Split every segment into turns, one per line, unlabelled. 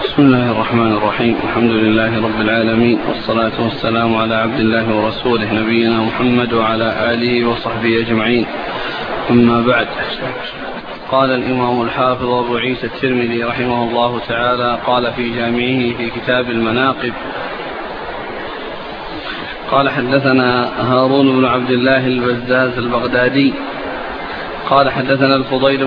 بسم الله الرحمن الرحيم. الحمد لله رب العالمين، والصلاة والسلام على عبد الله ورسوله نبينا محمد وعلى آله وصحبه أجمعين. أما بعد، قال الإمام الحافظ أبو عيسى الترمذي رحمه الله تعالى قال في جامعه في كتاب المناقب: قال حدثنا هارون بن عبد الله البزاز البغدادي قال حدثنا الفضل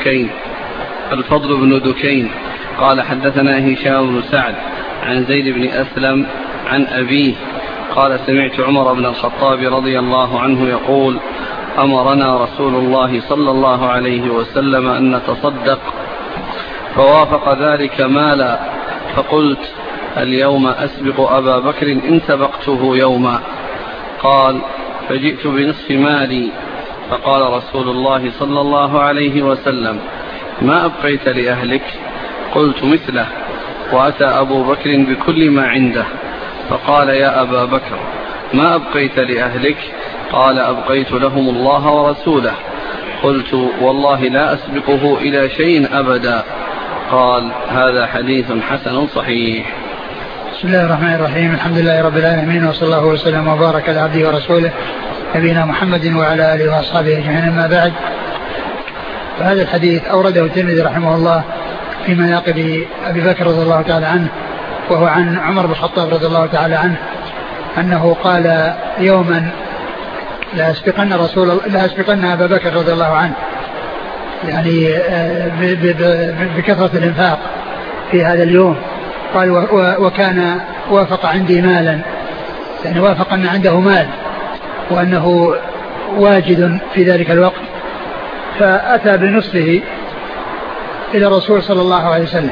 بن دكين قال حدثنا هشام بن سعد عن زيد بن أسلم عن أبيه قال: سمعت عمر بن الخطاب رضي الله عنه يقول: أمرنا رسول الله صلى الله عليه وسلم أن نتصدق، فوافق ذلك مالا، فقلت: اليوم أسبق أبا بكر إن سبقته يوما. قال: فجئت بنصف مالي، فقال رسول الله صلى الله عليه وسلم: ما أبقيت لأهلك؟ قلت: مثله. وأتى أبو بكر بكل ما عنده، فقال: يا أبا بكر، ما أبقيت لأهلك؟ قال: أبقيت لهم الله ورسوله. قلت: والله لا أسبقه إلى شيء أبدا. قال: هذا حديث حسن صحيح.
بسم الله الرحمن الرحيم. الحمد لله رب العالمين، وصلى الله وسلم وبارك على عبده ورسوله نبينا محمد وعلى آله وأصحابه أجمعين. أما بعد، فهذا الحديث أورده الترمذي رحمه الله في مناقب أبي بكر رضي الله تعالى عنه، وهو عن عمر بن الخطاب رضي الله تعالى عنه أنه قال يوما: لا أسبقن أبا بكر رضي الله عنه، يعني بكثرة الإنفاق في هذا اليوم. قال: وكان وافق عندي مالا، يعني وافق أن عنده مال وأنه واجد في ذلك الوقت، فأتى بنصفه إلى الرسول صلى الله عليه وسلم،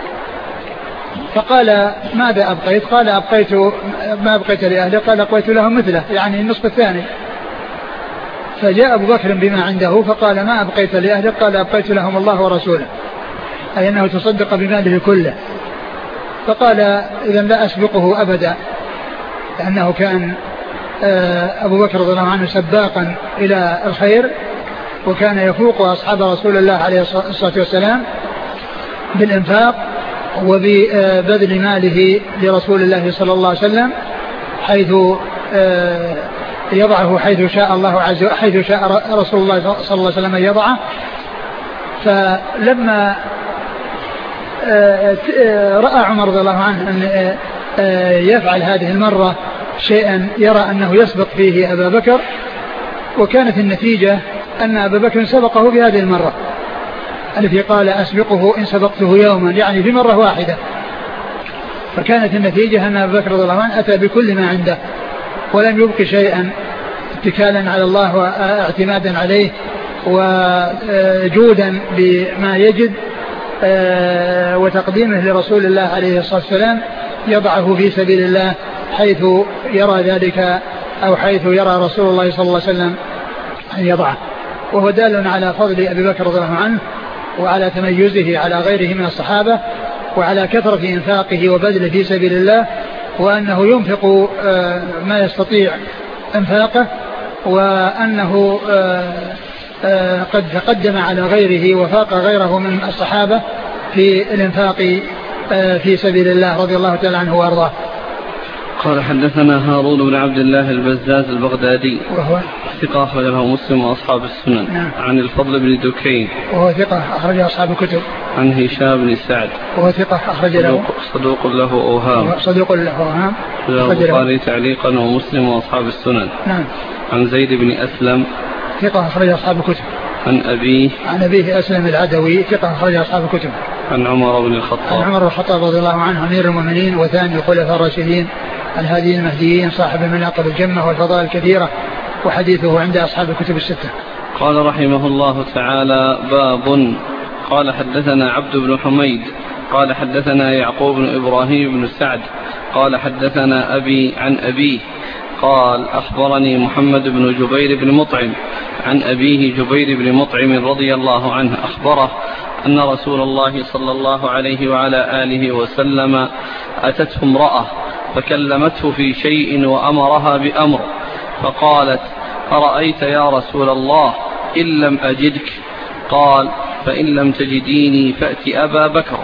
فقال: ماذا أبقيت؟ قال: ما أبقيت لأهلي؟ قال: أبقيت لهم مثله، يعني النصف الثاني. فجاء أبو بكر بما عنده فقال: ما أبقيت لأهلي؟ قال: أبقيت لهم الله ورسوله، أي أنه تصدق بماله كله. فقال: إذن لا أسبقه أبدا، لأنه كان أبو بكر رضي الله عنه سباقا إلى الخير، وكان يفوق أصحاب رسول الله عليه الصلاة والسلام بالإنفاق وببذل ماله لرسول الله صلى الله عليه وسلم، حيث يضعه حيث شاء الله عز وجل، حيث شاء رسول الله صلى الله عليه وسلم أن يضعه. فلما رأى عمر رضي الله عنه أن يفعل هذه المرة شيئا يرى أنه يسبق فيه أبا بكر، وكانت النتيجة أن أبا بكر سبقه في هذه المرة التي قال: أسبقه إن سبقته يوما، يعني في مرة واحدة. فكانت النتيجة أن أبا بكر رضي الله عنه أتى بكل ما عنده ولم يبق شيئا، اتكالا على الله واعتمادا عليه وجودا بما يجد، وتقديمه لرسول الله عليه الصلاة والسلام يضعه في سبيل الله حيث يرى ذلك، أو حيث يرى رسول الله صلى الله عليه وسلم أن يضعه. وهو دال على فضل أبي بكر رضي الله عنه، وعلى تميزه على غيره من الصحابة، وعلى كثرة إنفاقه وبذله في سبيل الله، وأنه ينفق ما يستطيع إنفاقه، وأنه قد تقدم على غيره وفاق غيره من الصحابة في الإنفاق في سبيل الله رضي الله تعالى عنه وأرضاه.
قال: حدثنا هارون بن عبد الله البزاز البغدادي، وهو ثقة أخرج له مسلم وأصحاب السنن.
نعم.
عن الفضل بن دكين،
وهو ثقة أخرج أصحاب الكتب.
عن هشام بن سعد،
وهو ثقة أخرج له
صدوق له أوهام.
له
البخاري تعليقا ومسلم وأصحاب السنن.
نعم.
عن زيد بن أسلم،
ثقة أخرج أصحاب الكتب.
عن أبيه
أسلم العدوي، ثقة أخرج أصحاب الكتب.
عن عمر بن الخطاب
رضي الله عنه أمير المؤمنين وثاني الخلفاء الراشدين الهاديين المهديين، صاحب المناقب الجمة والفضائل الكثيرة، وحديثه عند أصحاب الكتب الستة.
قال رحمه الله تعالى: باب. قال: حدثنا عبد بن حميد قال: حدثنا يعقوب بن إبراهيم بن سعد قال: حدثنا أبي عن أبيه قال: أخبرني محمد بن جبير بن مطعم عن أبيه جبير بن مطعم رضي الله عنه أخبره أن رسول الله صلى الله عليه وعلى آله وسلم أتته امرأة فكلمته في شيء وأمرها بأمر، فقالت: أرأيت يا رسول الله إن لم أجدك؟ قال: فإن لم تجديني فأت أبا بكر.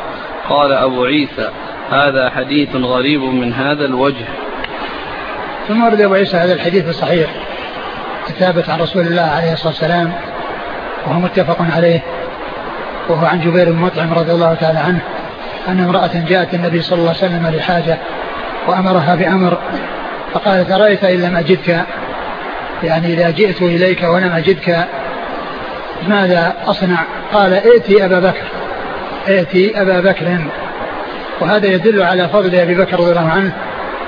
قال أبو عيسى هذا حديث غريب من هذا الوجه.
ثم ورد أبو عيسى هذا الحديث الصحيح الثابت عن رسول الله عليه الصلاة والسلام وهو متفق عليه، وهو عن جبير بن مطعم رضي الله تعالى عنه أن امرأة جاءت النبي صلى الله عليه وسلم لحاجة وأمرها بأمر فقالت أرأيت إن لم أجدك، يعني إذا جئت إليك ولم أجدك ماذا أصنع؟ قال ائتي أبا بكر، ائتي أبا بكر. وهذا يدل على فضل أبي بكر رضي الله عنه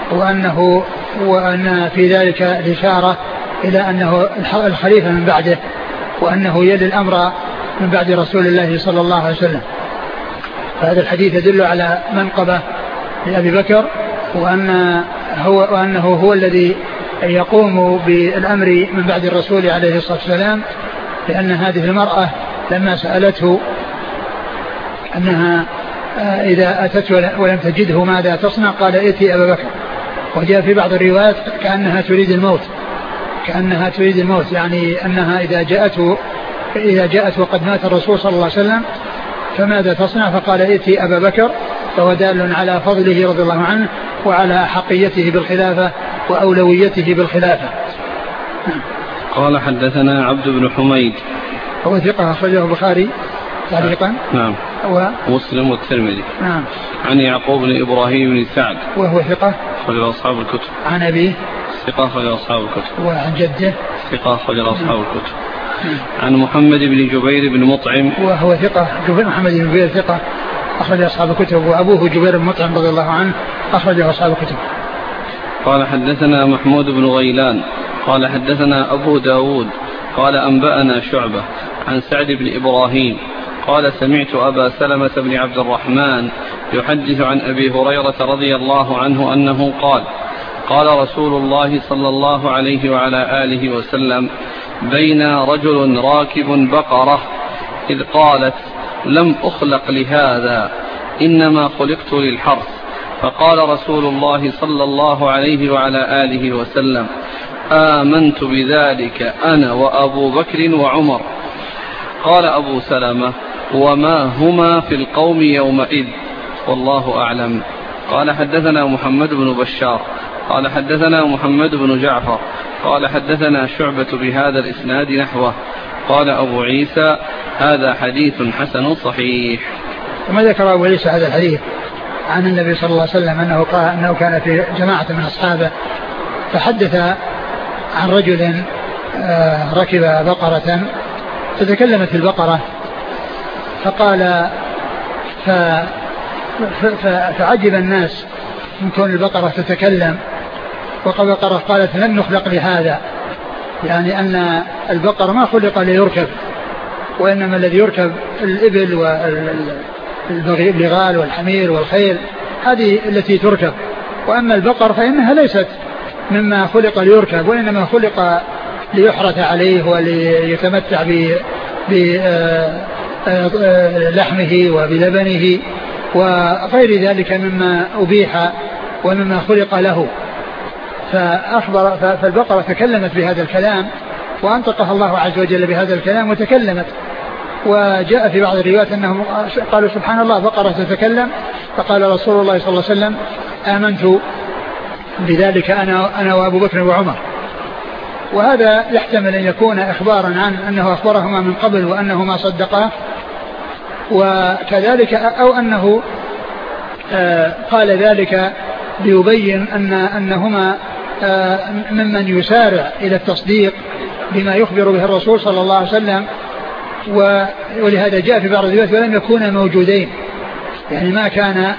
وأن في ذلك الإشارة إلى أنه الخليفة من بعده وأنه يلي الأمر من بعد رسول الله صلى الله عليه وسلم. فهذا الحديث يدل على منقبة لأبي بكر وأنه هو الذي يقوم بالأمر من بعد الرسول عليه الصلاة والسلام، لأن هذه المرأة لما سألته أنها إذا أتت ولم تجده ماذا تصنع؟ قال ائتي أبا بكر. وجاء في بعض الروايات كأنها تريد الموت، يعني أنها إذا جاءت وقد مات الرسول صلى الله عليه وسلم فماذا تصنع؟ فقال ائتي أبا بكر، فهو دال على فضله رضي الله عنه وعلى حقيته بالخلافة وأولويته بالخلافة.
قال حدثنا عبد بن حميد
هو ثقة أخرجه البخاري تعليقا
نعم ومسلم والترمذي
نعم.
عن يعقوب بن إبراهيم بن سعد
وهو ثقة
أخرج أصحاب الكتب.
عن أبيه
ثقة أخرج أصحاب الكتب.
وعن جده
ثقة أخرج أصحاب الكتب. عن محمد بن جبير بن مطعم
وهو ثقة. محمد بن جبير ثقة أخرج أصحاب الكتب، وأبوه جبير بن مطعم رضي الله عنه أخرج أصحاب الكتب.
قال حدثنا محمود بن غيلان قال حدثنا أبو داود قال أنبأنا شعبة عن سعد بن إبراهيم قال سمعت أبا سلمة بن عبد الرحمن يحدث عن أبي هريرة رضي الله عنه أنه قال قال رسول الله صلى الله عليه وعلى آله وسلم بين رجل راكب بقرة إذ قالت لم أخلق لهذا إنما خلقت للحرث، فقال رسول الله صلى الله عليه وعلى آله وسلم آمنت بذلك أنا وأبو بكر وعمر. قال أبو سلمة وما هما في القوم يومئذ والله أعلم. قال حدثنا محمد بن بشار قال حدثنا محمد بن جعفر قال حدثنا شعبة بهذا الإسناد نحوه. قال أبو عيسى هذا حديث حسن صحيح.
ثم ذكر أبو عيسى هذا الحديث عن النبي صلى الله عليه وسلم أنه كان في جماعة من أصحابه فحدث عن رجل ركب بقرة فتكلمت البقرة فقال فعجب الناس من كون البقرة تتكلم، وقال قالت لم نخلق لهذا، يعني أن البقر ما خلق ليركب، وإنما الذي يركب الإبل والبغال والحمير والخيل، هذه التي تركب، وأما البقر فإنها ليست مما خلق ليركب، وإنما خلق ليحرث عليه وليتمتع بلحمه وبلبنه وغير ذلك مما أبيح ومما خلق له. فالبقرة تكلمت بهذا الكلام وأنطقها الله عز وجل بهذا الكلام وتكلمت. وجاء في بعض الروايات أنهم قالوا سبحان الله بقرة تتكلم، فقال رسول الله صلى الله عليه وسلم آمنت بذلك أنا وأبو بكر وعمر. وهذا يحتمل أن يكون إخبارا عن أنه أخبرهما من قبل وأنهما صدقاه، وكذلك أو أنه قال ذلك ليبين أنهما ممن يسارع إلى التصديق بما يخبر به الرسول صلى الله عليه وسلم، ولهذا جاء في بعض الروايات ولم يكونا موجودين، يعني ما كان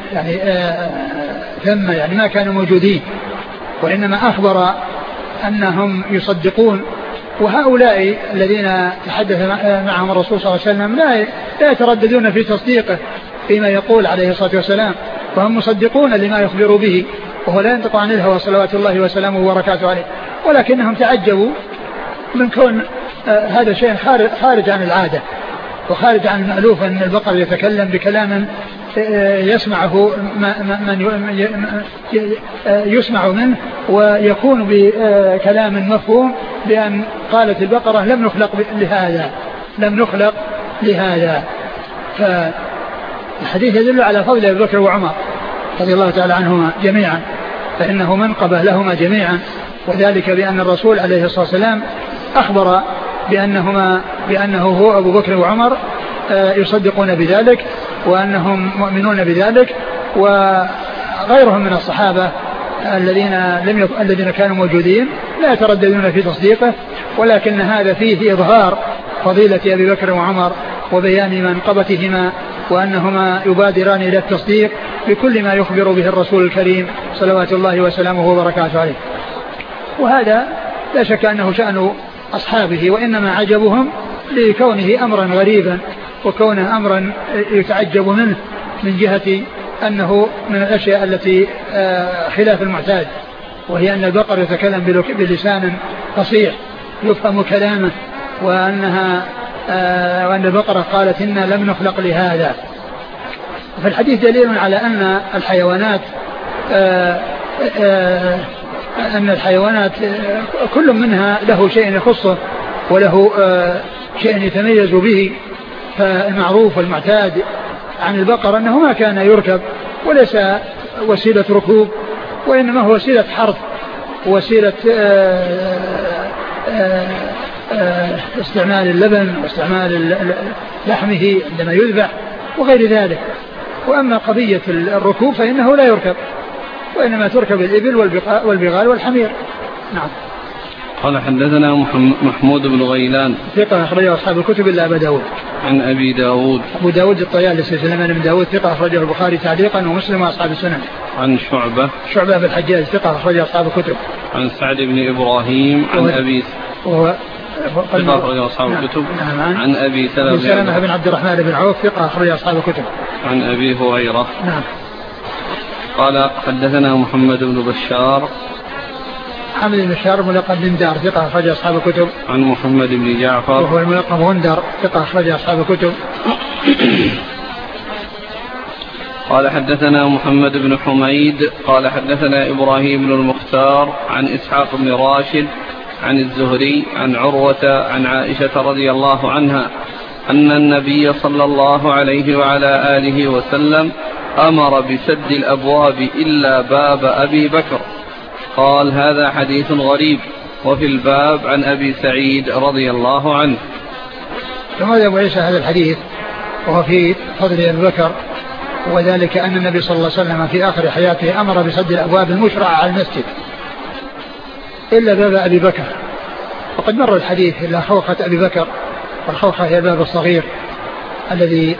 يعني ما كانوا موجودين، وإنما أخبر أنهم يصدقون. وهؤلاء الذين تحدث معهم الرسول صلى الله عليه وسلم لا يترددون في تصديقه فيما يقول عليه الصلاة والسلام، فهم مصدقون لما يخبر به، وهو لا ينطق عن الهوى صلوات الله وسلامه وبركاته عليه، ولكنهم تعجبوا من كون هذا شيء خارج عن العادة وخارج عن المألوف، أن البقر يتكلم بكلام يسمعه من يسمع منه ويكون بكلام مفهوم، بأن قالت البقرة لم نخلق لهذا. الحديث يدل على فضل أبي بكر وعمر رضي الله تعالى عنهما جميعا، فإنه منقبة لهما جميعا، وذلك بأن الرسول عليه الصلاة والسلام أخبر بأنه هو أبو بكر وعمر يصدقون بذلك وأنهم مؤمنون بذلك، وغيرهم من الصحابة الذين كانوا موجودين لا يترددون في تصديقه، ولكن هذا فيه إظهار فضيلة أبي بكر وعمر وبيان منقبتهما وأنهما يبادران إلى التصديق بكل ما يخبر به الرسول الكريم صلوات الله وسلامه وبركاته عليه. وهذا لا شك أنه شأن أصحابه، وإنما عجبهم لكونه أمرا غريبا وكونه أمرا يتعجب منه من جهة أنه من الأشياء التي خلاف المعتاد، وهي أن البقر يتكلم بلسان فصيح يفهم كلامه، وأن البقرة قالت إنا لم نخلق لهذا. في الحديث دليل على أن الحيوانات كل منها له شيء يخصه وله شيء يتميز به. فالمعروف والمعتاد عن البقر أنه ما كان يركب وليس وسيلة ركوب، وإنما هو وسيلة حرث، وسيلة استعمال اللبن واستعمال لحمه عندما يذبح وغير ذلك. وأما قضية الركوب فإنه لا يركب، وإنما تركب الإبل والبغال والحمير. نعم.
قال حدثنا محمود بن غيلان
ثقة أخرجه أصحاب الكتب إلا أبا داود.
عن أبي داود
أبو داود الطيالسي سليمان بن داود ثقة أخرجه البخاري تعليقا ومسلم وأصحاب السنن.
عن شعبة
بن الحجاج ثقة أخرجه أصحاب الكتب.
عن سعد بن إبراهيم عن أبي ثقة أخرجه أصحاب الكتب. عن أبي سلمة
بن عبد الرحمن بن عوف ثقة أخرجه أصحاب الكتب.
عن أبي هريرة.
نعم.
قال حدثنا محمد بن بشار
محمد بن بشار ملقب بن دار ثقة أخرج أصحاب الكتب.
عن محمد بن جعفر
وهو الملقب غندر ثقة أخرج أصحاب الكتب.
قال حدثنا محمد بن حميد قال حدثنا إبراهيم بن المختار عن إسحاق بن راشد عن الزهري عن عروة عن عائشة رضي الله عنها أن النبي صلى الله عليه وعلى آله وسلم أمر بسد الأبواب إلا باب أبي بكر. قال هذا حديث غريب. وفي الباب عن أبي سعيد رضي الله عنه.
ثم أبو عيسى هذا الحديث وهو في فضل أبي بكر، وذلك أن النبي صلى الله عليه وسلم في آخر حياته أمر بسد الأبواب المشرعة على المسجد إلا باب أبي بكر. وقد مر الحديث إلا خوخة أبي بكر، والخوخة هي الباب الصغير الذي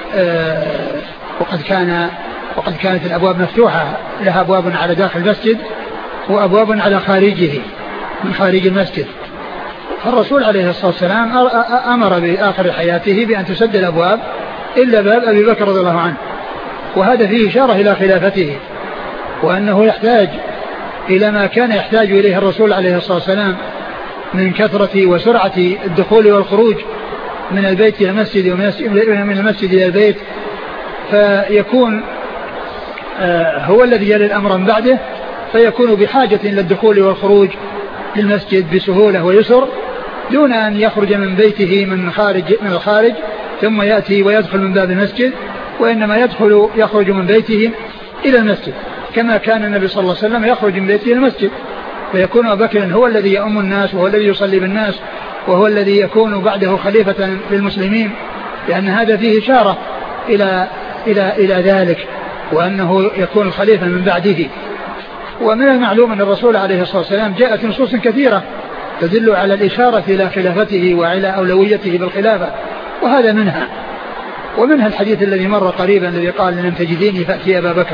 وقد كانت الأبواب مفتوحة، لها أبواب على داخل المسجد وأبواب على خارجه من خارج المسجد. فالرسول عليه الصلاة والسلام أمر بآخر حياته بأن تسد الأبواب إلا باب أبي بكر رضي الله عنه، وهذا فيه إشارة إلى خلافته، وأنه يحتاج إلى ما كان يحتاج إليه الرسول عليه الصلاة والسلام من كثرة وسرعة الدخول والخروج من البيت إلى المسجد ومن المسجد إلى البيت، فيكون هو الذي يلي الأمر من بعده، فيكون بحاجة إلى الدخول والخروج للمسجد بسهولة ويسر دون أن يخرج من بيته من الخارج ثم يأتي ويدخل من باب المسجد، وإنما يخرج من بيته إلى المسجد كما كان النبي صلى الله عليه وسلم يخرج من بيته إلى المسجد. فيكون أبو بكر هو الذي يؤم الناس وهو الذي يصلي بالناس وهو الذي يكون بعده خليفة للمسلمين، لأن هذا فيه إشارة إلى ذلك، وأنه يكون الخليفة من بعده. ومن المعلوم أن الرسول عليه الصلاة والسلام جاءت نصوص كثيرة تدل على الإشارة إلى خلافته وعلى أولويته بالخلافة، وهذا منها. ومنها الحديث الذي مر قريبا الذي قال لم تجديني فأتي أبا بكر.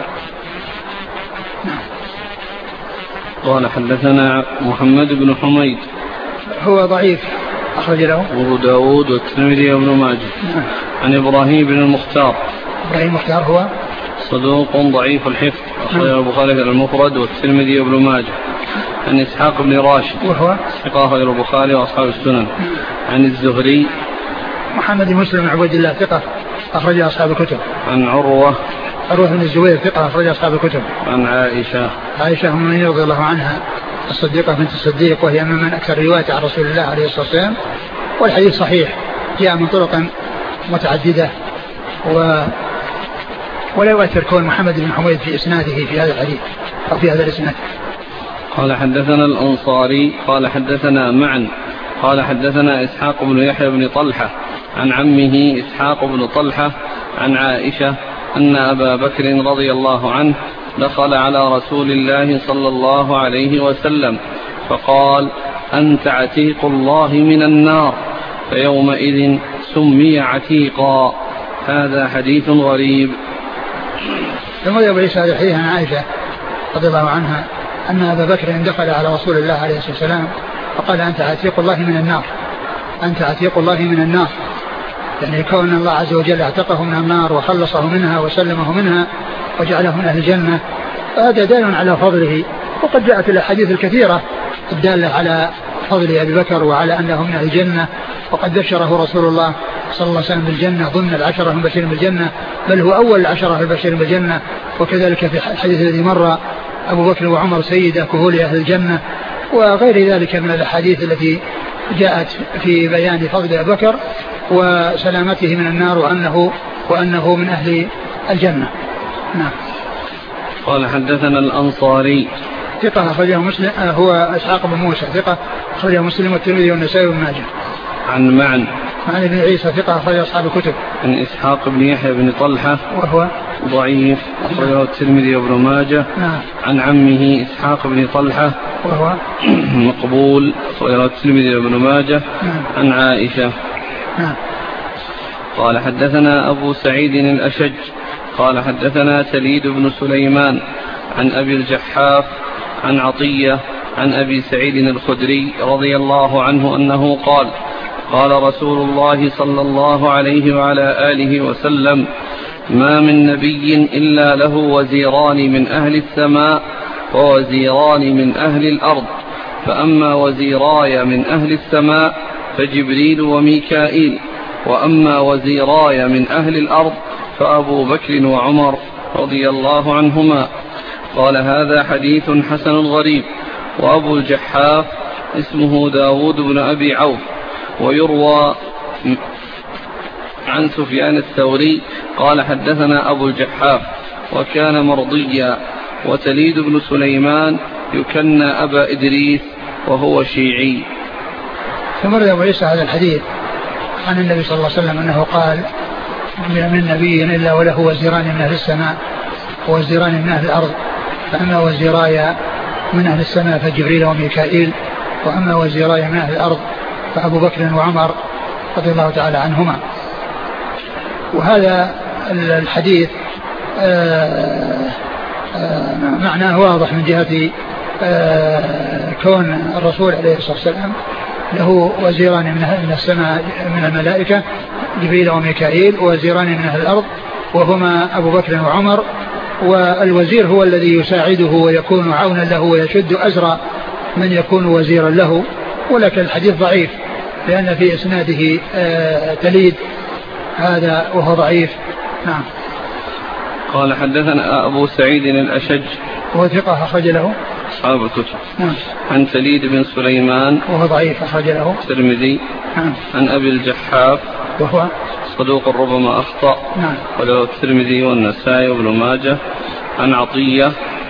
قال حدثنا محمد بن حميد
هو ضعيف أخرج له
أبو داود والترمذي وابن ماجه. عن إبراهيم بن المختار.
إبراهيم المختار هو
صدوق ضعيف الحفظ أخرجه البخاري المفرد والترمذي وابن ماجه. عن إسحاق بن راشد
وهو
ثقة أخرجه البخاري وأصحاب السنن. عن الزهري
محمد بن مسلم بن عبد الله ثقة أخرج أصحاب الكتب.
عن عروة
بن الزبير ثقة أخرج أصحاب الكتب.
عن عائشة
أم المؤمنين رضي الله عنها الصديقة بنت الصديق، وهي من أكثر رواية عن رسول الله عليه الصلاة والسلام، والحديث صحيح جاء من طرق متعددة ولا يؤثر كون محمد بن حميد في إسناده في هذا الحديث أو في هذا الإسناد.
قال حدثنا الأنصاري قال حدثنا معا قال حدثنا إسحاق بن يحيى بن طلحة عن عمه إسحاق بن طلحة عن عائشة أن أبا بكر رضي الله عنه دخل على رسول الله صلى الله عليه وسلم فقال: أنت عتيق الله من النار، فيومئذ سمي عتيقا. هذا حديث غريب.
ثم يروي هذا الحديث عن عائشة رضي الله عنها أن أبا بكر دخل على رسول الله عليه الصلاة والسلام فقال: أنت عتيق الله من النار، أنت عتيق الله من النار، يعني كون الله عز وجل اعتقه من النار وخلصه منها وسلمه منها وجعله من أهل الجنة، فهذا دال على فضله. وقد جاءت الأحاديث الكثيرة الدالة على فضل أبي بكر وعلى أنه من أهل الجنة، وقد بشره رسول الله صلى الله عليه وسلم بالجنة ضمن العشرة المبشرين بالجنة، بل هو أول العشرة المبشرين بالجنة. وكذلك في الحديث الذي مر أبو بكر وعمر سيد كهول أهل الجنة، وغير ذلك من الأحاديث التي جاءت في بيان فضل أبي بكر وسلامته من النار وأنه من أهل الجنة. نعم.
قال حدثنا الأنصاري
ثقة أخرجه مسلم، هو إسحاق بن موسى ثقة أخرجه مسلم والترمذي والنسائي وابن ماجه.
عن معن
بن عيسى ثقة أخرجه أصحاب الكتب.
عن إسحاق بن يحيى بن طلحة
وهو
ضعيف أخرجه الترمذي وابن ماجه.
نعم.
عن عمه إسحاق بن طلحة
وهو
مقبول أخرجه الترمذي وابن ماجه.
نعم.
عن عائشة.
نعم.
قال حدثنا أبو سعيد الأشج قال حدثنا تليد بن سليمان عن أبي الجحاف عن عطية عن أبي سعيد الخدري رضي الله عنه أنه قال: قال رسول الله صلى الله عليه وعلى آله وسلم: ما من نبي إلا له وزيران من أهل السماء ووزيران من أهل الأرض، فأما وزيراي من أهل السماء فجبريل وميكائيل، وأما وزيراي من أهل الأرض فأبو بكر وعمر رضي الله عنهما. قال: هذا حديث حسن غريب. وأبو الجحاف اسمه داود بن أبي عوف، ويروى عن سفيان الثوري قال: حدثنا أبو الجحاف وكان مرضيا. وتليد بن سليمان يكنى أبا إدريس وهو شيعي.
ثم روى أبو عيسى هذا الحديث عن النبي صلى الله عليه وسلم أنه قال: من نبي إلا وله وزيران من أهل السماء ووزيران من أهل الأرض، فأما وزيراي من أهل السماء فجبريل وميكائيل، وأما وزيراي من أهل الأرض فأبو بكر وعمر رضي الله تعالى عنهما. وهذا الحديث معناه واضح من جهة كون الرسول عليه الصلاة والسلام له وزيران من السماء من الملائكة جبريل وميكائيل، ووزيران من أهل الأرض وهما أبو بكر وعمر. والوزير هو الذي يساعده ويكون عونا له ويشد أزر من يكون وزيرا له. ولكن الحديث ضعيف لأن في إسناده تليد هذا وهو ضعيف. نعم.
قال حدثنا أبو سعيد الأشج
وهو ثقة أخرج له
أصحاب الكتب.
نعم.
عن تليد بن سليمان
وهو ضعيف أخرج له
الترمذي.
نعم.
عن أبي الجحاف
وهو
صدوق ربما أخطأ.
نعم.
وله الترمذي والنسائي وابن ماجه. عن عطية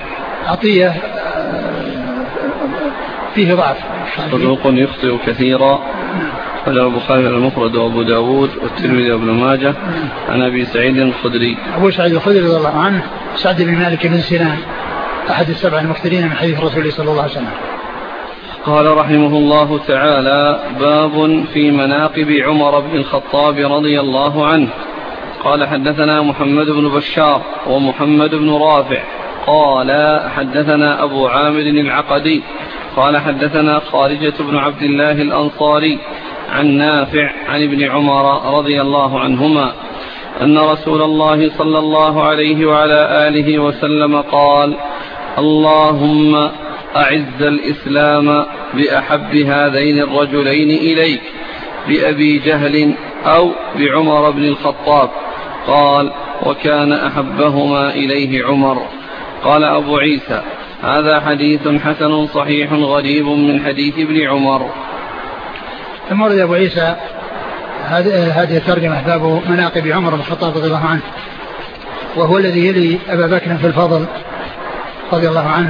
فيه ضعف،
صدوق يخطئ كثيرا. وله البخاري المفرد وأبو داود والترمذي وابن ماجه. عن أبي سعيد الخدري
أبو سعيد الخدري رضي الله عنه سعد بن مالك بن سنان أحد السبع المكثرين من حديث رسول صلى الله عليه وسلم.
قال رحمه الله تعالى: باب في مناقب عمر بن الخطاب رضي الله عنه. قال حدثنا محمد بن بشار ومحمد بن رافع قال حدثنا أبو عامر العقدي قال حدثنا خارجة بن عبد الله الأنصاري عن نافع عن ابن عمر رضي الله عنهما أن رسول الله صلى الله عليه وعلى آله وسلم قال: اللهم أعز الإسلام بأحب هذين الرجلين إليك، بأبي جهل أو بعمر بن الخطاب. قال: وكان أحبهما إليه عمر. قال أبو عيسى: هذا حديث حسن صحيح غريب من حديث ابن عمر.
ثم ورد أبو عيسى هذه الترجمة باب مناقب عمر بن الخطاب رضي الله عنه. وهو الذي يلي أبا بكر في الفضل رضي الله عنه،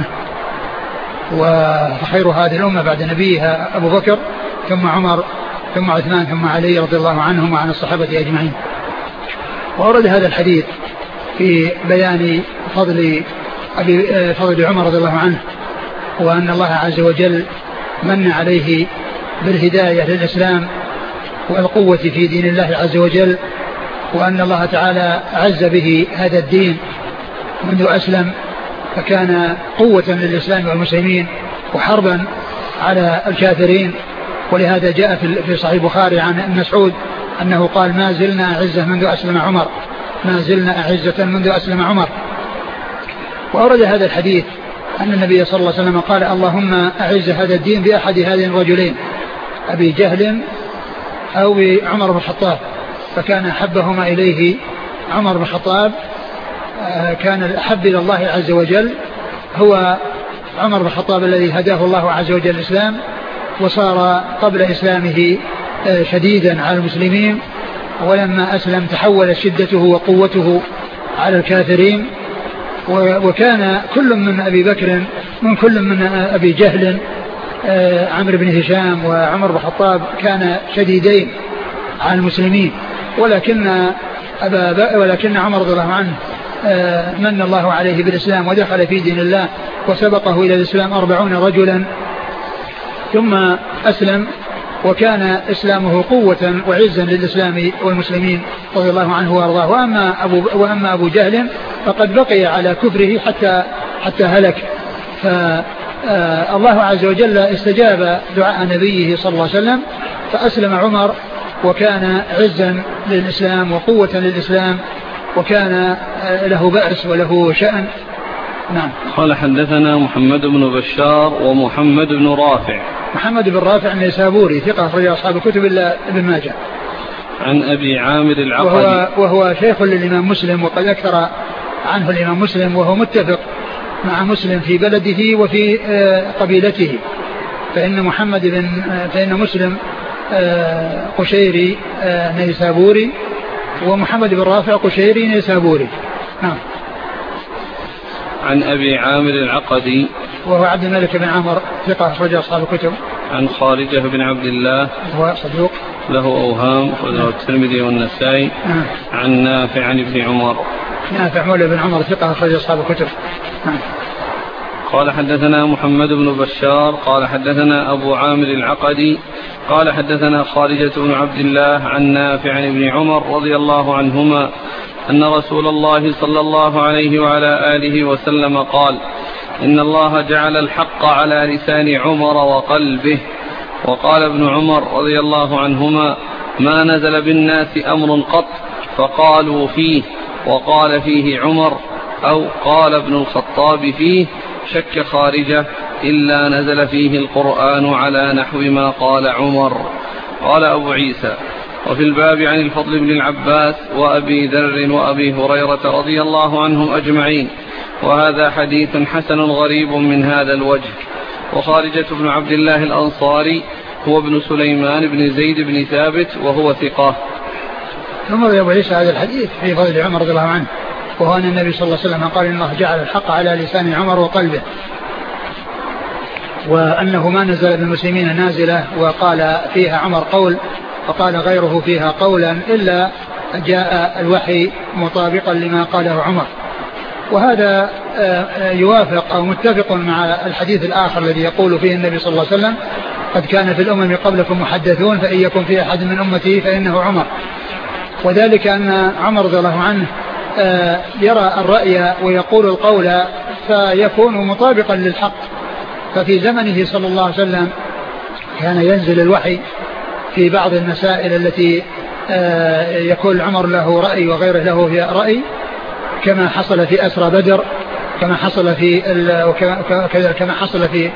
وخير هذه الأمة بعد نبيها أبو بكر ثم عمر ثم عثمان ثم علي رضي الله عنهم وعن الصحابة أجمعين. وأورد هذا الحديث في بيان فضل عمر رضي الله عنه، وأن الله عز وجل من عليه بالهداية للإسلام والقوة في دين الله عز وجل، وأن الله تعالى عز به هذا الدين منذ أسلم، فكان قوة للإسلام والمسلمين وحربا على الكافرين. ولهذا جاء في صحيح البخاري عن ابن مسعود أنه قال: ما زلنا أعزة منذ أسلم عمر، ما زلنا أعزة منذ أسلم عمر. وأورد هذا الحديث أن النبي صلى الله عليه وسلم قال: اللهم أعز هذا الدين بأحد هذين الرجلين، أبي جهل أو عمر بن الخطاب، فكان أحبهما إليه عمر بن الخطاب، كان الأحب إلى الله عز وجل هو عمر بن الخطاب الذي هداه الله عز وجل الإسلام، وصار قبل إسلامه شديدا على المسلمين، ولما أسلم تحولت شدته وقوته على الكافرين. وكان كل من أبي بكر من كل من أبي جهل عمرو بن هشام وعمر بن الخطاب كان شديدين على المسلمين، ولكن عمر رضي الله عنه من الله عليه بالإسلام ودخل في دين الله، وسبقه إلى الإسلام 40 رجلا ثم أسلم، وكان إسلامه قوة وعزا للإسلام والمسلمين رضي الله عنه وأرضاه. وأما أبو جهل فقد بقي على كفره حتى هلك. فالله عز وجل استجاب دعاء نبيه صلى الله عليه وسلم، فأسلم عمر وكان عزا للإسلام وقوة للإسلام، وكان له بأس وله شأن. نعم.
قال: حدثنا محمد بن بشار ومحمد بن رافع.
محمد بن رافع النيسابوري ثقة أخرج أصحاب الكتب إلا ابن ماجه.
عن أبي عامر العقدي
وهو شيخ للإمام مسلم، وقد أكثر عنه الإمام مسلم، وهو متفق مع مسلم في بلده وفي قبيلته، فإن مسلم قشيري نيسابوري، ومحمد بن رافع قشيري نيسابوري. نعم.
عن أبي عامر العقدي
وهو عبد الملك بن عمر ثقة أخرج أصحاب الكتب.
عن خارجة بن عبد الله
وهو صدوق
له أوهام أخرجه الترمذي والنسائي. عن نافع عن ابن عمر.
نافع مولى بن عمر ثقة أخرج أصحاب الكتب.
قال: حدثنا محمد بن بشار قال: حدثنا أبو عامر العقدي قال: حدثنا خارجة بن عبد الله عن نافع عن ابن عمر رضي الله عنهما أن رسول الله صلى الله عليه وعلى آله وسلم قال: إن الله جعل الحق على لسان عمر وقلبه. وقال ابن عمر رضي الله عنهما: ما نزل بالناس أمر قط فقالوا فيه وقال فيه عمر، أو قال ابن الخطاب فيه شك خارجة إلا نزل فيه القرآن على نحو ما قال عمر. قال أبو عيسى: وفي الباب عن الفضل بن العباس وأبي ذر وأبي هريرة رضي الله عنهم أجمعين، وهذا حديث حسن غريب من هذا الوجه. وخارجة بن عبد الله الأنصاري هو ابن سليمان بن زيد بن ثابت وهو ثقة.
ثم أبو عيسى هذا الحديث في فضل عمر رضي الله عنه، وهو أن النبي صلى الله عليه وسلم قال: إن الله جعل الحق على لسان عمر وقلبه، وأنه ما نزل بالمسلمين نازلة وقال فيها عمر قول وقال غيره فيها قولا إلا جاء الوحي مطابقا لما قاله عمر. وهذا يوافق أو متفق مع الحديث الآخر الذي يقول فيه النبي صلى الله عليه وسلم: قد كان في الأمم قبلكم محدثون فإن يكن في أحد من أمتي فإنه عمر. وذلك أن عمر رضي الله عنه يرى الرأي ويقول القول فيكون مطابقا للحق. ففي زمنه صلى الله عليه وسلم كان ينزل الوحي في بعض المسائل التي يكون عمر له رأي وغيره له رأي، كما حصل في أسرى بدر، كما حصل في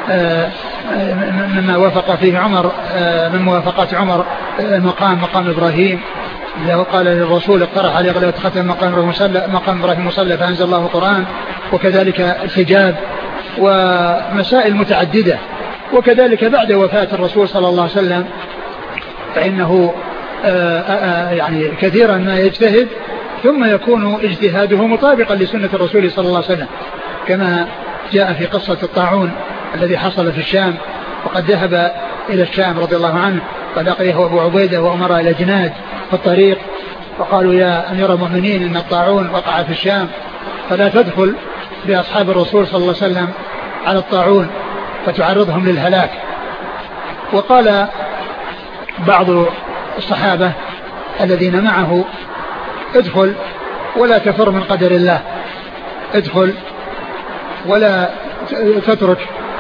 مما وافق فيه عمر من موافقات عمر مقام إبراهيم، لو قال للرسول اقترح عليه غلبة ختم مقام إبراهيم مصلى فأنزل الله القرآن، وكذلك الحجاب ومسائل متعددة. وكذلك بعد وفاة الرسول صلى الله عليه وسلم فإنه يعني كثيرا ما يجتهد ثم يكون اجتهاده مطابقا لسنة الرسول صلى الله عليه وسلم، كما جاء في قصة الطاعون الذي حصل في الشام، وقد ذهب إلى الشام رضي الله عنه فلقيه أبو عبيدة وأمر إلى جناد في الطريق، فقالوا يا أمير المؤمنين إن الطاعون وقع في الشام فلا تدخل بأصحاب الرسول صلى الله عليه وسلم على الطاعون فتعرضهم للهلاك. وقال بعض الصحابة الذين معه ادخل ولا تفر من قدر الله، ادخل ولا تترك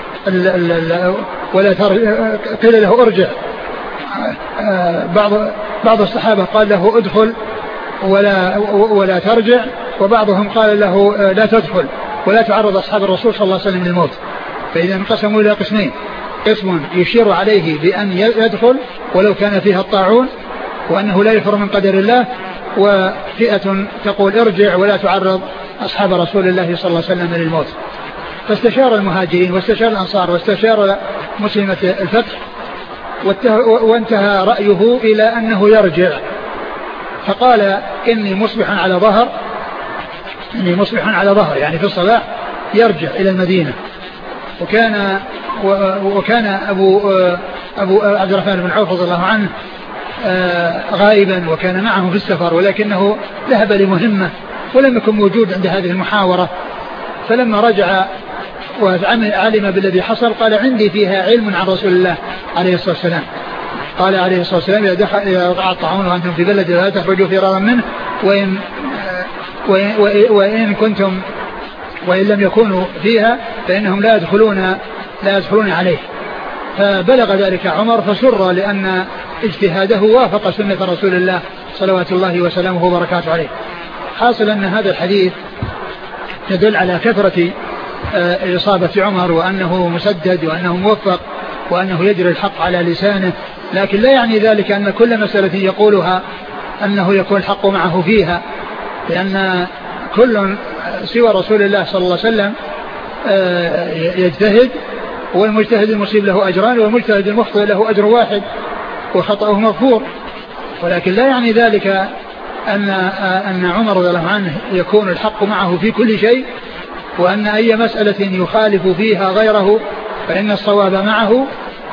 ولا قيل له ارجع. بعض الصحابة قال له ادخل ولا ترجع، وبعضهم قال له لا تدخل ولا تعرض أصحاب الرسول صلى الله عليه وسلم للموت. فإذا انقسموا إلى قسمين، قسم يشير عليه بأن يدخل ولو كان فيها الطاعون وأنه لا يفر من قدر الله، وفئة تقول ارجع ولا تعرض أصحاب رسول الله صلى الله عليه وسلم للموت. فاستشار المهاجرين واستشار الأنصار واستشار مسلمة الفتح، وانتهى رأيه إلى أنه يرجع، فقال إني مصبح على ظهر يعني في الصباح يرجع إلى المدينة. وكان أبو عبد الرحمن بن عوف رضي الله عنه غائبا وكان معه في السفر، ولكنه ذهب لمهمة ولم يكن موجود عند هذه المحاورة. فلما رجع وعلم بالذي حصل قال عندي فيها علم عن رسول الله عليه الصلاة والسلام. قال عليه الصلاة والسلام إذا وقع الطاعون وأنتم في بلد لا تخرجوا فرارا منه، وإن لم يكونوا فيها فإنهم لا يدخلون عليه. فبلغ ذلك عمر فسر لأن اجتهاده وافق سنة رسول الله صلوات الله وسلامه وبركاته عليه. حاصل أن هذا الحديث يدل على كثرة إصابة عمر وأنه مسدد وأنه موفق وأنه يجري الحق على لسانه، لكن لا يعني ذلك أن كل مسألة يقولها أنه يكون الحق معه فيها، لأن كل سوى رسول الله صلى الله عليه وسلم يجتهد، والمجتهد المصيب له أجران والمجتهد المخطئ له أجر واحد وخطأه مغفور. ولكن لا يعني ذلك أن عمر رضي الله عنه يكون الحق معه في كل شيء، وأن أي مسألة يخالف فيها غيره فإن الصواب معه،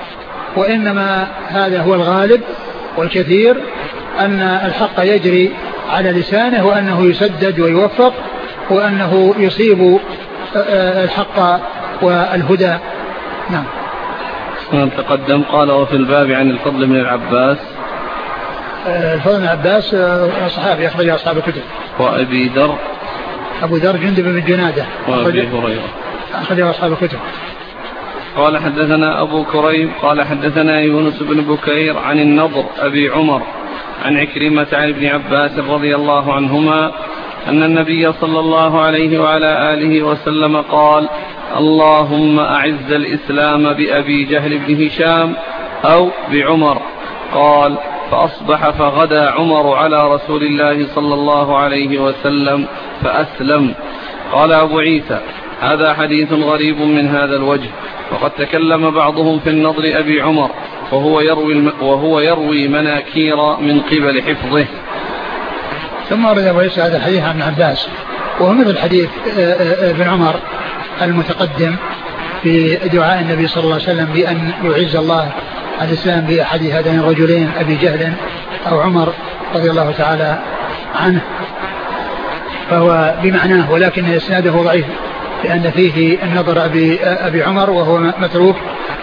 وإنما هذا هو الغالب والكثير أن الحق يجري على لسانه، وأنه يسدد ويوفق، وأنه يصيب الحق والهدى. نعم.
تقدم قال وفي الباب عن الفضل بن العباس.
الفضل بن العباس صحابي أخرج أصحاب الكتب.
وأبي ذر.
أبو ذر جندب بن جنادة.
وأبي هريرة
أخرج أصحاب الكتب.
قال حدثنا أبو كريب قال حدثنا يونس بن بكير عن النضر أبي عمر عن عكرمة عن ابن عباس رضي الله عنهما أن النبي صلى الله عليه وعلى آله وسلم قال اللهم أعز الإسلام بأبي جهل بن هشام أو بعمر. قال فأصبح فغدا عمر على رسول الله صلى الله عليه وسلم فأسلم. قال أبو عيسى هذا حديث غريب من هذا الوجه، وقد تكلم بعضهم في النضر أبي عمر وهو يروي مناكير من قبل حفظه.
ثم أرد أبو عيسى هذا الحديث عن ابن عباس، وهو مثل حديث ابن عمر المتقدم في دعاء النبي صلى الله عليه وسلم بأن يعز الله الإسلام بأحد هذين الرجلين أبي جهل أو عمر رضي الله تعالى عنه، فهو بمعناه، ولكن إسناده ضعيف لأن فيه النظر أبي عمر وهو متروك،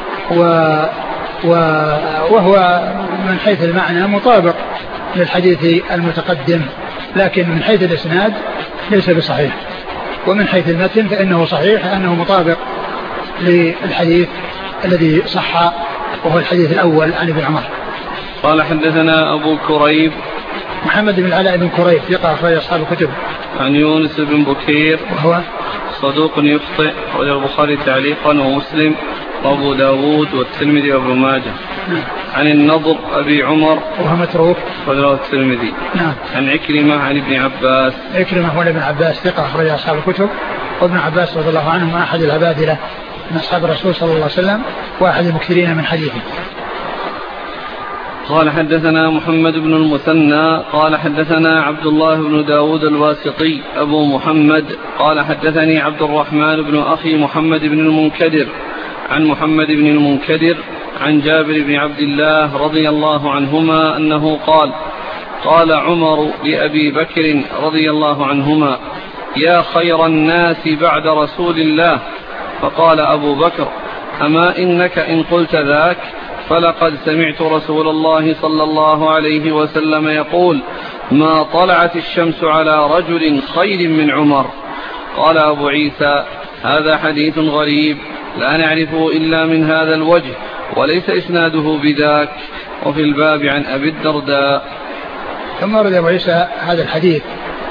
وهو من حيث المعنى مطابق للحديث المتقدم، لكن من حيث الإسناد ليس بصحيح، ومن حيث المتن فإنه صحيح أنه مطابق للحديث الذي صح وهو الحديث الأول عن ابن عمر.
قال حدثنا أبو كريب
محمد بن العلاء بن كريب ثقة أخرج أصحاب الكتب.
عن يونس بن بكير
وهو
صدوق يخطئ، وله البخاري تعليقا ومسلم وأبو داود والترمذي وابن ماجه. عن النضر أبي عمر
وهو متروك،
وله الترمذي. عن عكرمة عن ابن عباس.
عكرمة هو ابن عباس ثقة أخرج أصحاب الكتب، وابن عباس رضي الله عنه أحد العبادلة من أصحاب الرسول صلى الله عليه وسلم وأحد المكثرين من حديثه.
قال حدثنا محمد بن المثنى قال حدثنا عبد الله بن داود الواسطي أبو محمد قال حدثني عبد الرحمن بن أخي محمد بن المنكدر عن محمد بن المنكدر عن جابر بن عبد الله رضي الله عنهما أنه قال قال عمر لأبي بكر رضي الله عنهما يا خير الناس بعد رسول الله. فقال أبو بكر أما إنك إن قلت ذاك فلقد سمعت رسول الله صلى الله عليه وسلم يقول ما طلعت الشمس على رجل خير من عمر. قال أبو عيسى هذا حديث غريب لا نعرفه إلا من هذا الوجه وليس إسناده بذاك. وفي الباب عن أبي الدرداء.
ثم ورد أبو عيسى هذا الحديث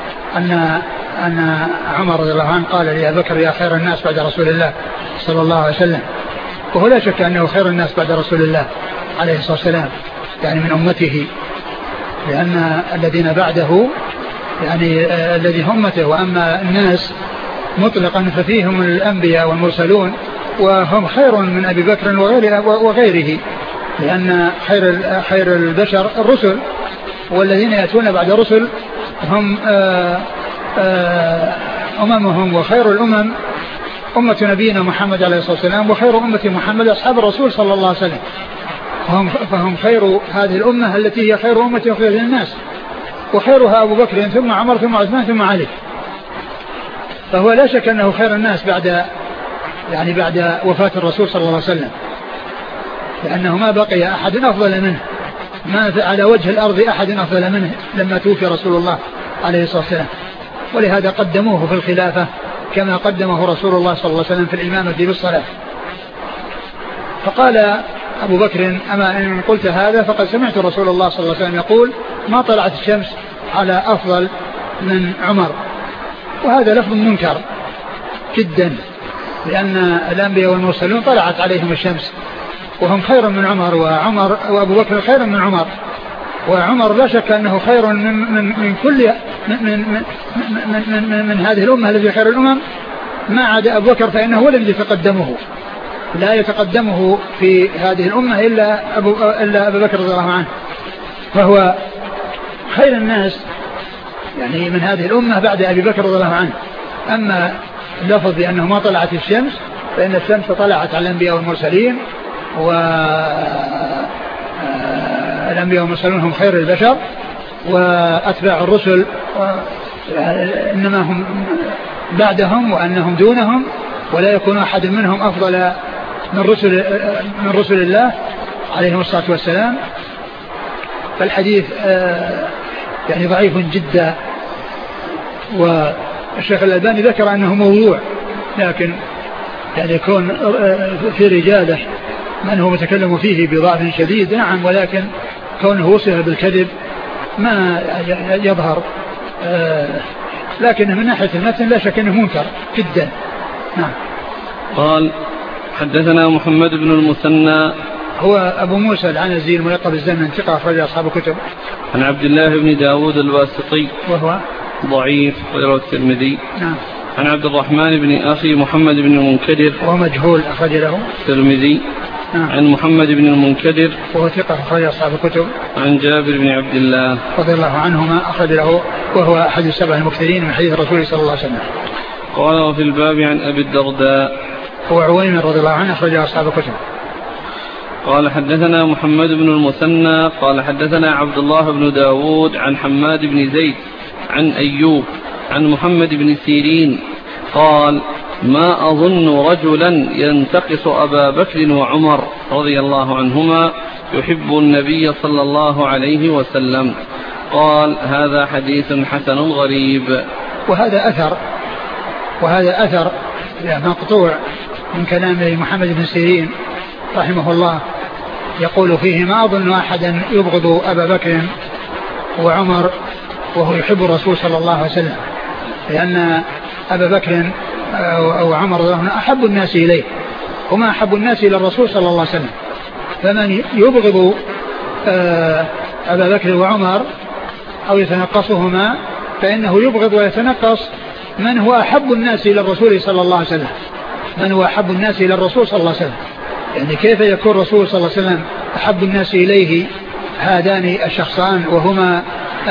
أن عمر رضي الله عنه قال لأبي بكر يا خير الناس بعد رسول الله صلى الله عليه وسلم، وهو لا شك أنه خير الناس بعد رسول الله عليه الصلاة والسلام يعني من أمته، لأن الذين بعده يعني الذي همته، وأما الناس مطلقا ففيهم الأنبياء والمرسلون وهم خير من أبي بكر وغيره، لأن خير البشر الرسل، والذين يأتون بعد رسل هم أممهم، وخير الأمم أمة نبينا محمد عليه الصلاة والسلام، وخير أمة محمد أصحاب الرسول صلى الله عليه وسلم، فهم خير هذه الأمة التي هي خير أمة وخير الناس، وخيرها أبو بكر ثم عمر ثم عثمان ثم علي، فهو لا شك أنه خير الناس بعد وفاة الرسول صلى الله عليه وسلم، لأنه ما بقي أحد أفضل منه، ما على وجه الأرض أحد أفضل منه لما توفي رسول الله عليه الصلاة والسلام، ولهذا قدموه في الخلافة كما قدمه رسول الله صلى الله عليه وسلم في الإمامة بالصلاة. فقال أبو بكر أما إن قلت هذا فقد سمعت رسول الله صلى الله عليه وسلم يقول ما طلعت الشمس على أفضل من عمر، وهذا لفظ منكر جدا، لأن الأنبياء والمرسلون طلعت عليهم الشمس وهم خير من عمر، وأبو بكر خير من عمر، وعمر لا شك أنه خير من كل من هذه الأمة التي خير الأمم، ما عدا أبو بكر فإنه هو الذي يتقدمه، لا يتقدمه في هذه الأمة إلا أبو بكر رضي الله عنه، فهو خير الناس يعني من هذه الأمة بعد أبي بكر رضي الله عنه. أما اللفظ بأنه ما طلعت الشمس فإن الشمس طلعت على الأنبياء والمرسلين، والأنبياء والمرسلون هم خير البشر، وأتباع الرسل إنما هم بعدهم وأنهم دونهم، ولا يكون أحد منهم أفضل من رسل الله عليهم الصلاة والسلام. فالحديث يعني ضعيف جدا، والشيخ الألباني ذكر أنه موضوع، لكن يعني يكون في رجاله من هو متكلم فيه بضعف شديد نعم، ولكن كونه وصف بالكذب ما يظهر، لكن من ناحية المتن لا شك أنه منكر جدا. نعم.
قال حدثنا محمد بن المثنى
هو أبو موسى العنزي الملقب بالزمن ثقة أخرج أصحاب الكتب.
عن عبد الله بن داود الواسطي وهو
ضعيف
غير الترمذي.
نعم.
عن عبد الرحمن بن أخي محمد بن المنكدر
ومجهول أخرج له
الترمذي.
نعم.
عن محمد بن المنكدر
وهو ثقة أخرج أصحاب الكتب.
عن جابر بن عبد الله
رضي الله عنهما أخرج له، وهو أحد السبع المكثرين من حديث الرسول صلى الله عليه وسلم.
قال وفي الباب عن أبي الدرداء
هو عويمر رضي الله عنه أخرج أصحاب الكتب.
قال حدثنا محمد بن المثنى قال حدثنا عبد الله بن داود عن حماد بن زيد عن أيوب عن محمد بن سيرين قال ما أظن رجلا ينتقص أبا بكر وعمر رضي الله عنهما يحب النبي صلى الله عليه وسلم. قال هذا حديث حسن غريب.
وهذا أثر مقطوع من كلام محمد بن سيرين رحمه الله، يقول فيه ما أظن أحدا يبغض أبا بكر وعمر وهو يحب الرسول صلى الله عليه وسلم، لأن أبا بكر أو عمر أحب الناس إليه، وما أحب الناس إلى الرسول صلى الله عليه وسلم، فمن يبغض أبا بكر وعمر أو يتنقصهما فإنه يبغض ويتنقص من هو أحب الناس إلى الرسول صلى الله عليه وسلم، من هو أحب الناس إلى الرسول صلى الله عليه وسلم. يعني كيف يكون الرسول صلى الله عليه وسلم أحب الناس إليه هذان الشخصان وهما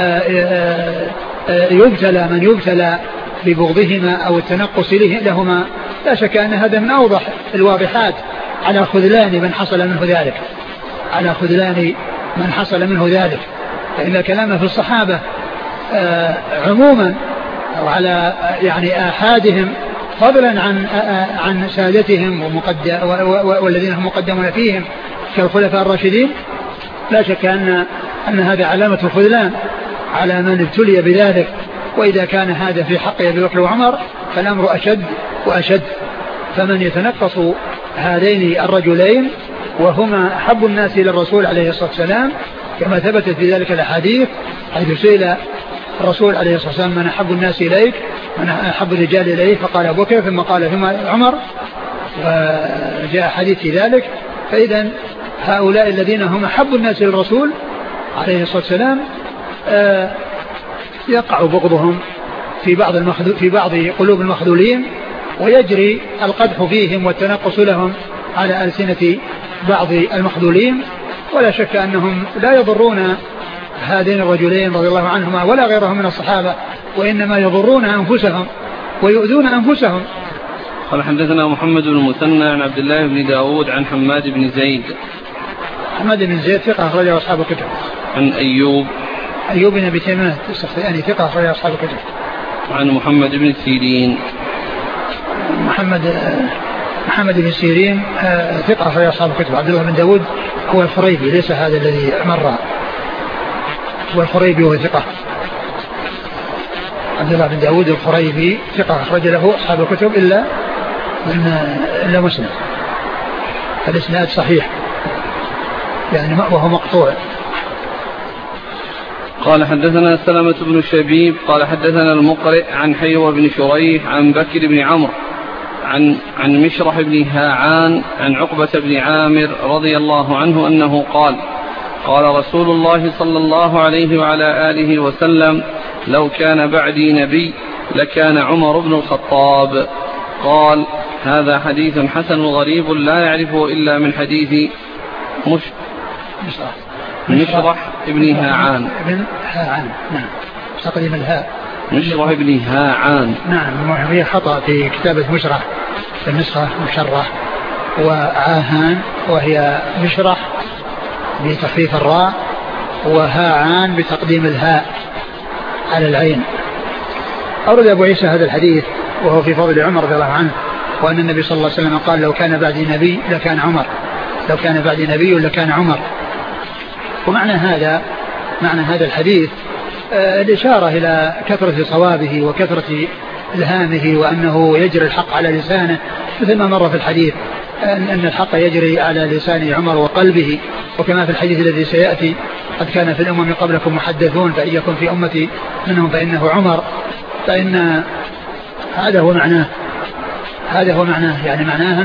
يبتلى من يبتلى ببغضهما أو التنقص لهما، لا شك أن هذا من أوضح الواضحات على خذلان من حصل منه ذلك، على خذلان من حصل منه ذلك. فإن كلامه في الصحابة عموما أو على يعني آحادهم فضلا عن سادتهم والذين هم مقدمون فيهم كالخلفاء الراشدين، لا شك أن هذا علامة الخذلان على من ابتلي بذلك. وإذا كان هذا في حق أبي بكر وعمر فالأمر أشد وأشد. فمن يتنقص هذين الرجلين وهما أحب الناس إلى الرسول عليه الصلاة والسلام كما ثبتت في ذلك الحديث، حيث سئل الرسول عليه الصلاة والسلام من أحب الناس إليك، من أحب الرجال إليه، فقال أبو بكر ثم قال ثم عمر، وجاء حديث في ذلك. فإذا هؤلاء الذين هم أحب الناس إلى الرسول عليه الصلاة والسلام يقع بغضهم في بعض قلوب المخذولين، ويجري القدح فيهم والتنقص لهم على ألسنة بعض المخذولين. ولا شك أنهم لا يضرون هذين الرجلين رضي الله عنهما ولا غيرهم من الصحابة، وإنما يضرون أنفسهم ويؤذون أنفسهم.
قال حدثنا محمد بن المثنى عن عبد الله بن داود عن حماد بن زيد.
حماد بن زيد ثقة أخرجه أصحاب الكتب.
عن أيوب
بن أبي تميمة السختياني ثقة أخرجه أصحاب الكتب.
عن محمد بن سيرين.
محمد بن سيرين ثقة أخرجه أصحاب الكتب. عبد الله بن داود هو الفريبي، ليس هذا الذي مر، هو الفريبي وهو ثقة. عبد الله بن داود الفريبي ثقة أخرج له أصحاب الكتب إلا مسلم. الإسناد صحيح يعني وهو مقطوع.
قال حدثنا سلمة بن شبيب قال حدثنا المقرئ عن حيوة بن شريح عن بكر بن عمرو عن مشرح بن هاعان عن عقبة بن عامر رضي الله عنه أنه قال رسول الله صلى الله عليه وعلى آله وسلم: لو كان بعدي نبي لكان عمر بن الخطاب. قال: هذا حديث حسن غريب لا يعرفه إلا من حديث مشرح بن هاعان.
نعم، تقديم الهاء
مشرح بن هاعان.
نعم، هي خطأ في كتابة مشرح، في النسخة مشرح وعاهان، وهي مشرح بتخفيف الراء وهاعان بتقديم الهاء على العين. أورد أبو عيسى هذا الحديث وهو في فضل عمر رضي الله عنه، وأن النبي صلى الله عليه وسلم قال: لو كان بعدي نبي لكان عمر، لو كان بعدي نبي لكان عمر. ومعنى هذا الحديث الإشارة إلى كثرة صوابه وكثرة إلهامه، وأنه يجري الحق على لسانه، مثل ما مر في الحديث أن الحق يجري على لسان عمر وقلبه. وكما في الحديث الذي سيأتي: قد كان في الأمم قبلكم محدثون فإن يكن في أمتي منهم فإنه عمر. فإن هذا هو معناه، يعني معناه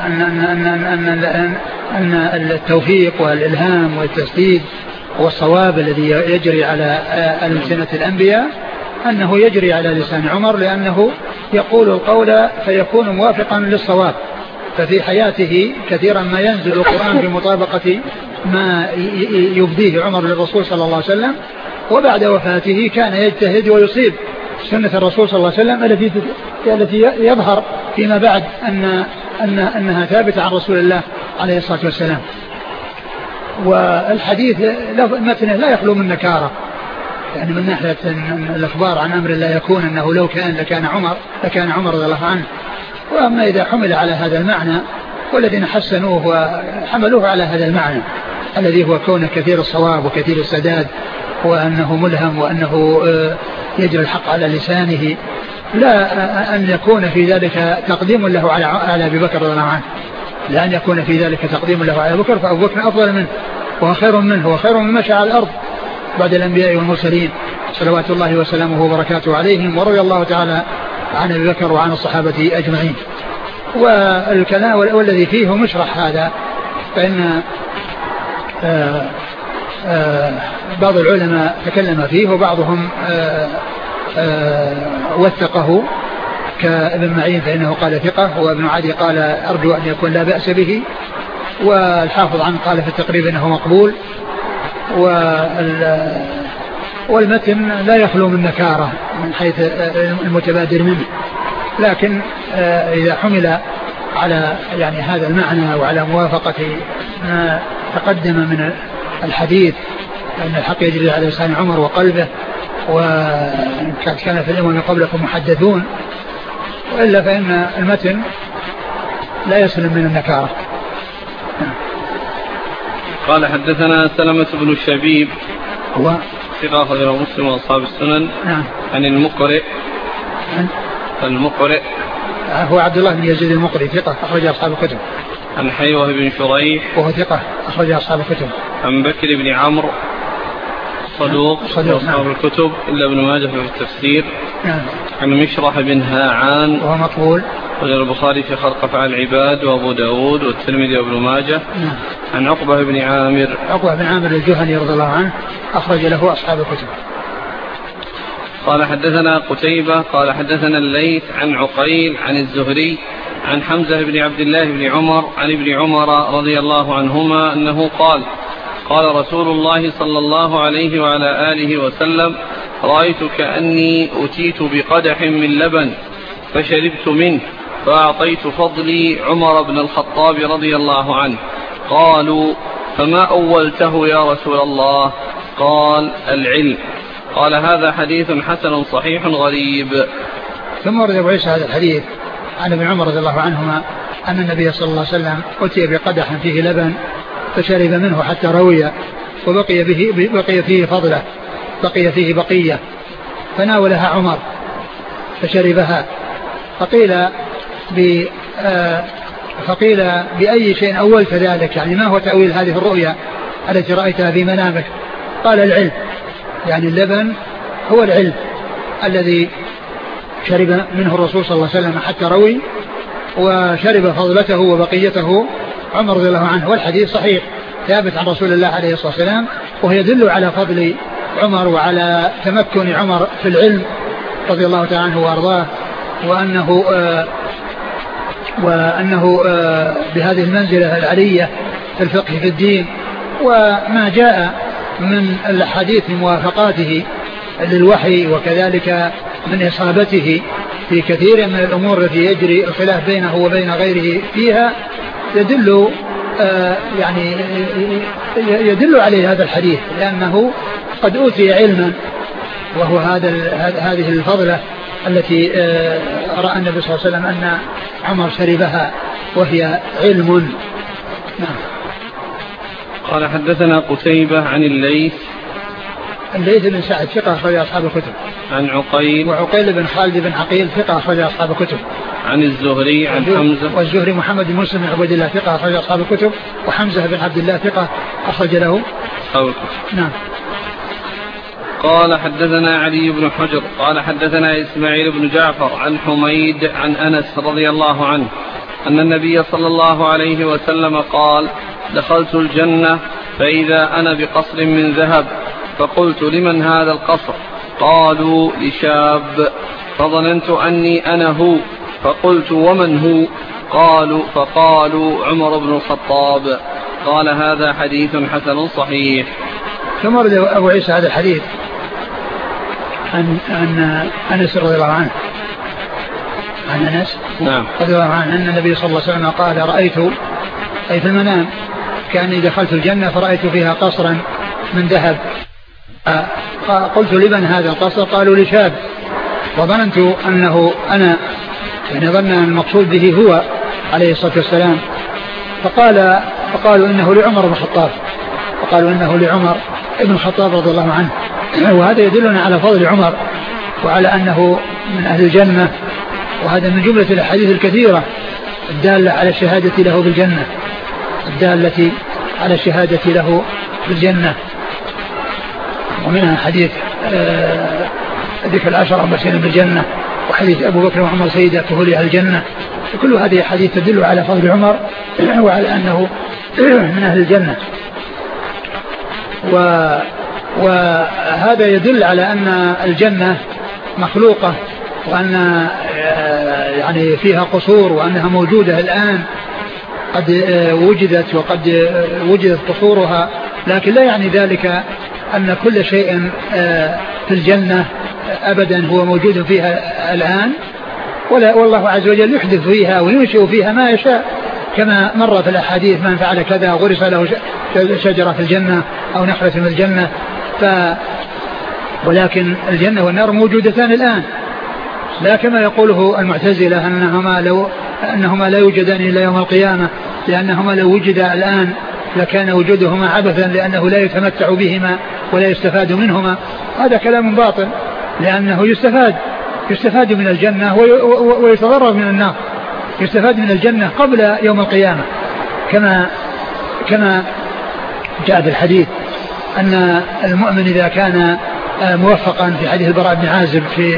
أن التوفيق والإلهام والتسديد والصواب الذي يجري على ألسنة الأنبياء أنه يجري على لسان عمر، لأنه يقول القول فيكون موافقا للصواب. ففي حياته كثيرا ما ينزل القرآن بمطابقة ما يبديه عمر للرسول صلى الله عليه وسلم، وبعد وفاته كان يجتهد ويصيب سنة الرسول صلى الله عليه وسلم التي يظهر فيما بعد أنها ثابتة عن رسول الله عليه الصلاة والسلام. والحديث متنه لا يخلو من نكارة، يعني من ناحية الأخبار عن أمر لا يكون أنه لو كان لكان عمر رضي الله عنه. وأما إذا حمل على هذا المعنى، والذين حسنوه وحملوه على هذا المعنى الذي هو كونه كثير الصواب وكثير السداد، وأنه ملهم، وأنه يجري الحق على لسانه، لا أن يكون في ذلك تقديم له على أبي بكر رضي الله عنه، لا أن يكون في ذلك تقديم له على أبي بكر، فأبو بكر أفضل منه وخير منه وخير من مشى على الأرض بعد الأنبياء والمرسلين صلوات الله وسلامه وبركاته عليهم، ورضي الله تعالى عن أبي بكر وعن الصحابة أجمعين. والكلام والذي فيه مشرح هذا، فإن بعض العلماء تكلم فيه، وبعضهم وثقه كابن معين فإنه قال ثقة، وابن عدي قال أرجو أن يكون لا بأس به، والحافظ عنه قال في التقريب أنه مقبول. والمتن لا يخلو من نكارة من حيث المتبادر منه، لكن إذا حمل على يعني هذا المعنى وعلى موافقة ما تقدم من الحديث أن الحق يجري على لسان عمر وقلبه، وكان في الأمم قبلكم محدثون، وإلا فإن المتن لا يسلم من النكارة.
قال حدثنا سلمة بن الشبيب
هو
ثقة أخرجه مسلم وأصحاب السنن.
نعم.
عن المقرئ
هو عبد الله بن يزيد المقرئ ثقة أخرج أصحاب الكتب.
عن حيوة بن شريح وهو
ثقة أخرج أصحاب الكتب.
عن بكر بن عمرو صدوق أصحاب الكتب إلا ابن ماجه في التفسير.
نعم.
عن مشرح بن هاعان
وهو مقبول،
وجاء البخاري في خلق أفعال العباد وأبو داود والترمذي وابن ماجه.
نعم.
عن عقبة بن عامر
الجهني رضي الله عنه أخرج له أصحاب الكتب.
قال حدثنا قتيبة قال حدثنا الليث عن عقيل عن الزهري عن حمزة بن عبد الله بن عمر عن ابن عمر رضي الله عنهما أنه قال قال رسول الله صلى الله عليه وعلى آله وسلم رأيت كأني أتيت بقدح من لبن فشربت منه فأعطيت فضلي عمر بن الخطاب رضي الله عنه. قالوا فما أولته يا رسول الله؟ قال العلم. قال هذا حديث حسن صحيح غريب.
ثم ورد أبو عيسى هذا الحديث عن ابن عمر رضي الله عنهما أن النبي صلى الله عليه وسلم أتي بقدح فيه لبن فشرب منه حتى روي وبقي فيه فضله، بقي فيه بقية، فناولها عمر فشربها. فقيل بأي شيء أولت ذلك، يعني ما هو تأويل هذه الرؤيا التي رأيتها في منامك؟ قال العلم، يعني اللبن هو العلم الذي شرب منه الرسول صلى الله عليه وسلم حتى روي، وشرب فضلته وبقيته عمر رضي الله عنه. والحديث صحيح ثابت عن رسول الله عليه الصلاة والسلام، وهو يدل على فضل عمر وعلى تمكن عمر في العلم رضي الله تعالى عنه وأرضاه، وأنه بهذه المنزلة العلية في الفقه في الدين. وما جاء من الحديث من موافقاته للوحي وكذلك من إصابته في كثير من الأمور التي يجري الخلاف بينه وبين غيره فيها يدل عليه هذا الحديث، لأنه قد أوتي علما، وهو هذه الفضلة التي رأى النبي صلى الله عليه وسلم أن عمر شربها وهي علم. نعم.
قال حدثنا قتيبة عن الليث
بن سعد ثقة أخرج أصحاب الكتب.
عن
وعقيل بن خالد بن عقيل ثقة أخرج أصحاب الكتب.
عن الزهري عن حمزة
والزهري محمد بن مسلم بن عبد الله ثقة أخرج أصحاب الكتب. وحمزة بن عبد الله ثقة أخرج له
أصحاب الكتب.
نعم.
قال حدثنا علي بن حجر قال حدثنا إسماعيل بن جعفر عن حميد عن أنس رضي الله عنه أن النبي صلى الله عليه وسلم قال دخلت الجنة فإذا أنا بقصر من ذهب فقلت لمن هذا القصر؟ قالوا لشاب، فظننت أني أنا هو، فقلت ومن هو؟ فقالوا عمر بن الخطاب. قال هذا حديث حسن صحيح.
ثم ورد أبو عيسى هذا الحديث عن أنس رضي الله عنه
نعم.
رضي الله عنه أن النبي صلى الله عليه وسلم قال رأيت أي في المنام كأني دخلت الجنة فرأيت فيها قصرا من ذهب، قلت لمن هذا القصر؟ قالوا لشاب، وظننت أنه أنا، يعني ظن المقصود به هو عليه الصلاة والسلام. فقالوا إنه لعمر بن الخطاب، فقالوا إنه لعمر بن الخطاب رضي الله عنه. وهذا يدلنا على فضل عمر وعلى أنه من أهل الجنة، وهذا من جملة الأحاديث الكثيرة الدالة على الشهادة له بالجنة، الدالة على الشهادة له بالجنة. ومنها حديث ذكر العشرة المبشرين بالجنة، وحديث أبو بكر وعمر سيدة كهول أهل الجنة. كل هذه حديث تدل على فضل عمر وعلى أنه من أهل الجنة. وهذا يدل على أن الجنة مخلوقة، وأن يعني فيها قصور، وأنها موجودة الآن، قد وجدت وقد وجدت قصورها لكن لا يعني ذلك أن كل شيء في الجنة أبدا هو موجود فيها الآن، والله عز وجل يحدث فيها وينشئ فيها ما يشاء، كما مر في الأحاديث من فعل كذا غرس له شجرة في الجنة أو نخلة في الجنة. ولكن الجنة والنار موجودتان الآن، لا كما يقوله المعتزلة أنهما لا يوجدان إلا يوم القيامة، لأنهما لو وجدا الآن لكان وجودهما عبثا، لأنه لا يتمتع بهما ولا يستفاد منهما. هذا كلام باطل، لأنه يستفاد من الجنة ويتضرر من النار. يستفاد من الجنة قبل يوم القيامة، كما جاء في الحديث أن المؤمن إذا كان موفقا في حديث البراء بن عازب في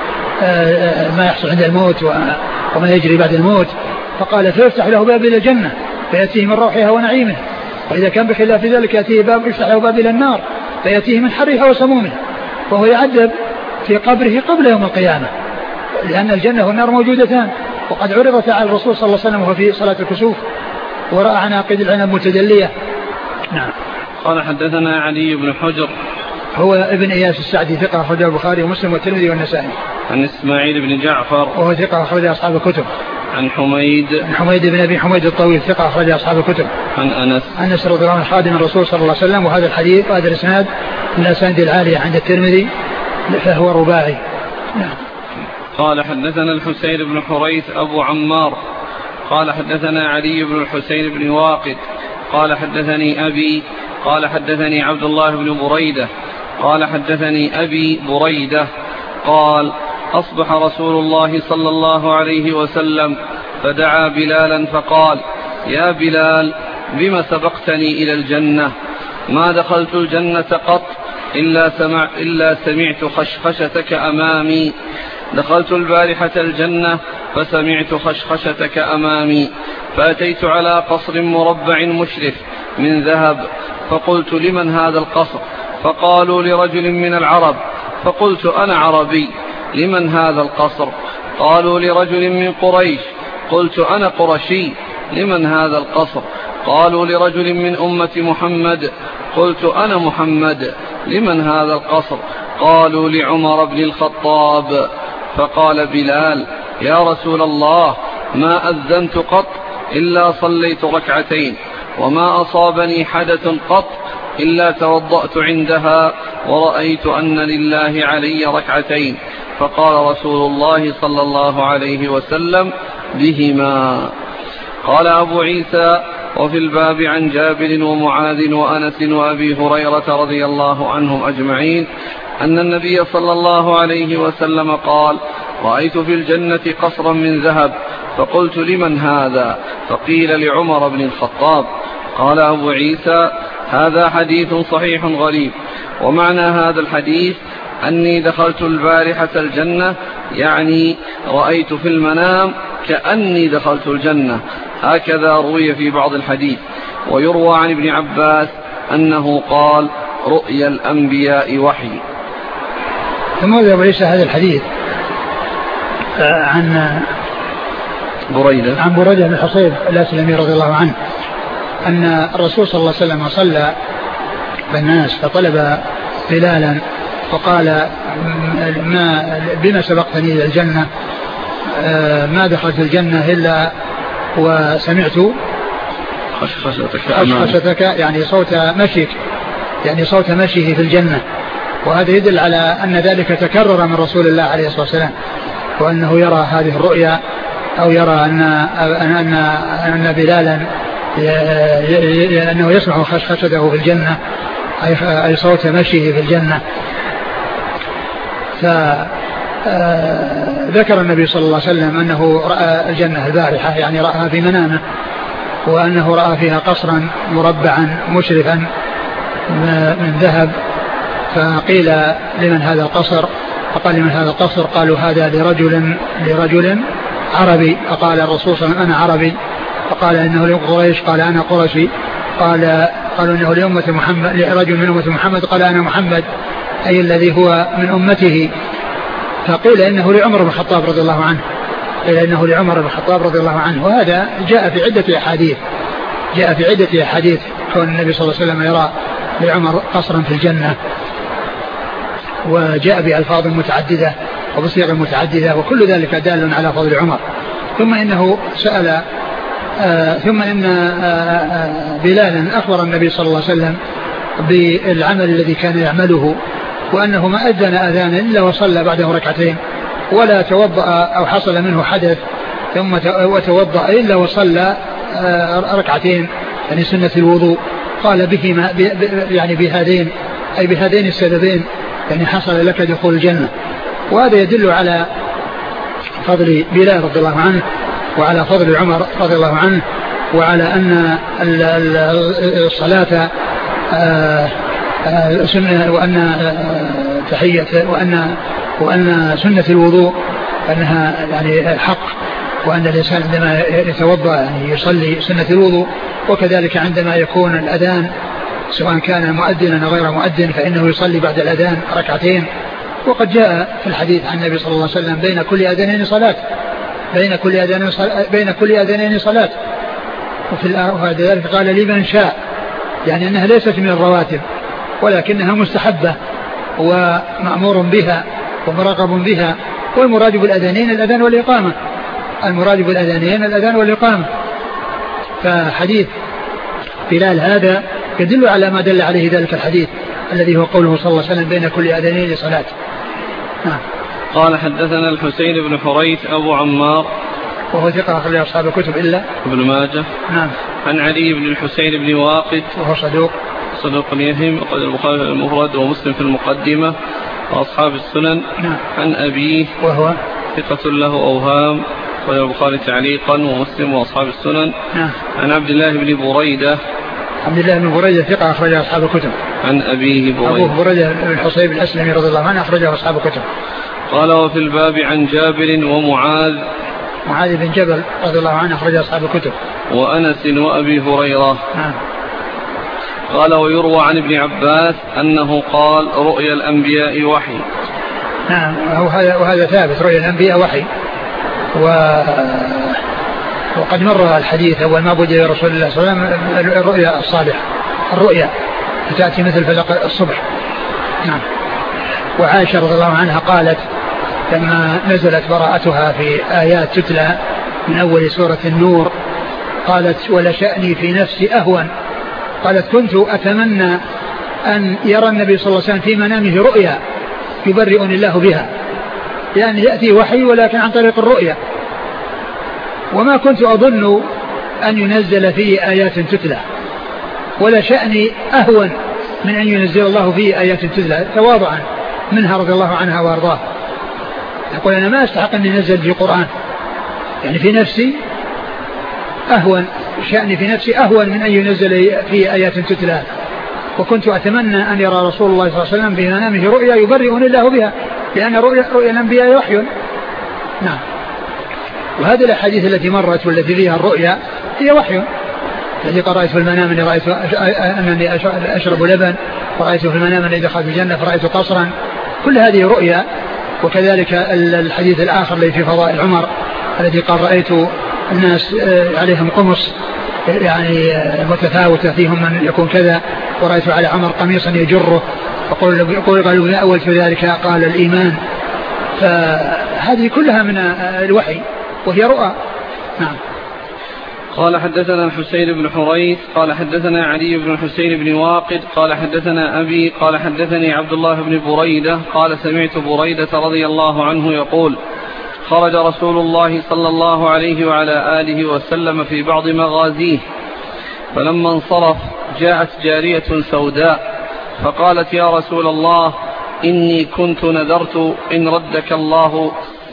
ما يحصل عند الموت وما يجري بعد الموت، فقال فيفتح له باب إلى الجنة فيأتيه من روحها ونعيمه، وإذا كان بخلاف ذلك يأتيه باب يفتح له باب إلى النار فيأتيه من حرها وسمومها، وهو يعذب في قبره قبل يوم القيامة، لأن الجنة والنار موجودتان. وقد عرضت على الرسول صلى الله عليه وسلم وهو في صلاة الكسوف ورأى عناقيد العنب متجلية. نعم.
قال حدثنا علي بن حجر
هو ابن إياس السعدي ثقة أخرجه البخاري ومسلم والترمذي والنسائي.
عن إسماعيل بن جعفر
وهو ثقة أخرج أصحاب الكتب.
عن حميد
بن أبي حميد الطويل ثقة أخرج أصحاب الكتب.
عن
أنس رضي الله عنه خادم الرسول صلى الله عليه وسلم. وهذا الحديث هذا الإسناد من الأسانيد العالية عند الترمذي فهو رباعي. نعم.
قال حدثنا الحسين بن حريث أبو عمار قال حدثنا علي بن الحسين بن واقد قال حدثني أبي قال حدثني عبد الله بن بريدة قال حدثني أبي بريدة قال أصبح رسول الله صلى الله عليه وسلم فدعا بلالا فقال يا بلال بما سبقتني إلى الجنة؟ ما دخلت الجنة قط إلا سمعت خشخشتك أمامي. دخلت البارحة الجنة فسمعت خشخشتك أمامي، فأتيت على قصر مربع مشرف من ذهب، فقلت لمن هذا القصر؟ فقالوا لرجل من العرب، فقلت أنا عربي. لمن هذا القصر؟ قالوا لرجل من قريش، قلت أنا قرشي. لمن هذا القصر؟ قالوا لرجل من أمة محمد، قلت أنا محمد. لمن هذا القصر؟ قالوا لعمر بن الخطاب. فقال بلال يا رسول الله ما أذنت قط إلا صليت ركعتين، وما أصابني حدث قط إلا توضأت عندها ورأيت أن لله علي ركعتين. فقال رسول الله صلى الله عليه وسلم بهما. قال أبو عيسى وفي الباب عن جابر ومعاذ وأنس وأبي هريرة رضي الله عنهم أجمعين أن النبي صلى الله عليه وسلم قال رأيت في الجنة قصرا من ذهب، فقلت لمن هذا؟ فقيل لعمر بن الخطاب. قال أبو عيسى هذا حديث صحيح غريب، ومعنى هذا الحديث أني دخلت البارحة الجنة، يعني رأيت في المنام كأني دخلت الجنة، هكذا روي في بعض الحديث. ويروى عن ابن عباس أنه قال رؤيا الأنبياء وحي.
ثم أبو عيسى هذا الحديث عن بريدة بن حصيب الأسلمي رضي الله عنه أن الرسول صلى الله عليه وسلم صلى بالناس فطلب بلالا فقال بما سبقتني إلى الجنة؟ ما دخلت الجنة إلا وسمعت خشخشتك، يعني صوت مشيك، يعني صوت مشيه في الجنة. وهذا يدل على أن ذلك تكرر من رسول الله عليه الصلاة والسلام، وأنه يرى هذه الرؤيا أو يرى أن بلالا أنه يسمع خشخشته في الجنة، أي صوت مشيه في الجنة. فذكر النبي صلى الله عليه وسلم أنه رأى الجنة البارحة، يعني رأها في منامه، وأنه رأى فيها قصرا مربعا مشرفا من ذهب. فقيل لمن هذا القصر؟ فقال لمن هذا القصر؟ قالوا هذا لرجل عربي. فقال الرسول صلى الله عليه وسلم أنا عربي. فقال إنه لقريش، قال أنا قرشي. قالوا إنه لأمة محمد، لرجل من أمة محمد، قال أنا محمد، أي الذي هو من أمته. فقيل إنه لعمر بن الخطاب رضي الله عنه، وهذا جاء في عدة أحاديث، كون النبي صلى الله عليه وسلم يرى لعمر قصرا في الجنة، وجاء بألفاظ متعددة وبصيغ متعددة، وكل ذلك دال على فضل عمر. ثم إنه سأل ثم إن بلالا أخبر النبي صلى الله عليه وسلم بالعمل الذي كان يعمله، وأنه ما أذن أذانا إلا وصلى بعده ركعتين، ولا توضأ أو حصل منه حدث ثم وتوضأ إلا وصلى ركعتين، يعني سنة الوضوء. قال بهما يعني بهذين أي بهذين السببين يعني حصل لك دخول الجنة. وهذا يدل على فضل بلال رضي الله عنه، وعلى فضل عمر رضي الله عنه، وعلى أن الصلاة سنة، وأن تحية وأن سنة الوضوء أنها يعني حق، وأن الإنسان عندما يتوضأ يعني يصلي سنة الوضوء، وكذلك عندما يكون الأذان سواء كان مؤذنا أو غير مؤذن فإنه يصلي بعد الأذان ركعتين. وقد جاء في الحديث عن النبي صلى الله عليه وسلم بين كل أذانين صلاة، بين كل أذانين صلاة. وفي ذلك قال لمن شاء، يعني أنها ليست من الرواتب ولكنها مستحبة ومأمور بها ومراقب بها. والمراد بالأذانين الأذان والإقامة، المراد بالأذانين الأذان والإقامة. فحديث بلال هذا يدل على ما دل عليه ذلك الحديث الذي هو قوله صلى الله عليه وسلم بين كل أذانين صلاة.
قال حدثنا الحسين بن حريث أبو عمار
وهو ثقة أخرج أصحاب الكتب إلا
ابن ماجه.
نعم.
عن علي بن الحسين بن واقد
وهو صدوق
يهم، وقد البخاري في المفرد ومسلم في المقدمة وأصحاب السنن.
نعم.
عن أبيه
وهو
ثقة له أوهام، وقد البخاري تعليقا ومسلم وأصحاب السنن.
نعم.
عن عبد الله بن بريدة
ثقة أخرج أصحاب الكتب.
عن أبيه
أبوه بريدة بن الحصيب الأسلمي رضي الله عنه أخرجه أصحاب الكتب.
قال وفي الباب عن جابر ومعاذ
بن جبل رضي الله عنه أخرج أصحاب الكتب،
وأنس وأبي هريرة. قال ويروى عن ابن عباس أنه قال رؤيا الأنبياء وحي.
نعم. وهذا ثابت، رؤيا الأنبياء وحي. وقد مر الحديث أول ما بدأ رسول الله صلى الله عليه وسلم الرؤيا الصالحة، الرؤيا تأتي مثل فلق الصبح. نعم. وعائشة رضي الله عنها قالت لما نزلت براءتها في آيات تتلى من أول سورة النور قالت ولشأني في نفسي أهون، قالت كنت أتمنى أن يرى النبي صلى الله عليه وسلم في منامه رؤيا يبرئني الله بها، يعني يأتي وحي ولكن عن طريق الرؤيا، وما كنت أظن أن ينزل فيه آيات تتلى، ولشأني أهون من أن ينزل الله فيه آيات تتلى، تواضعا منها رضي الله عنها وارضاه. يقول أنا ما أستحق أن ينزل في القرآن، يعني في نفسي أهون، شأني في نفسي أهون من أن ينزل فيه آيات تتلى، وكنت أتمنى أن يرى رسول الله صلى الله عليه وسلم في منامه رؤيا يبرئني الله بها، لأن رؤيا الأنبياء وحي. نعم. وهذه الأحاديث التي مرت والتي فيها الرؤيا هي وحي. الذي قرأت في المنام أني رأيت أنني أشرب لبن، ورأيت في المنام أني دخلت الجنة فرأيت قصرا، كل هذه رؤيا. وكذلك الحديث الآخر الذي في فضائل عمر الذي قال رأيت الناس عليهم قمص يعني متفاوتة، فيهم من يكون كذا، ورأيت على عمر قميصا يجره، قالوا من أول ذلك قال الإيمان. فهذه كلها من الوحي وهي رؤى. نعم.
قال حدثنا الحسين بن حريث قال حدثنا علي بن الحسين بن واقد قال حدثنا أبي قال حدثني عبد الله بن بريدة قال سمعت بريدة رضي الله عنه يقول خرج رسول الله صلى الله عليه وعلى آله وسلم في بعض مغازيه، فلما انصرف جاءت جارية سوداء فقالت يا رسول الله إني كنت نذرت إن ردك الله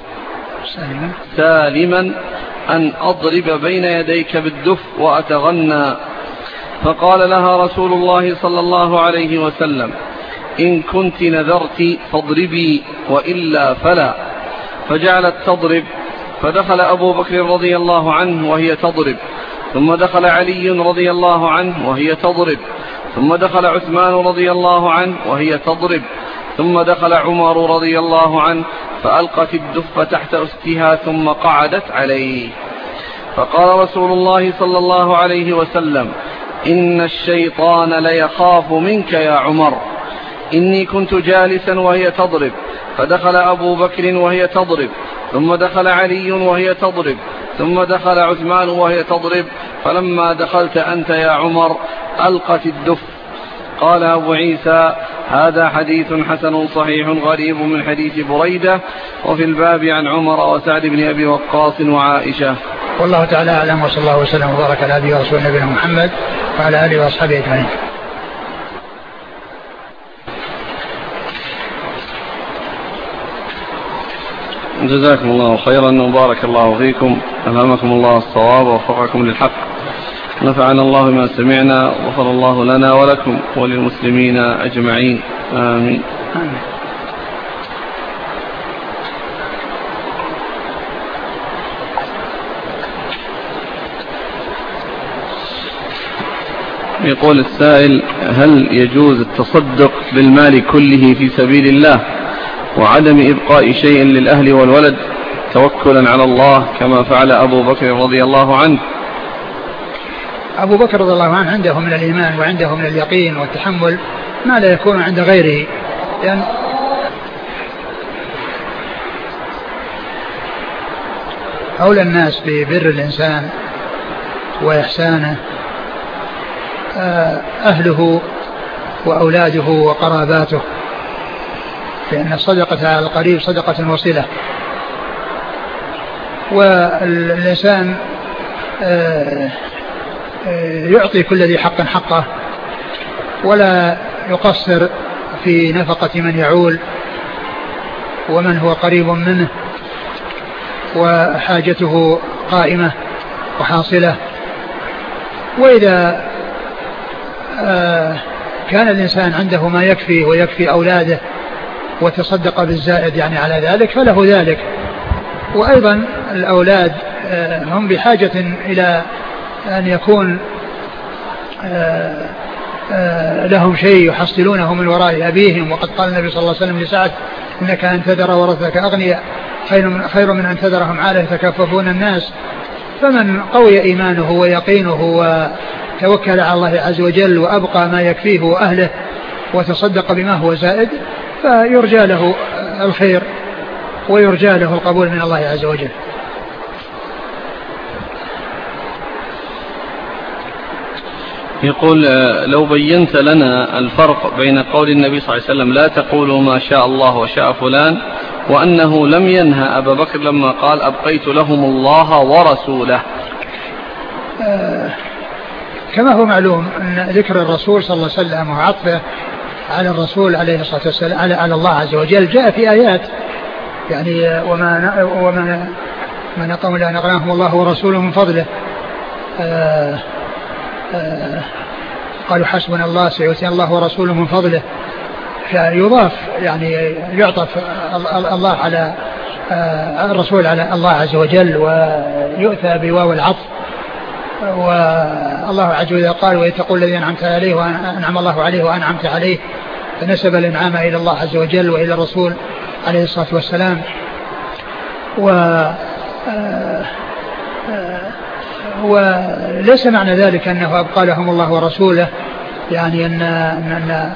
سالما أن أضرب بين يديك بالدف وأتغنى. فقال لها رسول الله صلى الله عليه وسلم إن كنت نذرت فاضربي وإلا فلا. فجعلت تضرب، فدخل أبو بكر رضي الله عنه وهي تضرب، ثم دخل علي رضي الله عنه وهي تضرب، ثم دخل عثمان رضي الله عنه وهي تضرب، ثم دخل عمر رضي الله عنه فألقت الدف تحت أستها ثم قعدت عليه. فقال رسول الله صلى الله عليه وسلم إن الشيطان ليخاف منك يا عمر. إني كنت جالسا وهي تضرب، فدخل أبو بكر وهي تضرب، ثم دخل علي وهي تضرب، ثم دخل عثمان وهي تضرب، فلما دخلت أنت يا عمر ألقت الدف. قال أبو عيسى: هذا حديث حسن صحيح غريب من حديث بريدة، وفي الباب عن عمر وسعد بن أبي وقاص وعائشة.
والله تعالى أعلم، وصلى الله وسلم وبارك على أبي ورسول نبينا محمد وعلى آله وأصحابه أجمعين.
جزاكم الله خيرا وبارك الله فيكم، ألهمكم الله الصواب ووفقكم للحق، نفعنا الله بما سمعنا، وغفر الله لنا ولكم وللمسلمين أجمعين، آمين. يقول السائل: هل يجوز التصدق بالمال كله في سبيل الله وعدم إبقاء شيء للأهل والولد توكلا على الله كما فعل أبو بكر رضي الله عنه؟
أبو بكر رضي الله عنه عنده من الإيمان وعنده من اليقين والتحمل ما لا يكون عند غيره، لأن أولى الناس ببر الإنسان وإحسانه أهله وأولاده وقراباته، لأن الصدقة على القريب صدقة وصلة. والإنسان يعطي كل ذي حق حقه، ولا يقصر في نفقة من يعول ومن هو قريب منه وحاجته قائمة وحاصلة. وإذا كان الإنسان عنده ما يكفي ويكفي أولاده وتصدق بالزائد يعني على ذلك فله ذلك. وأيضا الأولاد هم بحاجة إلى أن يكون لهم شيء يحصلونه من وراء أبيهم، وقد قال النبي صلى الله عليه وسلم لسعد: إنك أن تذر ورثتك أغنياء خير من أن تذرهم عالة يتكففون الناس. فمن قوي إيمانه ويقينه وتوكل على الله عز وجل وأبقى ما يكفيه وأهله وتصدق بما هو زائد فيرجى له الخير ويرجى له القبول من الله عز وجل.
يقول: لو بينت لنا الفرق بين قول النبي صلى الله عليه وسلم لا تقولوا ما شاء الله وشاء فلان، وأنه لم ينهى أبا بكر لما قال أبقيت لهم الله ورسوله.
كما هو معلوم أن ذكر الرسول صلى الله عليه وسلم وعطفه على الرسول عليه الصلاة والسلام على الله عز وجل جاء في آيات، يعني وما نقم لا نغناهم الله ورسوله من فضله. قالوا حسبنا الله سيؤتينا الله ورسوله من فضله، فيضاف يعني يعطف الله على الرسول على الله عز وجل ويؤتى بواو العطف. والله عز وجل قال: وإذ تقول الذي أنعمت عليه وأنعم الله عليه وأنعمت عليه، فنسب الإنعام إلى الله عز وجل وإلى الرسول عليه الصلاة والسلام. وليس معنى ذلك أنه أبقى لهم الله ورسوله، يعني أن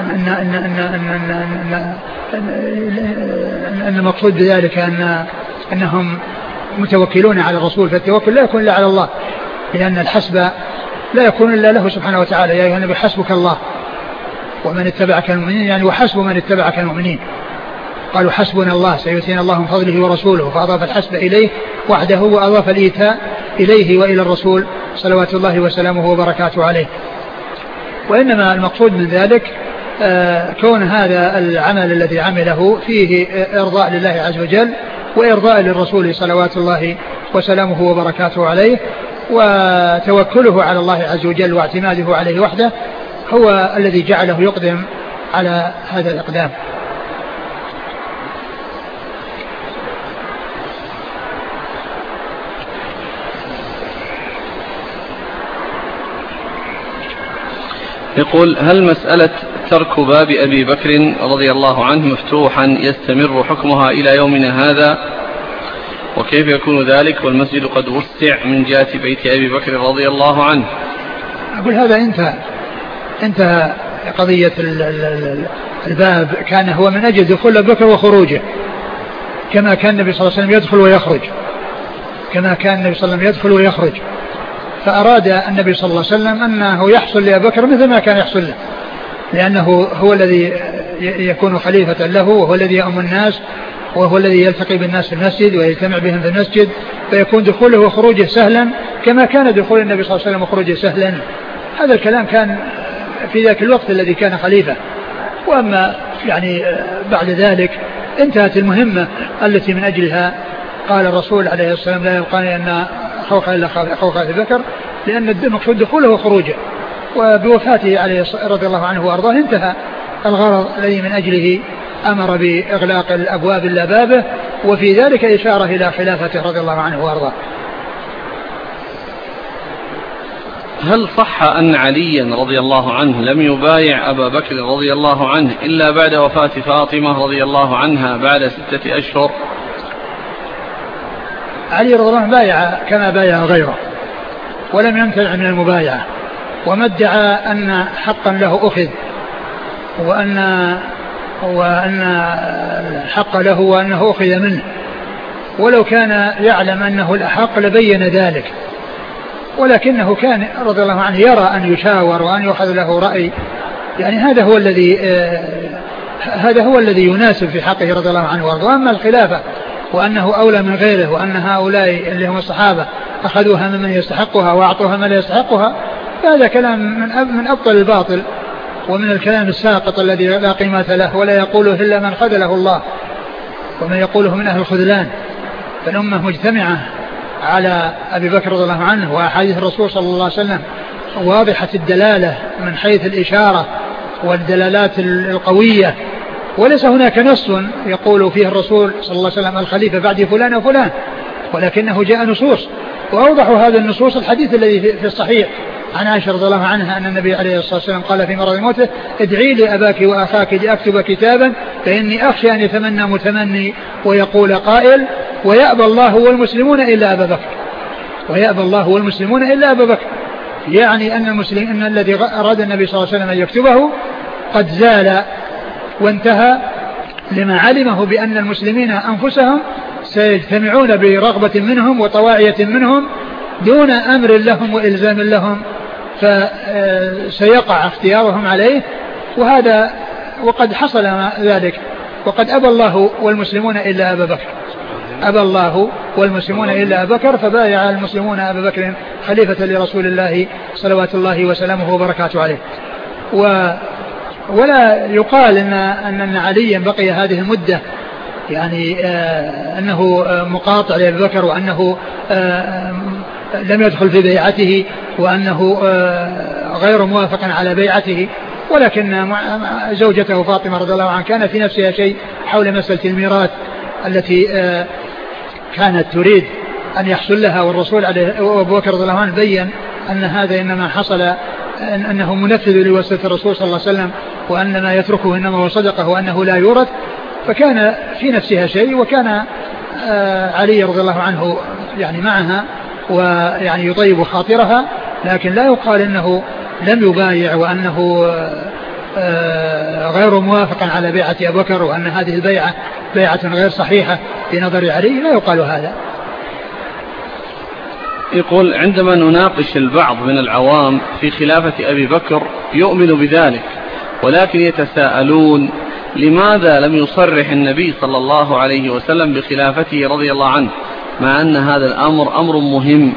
المقصود بذلك أنهم متوكلون على الرسول، فالتوكل لا يكون إلا على الله، لأن الحسب لا يكون إلا له سبحانه وتعالى. يا أيها النبي حسبك الله ومن اتبعك المؤمنين، يعني وحسب من اتبعك المؤمنين. قالوا حسبنا الله سيؤتينا الله من فضله ورسوله، فأضاف الحسب إليه وحده وأضاف الإيتاء إليه وإلى الرسول صلوات الله وسلامه وبركاته عليه. وإنما المقصود من ذلك كون هذا العمل الذي عمله فيه إرضاء لله عز وجل وإرضاء للرسول صلوات الله وسلامه وبركاته عليه، وتوكله على الله عز وجل واعتماده عليه وحده هو الذي جعله يقدم على هذا الإقدام.
يقول: هل مسألة ترك باب أبي بكر رضي الله عنه مفتوحا يستمر حكمها إلى يومنا هذا؟ وكيف يكون ذلك والمسجد قد وسع من جهة بيت أبي بكر رضي الله عنه؟
أقول هذا انتهى قضية الباب. كان هو من أجل دخول أبي بكر وخروجه، كما كان النبي صلى الله عليه وسلم يدخل ويخرج، كما كان النبي صلى الله عليه وسلم يدخل ويخرج. فأراد النبي صلى الله عليه وسلم أنه يحصل لأبي بكر مثل ما كان يحصل له، لأنه هو الذي يكون خليفة له، وهو الذي يؤم الناس، وهو الذي يلتقي بالناس في المسجد ويجتمع بهم في المسجد، فيكون دخوله وخروجه سهلا كما كان دخول النبي صلى الله عليه وسلم وخروجه سهلا. هذا الكلام كان في ذاك الوقت الذي كان خليفة. وأما يعني بعد ذلك انتهت المهمة التي من أجلها قال الرسول عليه الصلاة والسلام لا يبقاني أن أخوك إلا أخوك أبي بكر، لأن المقصود دخوله وخروجه. وبوفاته عليه رضي الله عنه وأرضاه انتهى الغرض الذي من أجله أمر بإغلاق الأبواب إلا بابه، وفي ذلك إشارة إلى خلافته رضي الله عنه وأرضاه.
هل صح أن عليا رضي الله عنه لم يبايع أبا بكر رضي الله عنه إلا بعد وفاة فاطمة رضي الله عنها بعد 6 أشهر؟
علي رضي الله عنه بايع كما بايع غيره ولم يمتنع من المبايعة، وما ادعى أن حقا له أخذ وأن الحق له وأنه أخذ منه، ولو كان يعلم أنه الأحق لبين ذلك، ولكنه كان رضي الله عنه يرى أن يشاور وأن يؤخذ له رأي. يعني هذا هو الذي يناسب في حقه رضي الله عنه وارضاه. أما الخلافة وأنه أولى من غيره، وأن هؤلاء اللي هم الصحابة أخذوها ممن يستحقها وأعطوها من لا يستحقها، فهذا كلام من أبطل الباطل ومن الكلام الساقط الذي لا قيمة له ولا يقوله إلا من خذله الله ومن يقوله من أهل الخذلان. فالأمة مجتمعة على أبي بكر رضي الله عنه، وأحاديث الرسول صلى الله عليه وسلم واضحة الدلالة من حيث الإشارة والدلالات القوية، وليس هناك نص يقول فيه الرسول صلى الله عليه وسلم الخليفة بعد فلان وفلان، ولكنه جاء نصوص، وأوضح هذه النصوص الحديث الذي في الصحيح عن عائشة رضي الله عنها أن النبي عليه الصلاة والسلام قال في مرض موته ادعي لأباك وأخاك لأكتب كتابا فإني أخشى أن يتمنى متمني ويقول قائل ويأبى الله والمسلمون إلا أبا بكر، ويأبى الله والمسلمون إلا أبا بكر. يعني أن المسلم أن الذي أراد النبي صلى الله عليه وسلم أن يكتبه قد زال وانتهى، لما علمه بأن المسلمين أنفسهم سيجتمعون برغبة منهم وطواعية منهم دون أمر لهم وإلزام لهم، فسيقع اختيارهم عليه. وهذا وقد حصل ذلك، وقد أبى الله والمسلمون إلا أبا بكر، أبى الله والمسلمون إلا أبا بكر، فبايع المسلمون أبا بكر خليفة لرسول الله صلوات الله وسلامه وبركاته عليه. ولا يقال أن عليا بقي هذه المدة يعني أنه مقاطع لأبي بكر، وأنه لم يدخل في بيعته، وأنه غير موافق على بيعته، ولكن زوجته فاطمة رضي الله عنها كان في نفسها شيء حول مسألة الميراث التي كانت تريد أن يحصل لها، والرسول عليه وأبو بكر رضي الله عنه بين أن هذا إنما حصل أنه منفذ لوصية الرسول صلى الله عليه وسلم، وأن ما يتركه إنما هو صدقه وأنه لا يورث، فكان في نفسها شيء. وكان علي رضي الله عنه يعني معها ويعني يطيب خاطرها، لكن لا يقال أنه لم يبايع وأنه غير موافق على بيعة أبي بكر، وأن هذه البيعة بيعة غير صحيحة في نظر علي، لا يقال هذا.
يقول عندما نناقش البعض من العوام في خلافة أبي بكر يؤمن بذلك، ولكن يتساءلون لماذا لم يصرح النبي صلى الله عليه وسلم بخلافته رضي الله عنه، مع أن هذا الأمر أمر مهم.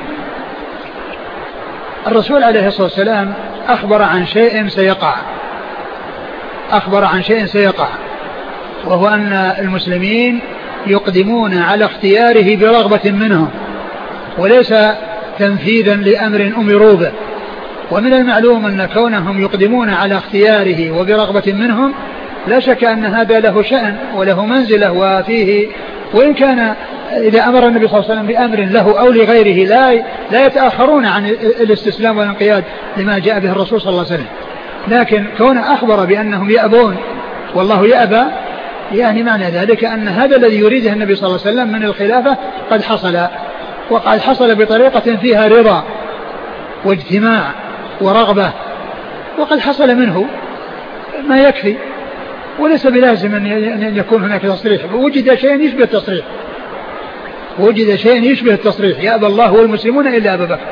الرسول عليه الصلاة والسلام أخبر عن شيء سيقع، أخبر عن شيء سيقع، وهو أن المسلمين يقدمون على اختياره برغبة منهم وليس تنفيذا لأمر أمروا به. ومن المعلوم أن كونهم يقدمون على اختياره وبرغبة منهم لا شك أن هذا له شأن وله منزلة، وفيه وإن كان إذا أمر النبي صلى الله عليه وسلم بأمر له أو لغيره لا يتأخرون عن الاستسلام والانقياد لما جاء به الرسول صلى الله عليه وسلم، لكن كون أخبر بأنهم يأبون والله يأبى، يعني معنى ذلك أن هذا الذي يريده النبي صلى الله عليه وسلم من الخلافة قد حصل، وقد حصل بطريقة فيها رضا واجتماع ورغبة، وقد حصل منه ما يكفي، وليس بلازم أن يكون هناك تصريح. وجد شيء يشبه التصريح، وجد شيء يشبه التصريح، يأبى الله والمسلمون إلا أبا بكر.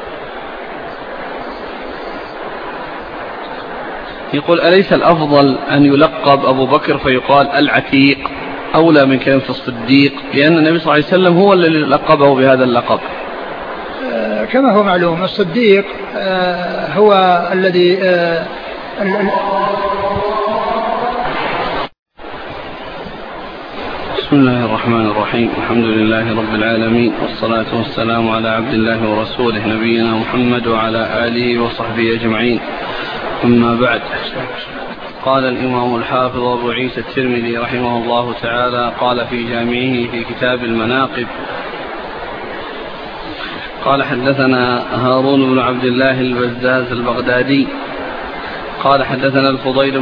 يقول: أليس الأفضل أن يلقب أبو بكر فيقال العتيق أولى من كلمة الصديق، لأن النبي صلى الله عليه وسلم هو الذي لقبه بهذا اللقب؟
كما هو معلوم الصديق هو الذي
بسم الله الرحمن الرحيم. الحمد لله رب العالمين، والصلاة والسلام على عبد الله ورسوله نبينا محمد وعلى آله وصحبه أجمعين. أما بعد، قال الإمام الحافظ أبو عيسى الترمذي رحمه الله تعالى قال في جامعه في كتاب المناقب: قال حدثنا هارون بن عبد الله البزاز البغدادي قال حدثنا الفضل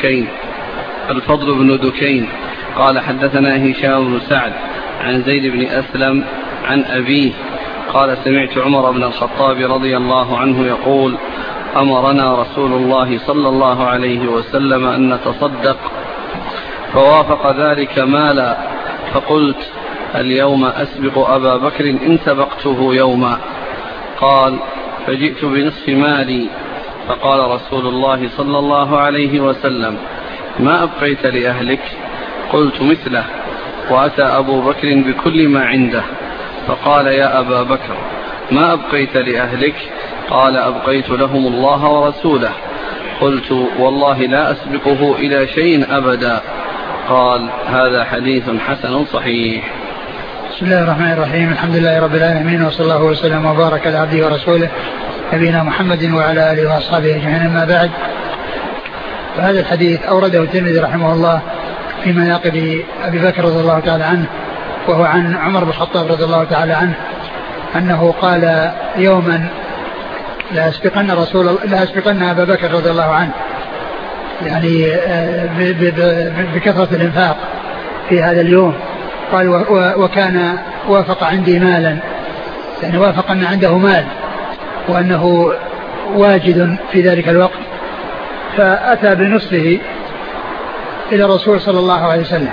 بن دكين قال حدثنا هشام بن سعد عن زيد بن أسلم عن أبيه قال: سمعت عمر بن الخطاب رضي الله عنه يقول: أمرنا رسول الله صلى الله عليه وسلم أن نتصدق، فوافق ذلك مالا، فقلت: اليوم أسبق أبا بكر إن سبقته يوما. قال: فجئت بنصف مالي، فقال رسول الله صلى الله عليه وسلم: ما أبقيت لأهلك؟ قلت: مثله. وأتى أبو بكر بكل ما عنده، فقال: يا أبا بكر، ما أبقيت لأهلك؟ قال: أبقيت لهم الله ورسوله. قلت: والله لا أسبقه إلى شيء أبدا. قال: هذا حديث حسن صحيح.
بسم الله الرحمن الرحيم. الحمد لله رب العالمين، وصلى الله وسلم وبارك على عبده ورسوله نبينا محمد وعلى آله وأصحابه أجمعين. أما بعد، فهذا الحديث أورده الترمذي رحمه الله في مناقب أبي بكر رضي الله تعالى عنه، وهو عن عمر بن الخطاب رضي الله تعالى عنه أنه قال يوما: لا أسبقن أبا بكر رضي الله عنه، يعني بكثرة الإنفاق في هذا اليوم. قال: وكان وافق عندي مالا، يعني وافق أن عنده مال وأنه واجد في ذلك الوقت، فأتى بنصفه إلى الرسول صلى الله عليه وسلم،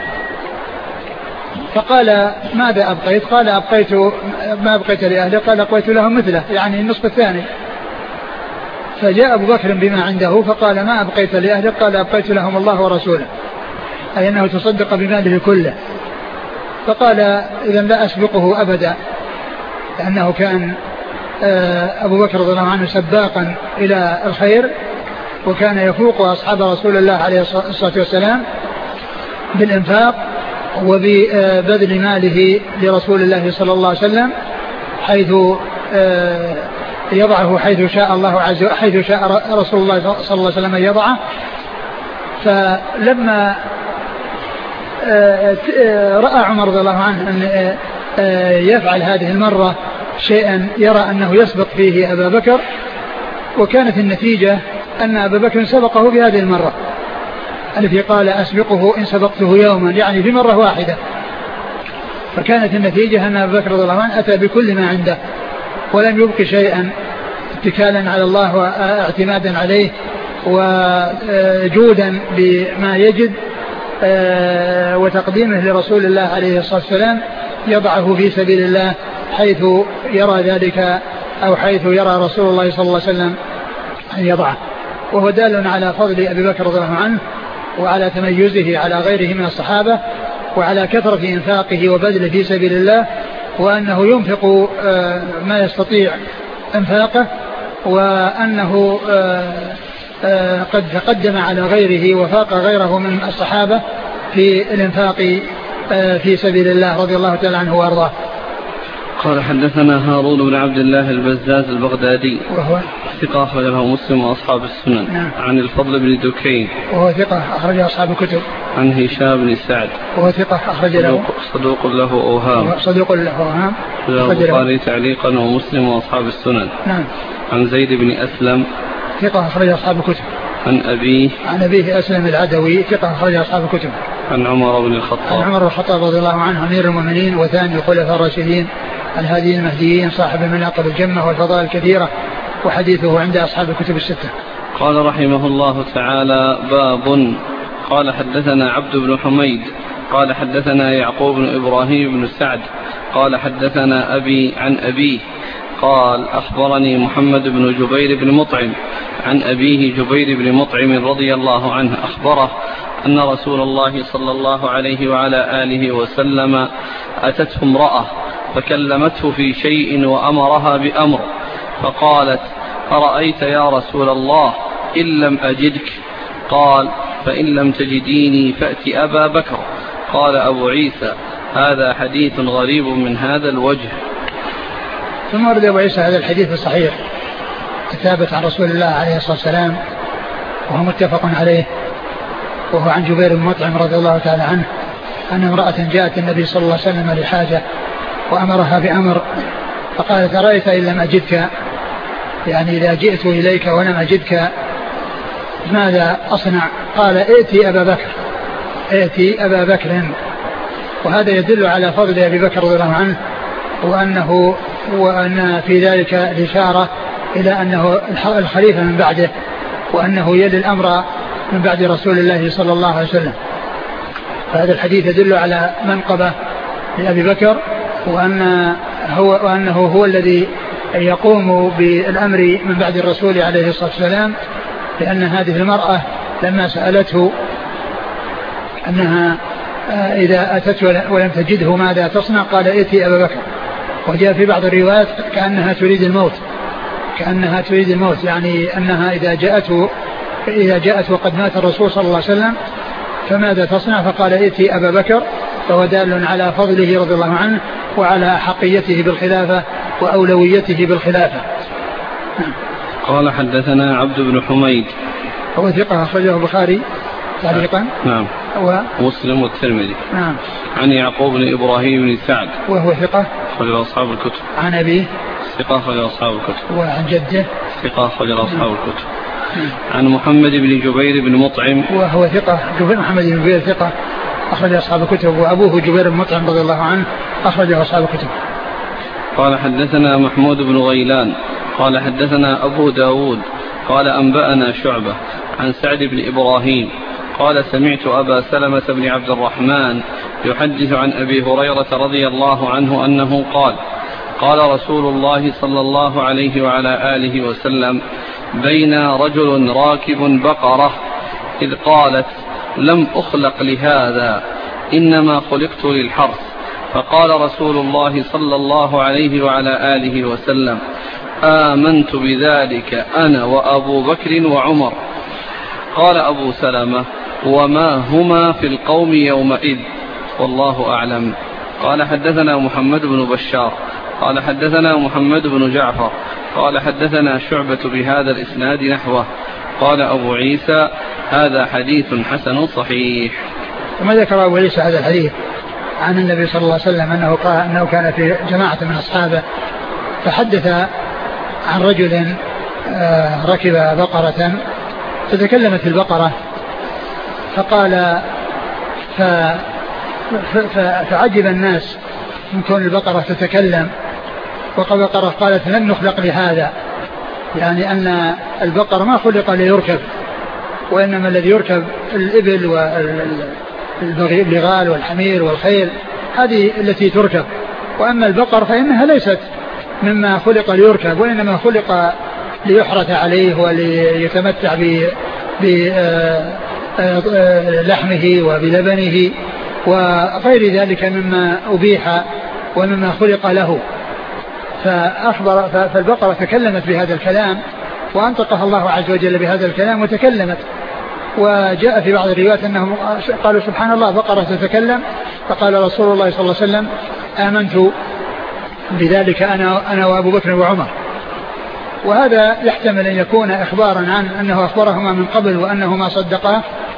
فقال: ماذا أبقيت؟ قال: ما أبقيت لأهلي؟ قال: أبقيت لهم مثله، يعني النصف الثاني. فجاء أبو بكر بما عنده فقال: ما أبقيت لأهلي؟ قال: أبقيت لهم الله ورسوله، أي أنه تصدق بماله كله. فقال: إذن لا أسبقه أبدا، لأنه كان أبو بكر رضي الله عنه سباقا إلى الخير، وكان يفوق أصحاب رسول الله عليه الصلاة والسلام بالإنفاق وببذل ماله لرسول الله صلى الله عليه وسلم، حيث يضعه حيث شاء الله عز وجل، حيث شاء رسول الله صلى الله عليه وسلم أن يضعه. فلما رأى عمر رضي الله عنه أن يفعل هذه المرة شيئا يرى أنه يسبق فيه أبا بكر، وكانت النتيجة أن أبا بكر سبقه في هذه المرة التي قال: أسبقه إن سبقته يوما، يعني في مرة واحدة. فكانت النتيجة أن أبا بكر رضي الله عنه أتى بكل ما عنده ولم يبق شيئا، اتكالا على الله واعتمادا عليه وجودا بما يجد، وتقديمه لرسول الله عليه الصلاة والسلام، يضعه في سبيل الله حيث يرى ذلك، أو حيث يرى رسول الله صلى الله عليه وسلم أن يضعه. وهو دال على فضل أبي بكر رضي الله عنه، وعلى تميزه على غيره من الصحابة، وعلى كثرة إنفاقه وبذله في سبيل الله، وأنه ينفق ما يستطيع إنفاقه، وأنه قد تقدم على غيره وفاق غيره من الصحابة في الإنفاق في سبيل الله رضي الله تعالى عنه وأرضاه.
قال: حدثنا هارون بن عبد الله البزاز البغدادي، وهو ثقة أخرج له مسلم وأصحاب السنن.
نعم.
عن الفضل بن دكين،
وهو ثقة أخرج أصحاب الكتب.
عن هشام بن سعد،
وهو ثقة أخرج له
صدوق له أوهام. البخاري تعليقا ومسلم وأصحاب السنن.
نعم.
عن زيد بن أسلم،
ثقة أخرج أصحاب الكتب.
عن أبيه
أسلم العدوي، ثقة أخرج أصحاب الكتب.
عن عمر بن الخطاب
رضي الله عنه أمير المؤمنين وثاني الخلفاء الراشدين الهاديين المهديين، صاحب المناقب الجمة والفضائل الكثيرة، وحديثه عند أصحاب الكتب الستة.
قال رحمه الله تعالى: باب. قال حدثنا عبد بن حميد قال حدثنا يعقوب بن إبراهيم بن سعد قال حدثنا أبي عن أبيه قال: أخبرني محمد بن جبير بن مطعم عن أبيه جبير بن مطعم رضي الله عنه أخبره أن رسول الله صلى الله عليه وعلى آله وسلم أتته امرأة فكلمته في شيء وأمرها بأمر، فقالت: أرأيت يا رسول الله إن لم أجدك؟ قال: فإن لم تجديني فأت أبا بكر. قال أبو عيسى: هذا حديث غريب من هذا الوجه.
ثم ورد أبو عيسى هذا الحديث الصحيح الثابت عن رسول الله عليه الصلاة والسلام وهو متفق عليه، وهو عن جبير بن مطعم رضي الله تعالى عنه أن امرأة جاءت النبي صلى الله عليه وسلم لحاجة وأمرها بأمر، فقالت: أرأيت إن لم أجدك؟ يعني إذا جئت إليك ولم أجدك ماذا أصنع؟ قال: ائتي أبا بكر، ائتي أبا بكر. وهذا يدل على فضل أبي بكر رضي الله عنه، وأن في ذلك الإشارة إلى أنه الخليفة من بعده، وأنه يلي الأمر من بعد رسول الله صلى الله عليه وسلم. فهذا الحديث يدل على منقبة لأبي بكر، وأنه هو الذي يقوم بالأمر من بعد الرسول عليه الصلاة والسلام، لأن هذه المرأة لما سألته أنها إذا أتت ولم تجده ماذا تصنع؟ قال: ائتي أبا بكر. وجاء في بعض الروايات كأنها تريد الموت، يعني أنها إذا جاءت وقد مات الرسول صلى الله عليه وسلم فماذا تصنع؟ فقال: ائتي أبا بكر. فهو دال على فضله رضي الله عنه وعلى حقيته بالخلافة وأولويته بالخلافة.
قال حدثنا عبد بن حميد
هو ثقة أخرجه البخاري تعليقا.
نعم. ومسلم والترمذي.
نعم.
عن يعقوب بن إبراهيم بن سعد
وهو ثقة
أخرج أصحاب الكتب.
عن أبيه
ثقة أخرج أصحاب الكتب.
وعن جده
ثقة أخرج أصحاب الكتب. عن محمد بن جبير بن مطعم
وهو ثقة. محمد بن جبير ثقة أخرج أصحاب الكتب، وأبوه جبير بن مطعم رضي الله عنه أخرجه أصحاب الكتب.
قال حدثنا محمود بن غيلان قال حدثنا أبو داود قال أنبأنا شعبة عن سعد بن إبراهيم قال سمعت أبا سلمة بن عبد الرحمن يحدث عن أبي هريرة رضي الله عنه أنه قال: قال رسول الله صلى الله عليه وعلى آله وسلم: بين رجل راكب بقرة إذ قالت: لم أخلق لهذا إنما خلقت للحرث. فقال رسول الله صلى الله عليه وعلى آله وسلم: آمنت بذلك أنا وأبو بكر وعمر. قال أبو سلمة: وما هما في القوم يومئذ والله أعلم. قال حدثنا محمد بن بشار قال حدثنا محمد بن جعفر قال حدثنا شعبة بهذا الإسناد نحوه. قال أبو عيسى: هذا حديث حسن صحيح.
ثم ذكر أبو عيسى هذا الحديث عن النبي صلى الله عليه وسلم أنه كان في جماعة من أصحابه فحدث عن رجل ركب بقرة فتكلمت البقرة فقال فعجب الناس من كون البقرة تتكلم، وقال قالت: لن نخلق لهذا، يعني أن البقر ما خلق ليركب، وإنما الذي يركب الإبل والبغال والحمير والخيل، هذه التي تركب، وأما البقر فإنها ليست مما خلق ليركب، وإنما خلق ليحرث عليه وليتمتع بلحمه وبلبنه وغير ذلك مما أبيح ومما خلق له. فالبقرة تكلمت بهذا الكلام وأنطقها الله عز وجل بهذا الكلام وتكلمت. وجاء في بعض الروايات أنهم قالوا: سبحان الله، بقرة تتكلم. فقال رسول الله صلى الله عليه وسلم: آمنت بذلك أنا وأبو بكر وعمر. وهذا يحتمل أن يكون إخبارا عن أنه أخبرهما من قبل وأنهما صدقاه،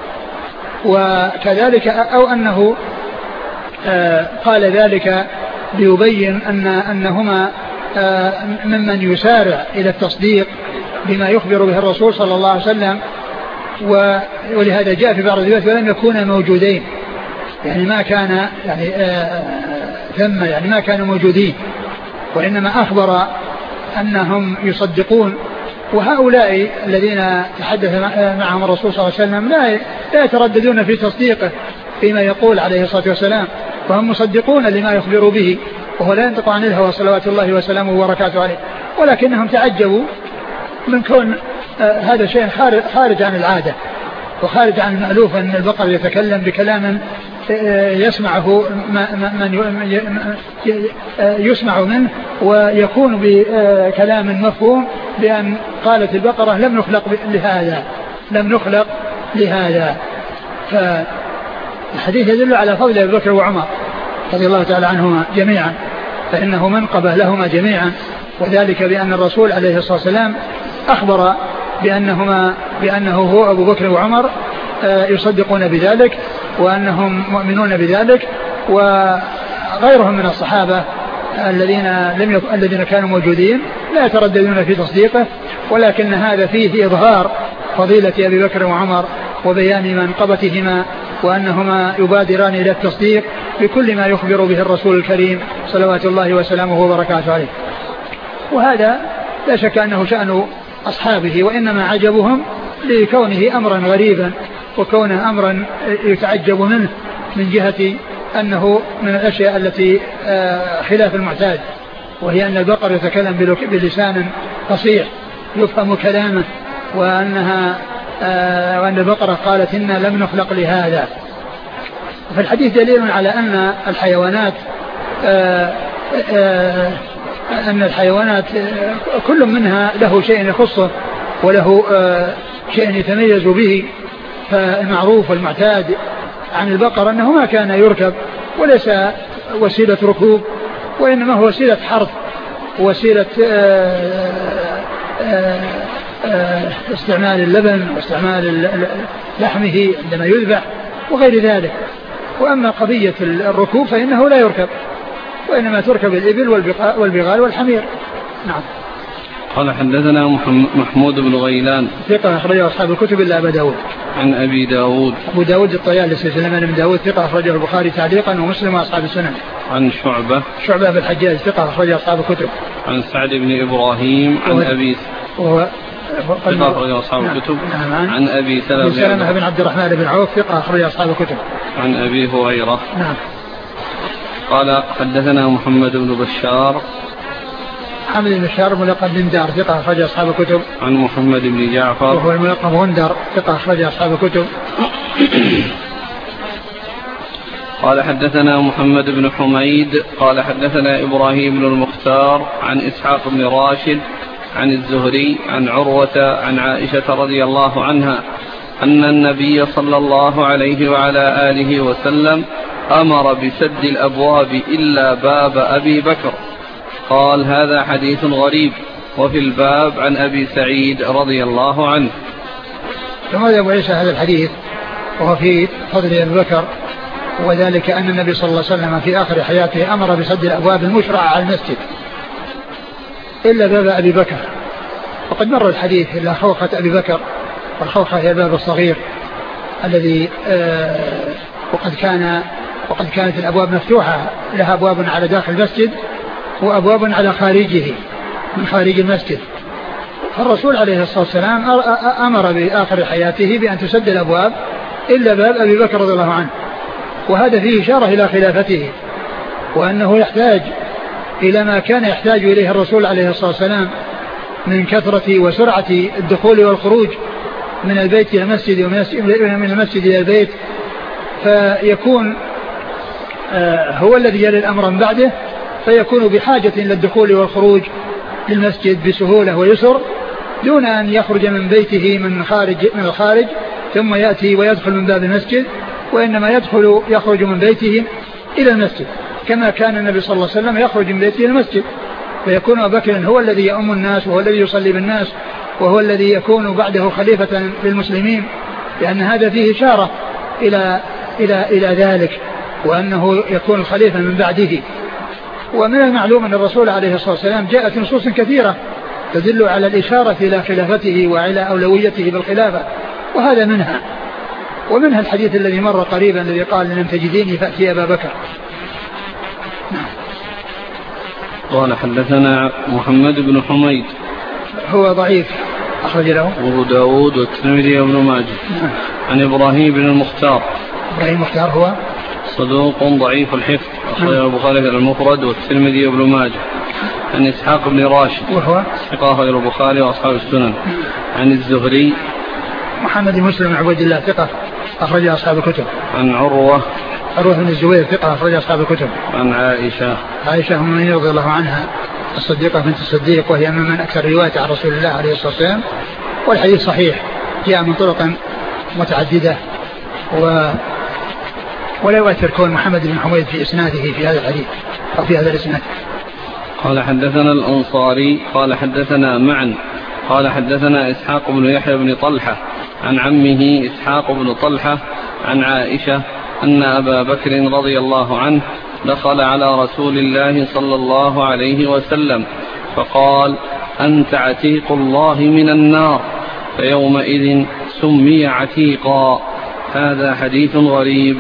وكذلك أو أنه قال ذلك ليبين أنهما ممن يسارع إلى التصديق بما يخبر به الرسول صلى الله عليه وسلم. ولهذا جاء في بعض الروايات: ولم يكونا موجودين، يعني ما كان ثم يعني ما كانوا موجودين، وإنما أخبر أنهم يصدقون وهؤلاء الذين تحدث معهم الرسول صلى الله عليه وسلم لا يترددون في تصديقه فيما يقول عليه الصلاة والسلام، وهم مصدقون لما يخبر به، وهو لا ينطق عن الهوى صلوات الله وسلامه وبركاته عليه، ولكنهم تعجبوا من كون هذا شيء خارج عن العادة وخارج عن المألوف أن البقر يتكلم بكلام يسمعه من يسمع منه ويكون بكلام مفهوم، بأن قالت البقرة لم نخلق لهذا. فالحديث يدل على فضل أبي بكر وعمر رضي الله تعالى عنهما جميعا، فإنه منقبة لهما جميعا، وذلك بأن الرسول عليه الصلاة والسلام أخبر بأنه هو أبو بكر وعمر يصدقون بذلك وأنهم مؤمنون بذلك، وغيرهم من الصحابة الذين كانوا موجودين لا يترددون في تصديقه، ولكن هذا فيه إظهار فضيلة أبي بكر وعمر وبيان منقبتهما وأنهما يبادران إلى التصديق بكل ما يخبر به الرسول الكريم صلوات الله وسلامه وبركاته عليه. وهذا لا شك أنه شأن أصحابه، وإنما عجبهم لكونه أمرا غريبا وكونه أمرا يتعجب منه من جهة أنه من الأشياء التي خلاف المعتاد، وهي أن البقر يتكلم بلسان فصيح يفهم كلامه، وأن البقرة قالت إنا لم نخلق لهذا. في الحديث دليل على أن الحيوانات كل منها له شيء يخصه وله شيء يتميز به. فالمعروف والمعتاد عن البقر أنه ما كان يركب وليس وسيلة ركوب، وإنما هو وسيلة حرث، وسيلة استعمال اللبن واستعمال لحمه عندما يذبح وغير ذلك. وأما قضية الركوب فإنه لا يركب، وإنما تركب الإبل والبغال والحمير. نعم.
قال حدثنا محمود بن غيلان
ثقة أخرجه أصحاب الكتب إلا أبا داود.
عن أبي داود
أبو داود الطيالسي سليمان بن داود ثقة أخرجه البخاري تعليقا ومسلم وأصحاب السنن.
عن شعبة
بن الحجاج ثقة أخرجه أصحاب الكتب.
عن سعد بن إبراهيم عن أبي ثقة أخرجه أصحاب الكتب.
نعم.
عن أبي سلمة
بن عبد الرحمن بن عوف ثقة أخرجه أصحاب الكتب.
عن أبي هريرة.
نعم.
قال حدثنا محمد بن بشار
حمد بن بشار ملقب بن دار ثقة أخرج أصحاب الكتب.
عن محمد بن جعفر
وهو الملقب غندر ثقة أخرج أصحاب الكتب.
قال حدثنا محمد بن حميد قال حدثنا إبراهيم بن المختار عن إسحاق بن راشد عن الزهري عن عروة عن عائشة رضي الله عنها أن النبي صلى الله عليه وعلى آله وسلم أمر بسد الأبواب إلا باب أبي بكر. قال هذا حديث غريب. وفي الباب عن أبي سعيد رضي الله عنه.
ثم أبو عيسى هذا الحديث وهو في فضل أبي بكر، وذلك أن النبي صلى الله عليه وسلم في آخر حياته أمر بسد الأبواب المشرعة على المسجد إلا باب أبي بكر. وقد مر الحديث إلا خوخة أبي بكر، والخوخة هي الباب الصغير الذي وقد كانت الأبواب مفتوحة، لها أبواب على داخل المسجد وأبواب على خارجه من خارج المسجد. فالرسول عليه الصلاة والسلام أمر بآخر حياته بأن تسد الأبواب إلا باب أبي بكر رضي الله عنه، وهذا فيه إشارة إلى خلافته، وأنه يحتاج إلى ما كان يحتاج إليه الرسول عليه الصلاة والسلام من كثرة وسرعة الدخول والخروج من البيت إلى المسجد ومن المسجد إلى البيت، فيكون هو الذي يلي الأمر من بعده، فيكون بحاجة إلى الدخول والخروج للمسجد بسهولة ويسر دون أن يخرج من بيته من الخارج ثم يأتي ويدخل من باب المسجد، وإنما يخرج من بيته إلى المسجد كما كان النبي صلى الله عليه وسلم يخرج من بيته إلى المسجد. فيكون أبو بكر هو الذي يؤم الناس وهو الذي يصلي بالناس وهو الذي يكون بعده خليفة للمسلمين، لأن هذا فيه إشارة إلى ذلك، وأنه يكون الخليفة من بعده. ومن المعلوم أن الرسول عليه الصلاة والسلام جاءت نصوص كثيرة تدل على الإشارة إلى خلافته وعلى أولويته بالخلافة، وهذا منها. ومنها الحديث الذي مر قريبا الذي قال لم تجديني فأتي أبا بكر.
قال حدثنا محمد بن حميد
هو ضعيف أخرج له
أبو داود والترمذي وابن ماجه. عن إبراهيم بن المختار.
إبراهيم المختار هو
صدوق ضعيف الحفظ، أخرجه البخاري في المفرد والترمذي وابن ماجه. عن إسحاق بن راشد
وهو
ثقة، أخرجه البخاري وأصحاب السنن. عن الزهري
محمد بن مسلم بن عبد الله ثقة، أخرج أصحاب الكتب.
عن عروة
بن الزبير ثقة، أخرج أصحاب الكتب.
عن عائشة
أم المؤمنين رضي الله عنها الصديقة بنت الصديق، وهي من أكثر رواية عن رسول الله عليه الصلاة والسلام، والحديث صحيح جاء من طرق متعددة، ولا يؤثر كون محمد بن حميد في إسناده في هذا الحديث أو في هذا الإسناد.
قال حدثنا الأنصاري قال حدثنا معا قال حدثنا إسحاق بن يحيى بن طلحة عن عمه إسحاق بن طلحة عن عائشة أن أبا بكر رضي الله عنه دخل على رسول الله صلى الله عليه وسلم فقال: أنت عتيق الله من النار، فيومئذ سمي عتيقا. هذا حديث غريب.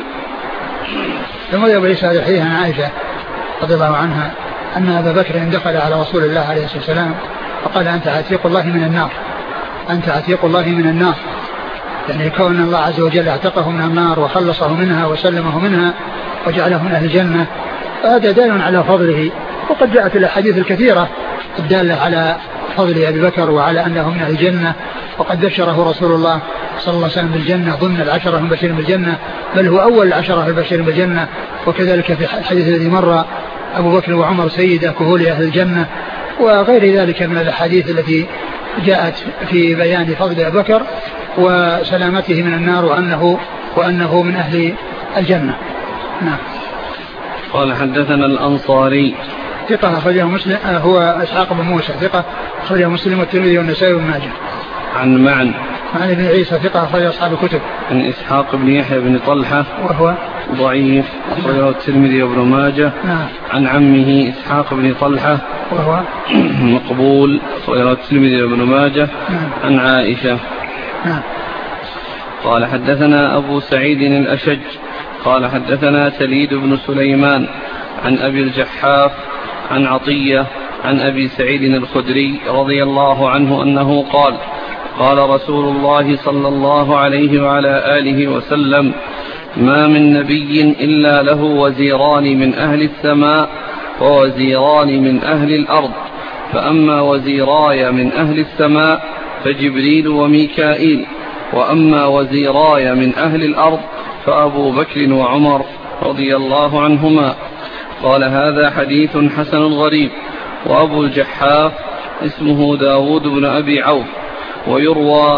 ثم يروي هذا الحديث عن عائشة رضي الله عنها أن أبا بكر دخل على رسول الله عليه الصلاة والسلام فقال: أنت عتيق الله من النار، أنت عتيق الله من النار، يعني كون الله عز وجل اعتقه من النار وخلصه منها وسلمه منها وجعله من أهل الجنة، فهذا دال على فضله. وقد جاءت الأحاديث الكثيرة الدالة على فضل أبي بكر وعلى أنه من أهل الجنة، وقد بشره رسول الله صلى الله عليه وسلم بالجنة ضمن العشرة المبشرين بالجنة، بل هو أول العشرة المبشرين بالجنة. وكذلك في الحديث الذي مر أبو بكر وعمر سيد كهول أهل الجنة، وغير ذلك من الأحاديث التي جاءت في بيان فضل أبي بكر وسلامته من النار وأنه من أهل الجنة. نعم.
قال حدثنا الأنصاري
ثقة، أخرجه مسلم، هو إسحاق بن موسى ثقة، أخرجه مسلم والترمذي والنسائي وابن ماجه.
عن معن
بن عيسى ثقة، أخرج أصحاب الكتب.
عن إسحاق بن يحيى بن طلحة
وهو
ضعيف، أخرجه الترمذي وابن ماجه.
نعم.
عن عمه إسحاق بن طلحة
وهو
مقبول، أخرجه الترمذي وابن ماجه.
نعم.
عن عائشة.
نعم.
قال حدثنا أبو سعيد الأشج قال حدثنا سليد بن سليمان عن أبي الجحاف عن عطية عن أبي سعيد الخدري رضي الله عنه أنه قال: قال رسول الله صلى الله عليه وعلى آله وسلم: ما من نبي إلا له وزيران من أهل السماء ووزيران من أهل الأرض، فأما وزيراي من أهل السماء فجبريل وميكائيل، وأما وزيراي من أهل الأرض فأبو بكر وعمر رضي الله عنهما. قال: هذا حديث حسن غريب. وأبو الجحاف اسمه داود بن أبي عوف، ويروى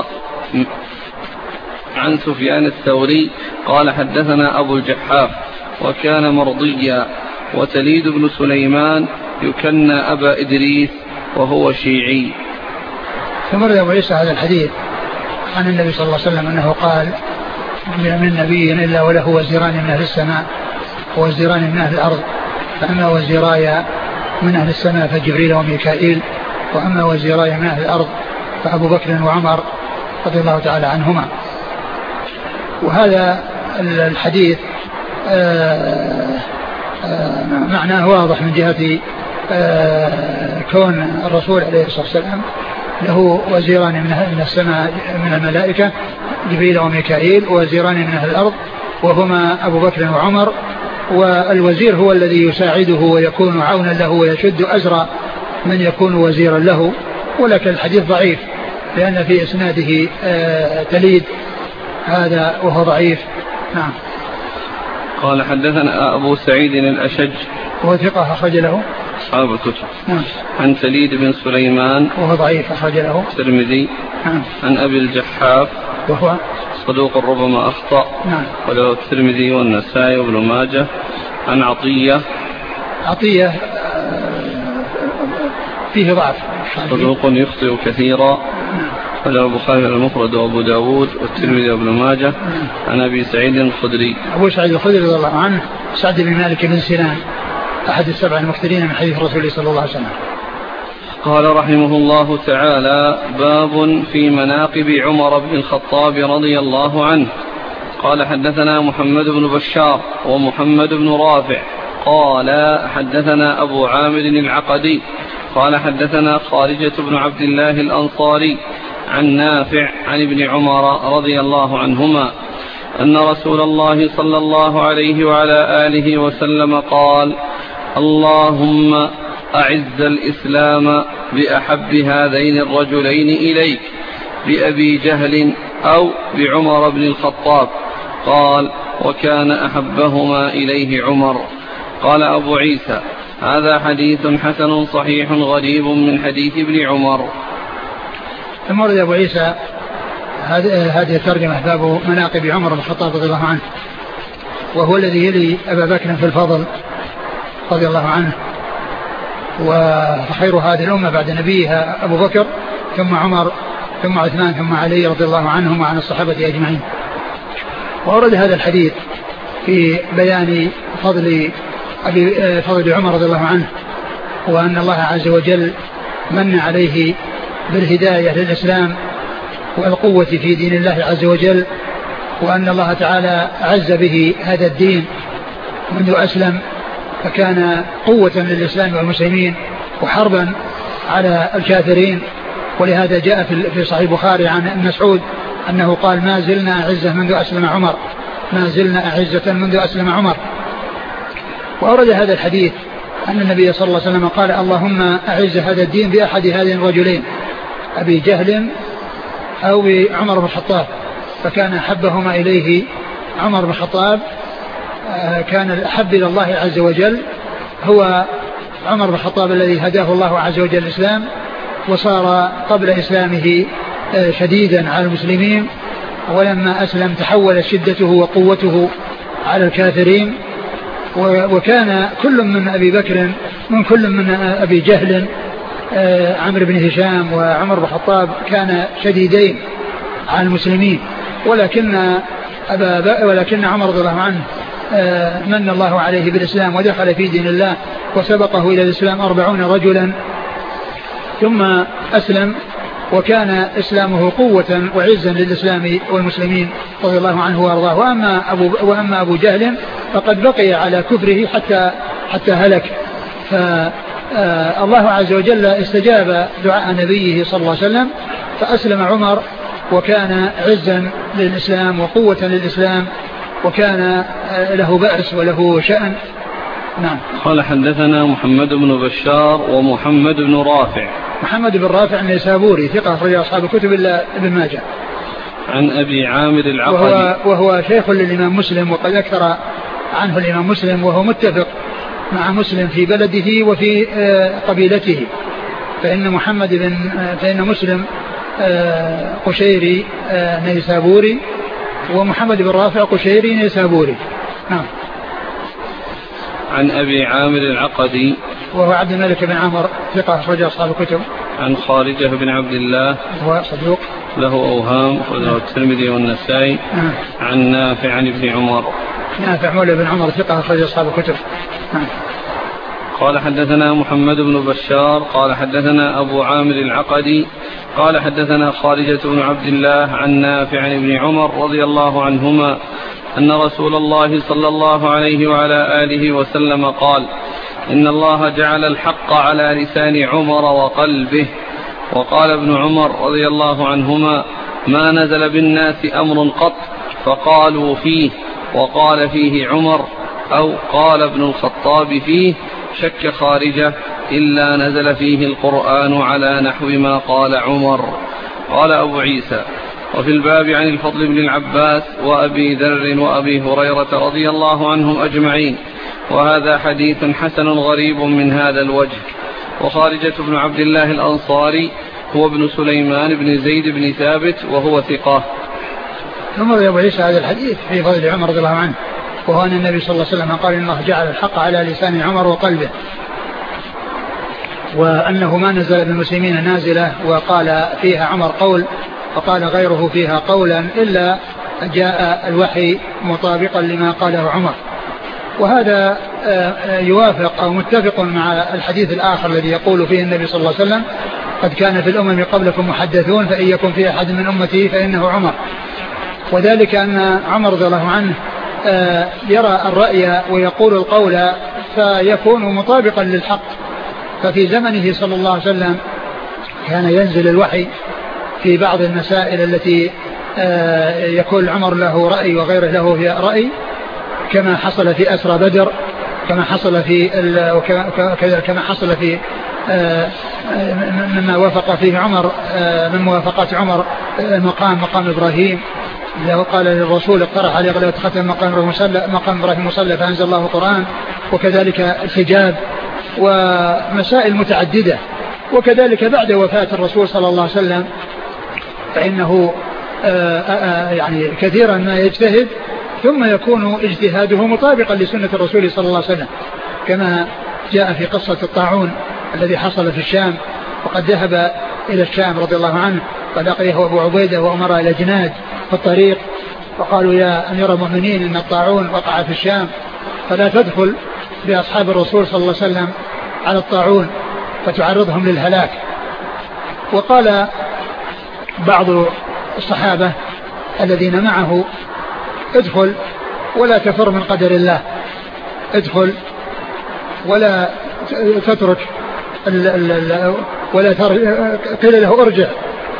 عن سفيان الثوري قال: حدثنا أبو الجحاف وكان مرضيا. وتليد بن سليمان يكنى أبا إدريس وهو شيعي.
ثم روى عيسى هذا الحديث عن النبي صلى الله عليه وسلم أنه قال: من نبي إلا وله وزيران من أهل السماء ووزيران من أهل الأرض، فأما وزيراي من أهل السماء فجبريل وميكائيل، وأما وزيراي من أهل الأرض فأبو بكر وعمر رضي الله تعالى عنهما. وهذا الحديث معناه واضح من جهة كون الرسول عليه الصلاة والسلام له وزيران من السماء من الملائكة جبريل وميكائيل، ووزيران من أهل الأرض وهما أبو بكر وعمر. والوزير هو الذي يساعده ويكون عونا له ويشد أزر من يكون وزيرا له. ولكن الحديث ضعيف لأن في إسناده تليد هذا وهو ضعيف. نعم.
قال حدثنا أبو سعيد الأشج
وهو ثقة، أخرج له
أصحاب الكتب.
نعم.
عن سليد بن سليمان
وهو ضعيف، أخرج له
الترمذي.
نعم.
عن أبي الجحاف
وهو
صدوق ربما أخطأ.
نعم.
وله الترمذي والنسائي وابن ماجه. عن عطية
فيه ضعف،
صدوق يخطئ كثيرا. وله البخاري المفرد وأبو داود والترمذي وابن ماجه. عن أبي سعيد الخدري
أبو سعيد الخدري رضي الله عنه سعد بن مالك بن سنان أحد السبع المكثرين من حديث الرسول صلى الله عليه وسلم.
قال رحمه الله تعالى: باب في مناقب عمر بن الخطاب رضي الله عنه. قال حدثنا محمد بن بشار ومحمد بن رافع قال حدثنا أبو عامر العقدي قال حدثنا خارجة بن عبد الله الأنصاري عن نافع عن ابن عمر رضي الله عنهما أن رسول الله صلى الله عليه وعلى آله وسلم قال: اللهم أعز الإسلام بأحب هذين الرجلين إليك، بأبي جهل أو بعمر بن الخطاب. قال: وكان أحبهما إليه عمر. قال أبو عيسى: هذا حديث حسن صحيح غريب من حديث ابن عمر.
ثم ورد أبو عيسى هذه الترجمة باب مناقب عمر بن الخطاب رضي الله عنه، وهو الذي يلي أبا بكر في الفضل رضي الله عنه، وخير هذه الأمة بعد نبيها أبو بكر، ثم عمر، ثم عثمان، ثم علي رضي الله عنهم وعن الصحابة أجمعين. وأورد هذا الحديث في بيان فضل عمر رضي الله عنه، وأن الله عز وجل من عليه بالهداية للإسلام والقوة في دين الله عز وجل، وأن الله تعالى عز به هذا الدين منذ أسلم، فكان قوة للإسلام والمسلمين وحربا على الكافرين. ولهذا جاء في صحيح البخاري عن ابن مسعود أنه قال: ما زلنا أعزة منذ أسلم عمر، ما زلنا أعزة منذ أسلم عمر. وأورد هذا الحديث أن النبي صلى الله عليه وسلم قال: اللهم أعز هذا الدين بأحد هذين الرجلين، أبي جهل أو بعمر بن الخطاب. فكان أحبهما إليه عمر بن الخطاب، كان الأحب إلى الله عز وجل هو عمر بن الخطاب الذي هداه الله عز وجل الإسلام، وصار قبل إسلامه شديدا على المسلمين، ولما أسلم تحولت شدته وقوته على الكافرين. وكان كل من أبي بكر من كل من أبي جهل عمرو بن هشام وعمر بن الخطاب كان شديدين على المسلمين، ولكن عمر رضي الله عنه من الله عليه بالإسلام ودخل في دين الله، وسبقه إلى الإسلام 40 رجلا ثم أسلم، وكان إسلامه قوة وعزا للإسلام والمسلمين رضي الله عنه وأرضاه. وأما أبو جهل فقد بقي على كفره حتى هلك. فالله عز وجل استجاب دعاء نبيه صلى الله عليه وسلم، فأسلم عمر، وكان عزا للإسلام وقوة للإسلام، وكان له بأس وله شأن. نعم.
قال: حدثنا محمد بن بشار ومحمد بن رافع.
محمد بن رافع النيسابوري ثقة أخرج أصحاب الكتب إلا ابن ماجه.
عن أبي عامر العقدي
وهو شيخ للإمام مسلم، وقد أكثر عنه الإمام مسلم، وهو متفق مع مسلم في بلده وفي قبيلته. فإن مسلم قشيري نيسابوري، ومحمد بن رافع قشيري نيسابوري. نعم.
عن أبي عامر العقدي
وهو عبد الملك بن عمر ثقة أخرج أصحاب الكتب.
عن خارجة بن عبد الله
وهو صدوق
له أوهام أخرجه الترمذي والنسائي. عن نافع عن ابن عمر.
نافع مولى بن عمر ثقة أخرج أصحاب الكتب.
قال: حدثنا محمد بن بشار قال حدثنا أبو عامر العقدي قال حدثنا خارجة بن عبد الله عن نافع عن ابن عمر رضي الله عنهما أن رسول الله صلى الله عليه وعلى آله وسلم قال: إن الله جعل الحق على لسان عمر وقلبه. وقال ابن عمر رضي الله عنهما: ما نزل بالناس أمر قط فقالوا فيه وقال فيه عمر أو قال ابن الخطاب فيه شك خارجة إلا نزل فيه القرآن على نحو ما قال عمر. قال أبو عيسى: وفي الباب عن الفضل بن العباس وأبي ذر وأبي هريرة رضي الله عنهم أجمعين، وهذا حديث حسن غريب من هذا الوجه. وخارجة بن عبد الله الأنصاري هو ابن سليمان بن زيد بن ثابت وهو ثقة.
ثم أبو عيسى هذا الحديث في فضل عمر رضي الله عنه، وهو أن النبي صلى الله عليه وسلم قال: إن الله جعل الحق على لسان عمر وقلبه، وأنه ما نزل بالمسلمين نازلة وقال فيها عمر قول وقال غيره فيها قولا إلا جاء الوحي مطابقا لما قاله عمر. وهذا يوافق أو متفق مع الحديث الآخر الذي يقول فيه النبي صلى الله عليه وسلم: قد كان في الأمم قبلكم محدثون فإن يكن في أحد من أمتي فإنه عمر. وذلك أن عمر رضي الله عنه يرى الرأي ويقول القول فيكون مطابقا للحق. ففي زمنه صلى الله عليه وسلم كان ينزل الوحي في بعض المسائل التي يكون عمر له رأي وغيره له رأي، كما حصل في أسرى بدر، كما حصل في مما وافق فيه عمر من موافقات عمر مقام إبراهيم، لو قال للرسول اقترح عليه غلبة ختم مقام إبراهيم مصلى فأنزل الله القرآن، وكذلك الحجاب ومسائل متعددة. وكذلك بعد وفاة الرسول صلى الله عليه وسلم فإنه يعني كثيرا ما يجتهد ثم يكون اجتهاده مطابقا لسنة الرسول صلى الله عليه وسلم، كما جاء في قصة الطاعون الذي حصل في الشام، وقد ذهب إلى الشام رضي الله عنه فلقيه أبو عبيدة وأمر إلى جناد في الطريق، فقالوا يا أمير المؤمنين إن الطاعون وقع في الشام فلا تدخل بأصحاب الرسول صلى الله عليه وسلم على الطاعون فتعرضهم للهلاك. وقال بعض الصحابة الذين معه ادخل ولا تفر من قدر الله، ادخل ولا تترك ولا قيل له ارجع.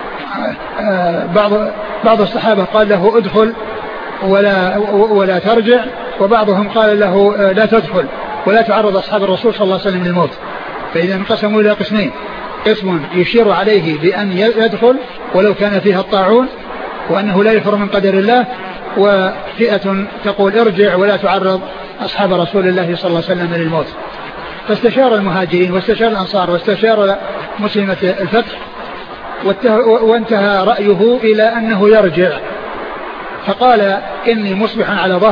بعض الصحابة قال له ادخل ولا ترجع، وبعضهم قال له لا تدخل ولا تعرض أصحاب الرسول صلى الله عليه وسلم للموت. فإذا انقسموا إلى قسمين، قسم يشير عليه بأن يدخل ولو كان فيها الطاعون وأنه لا يفر من قدر الله، وفئة تقول ارجع ولا تعرض أصحاب رسول الله صلى الله عليه وسلم للموت. فاستشار المهاجرين واستشار الأنصار واستشار مسلمة الفتح، وانتهى رأيه إلى أنه يرجع، فقال إني مصبح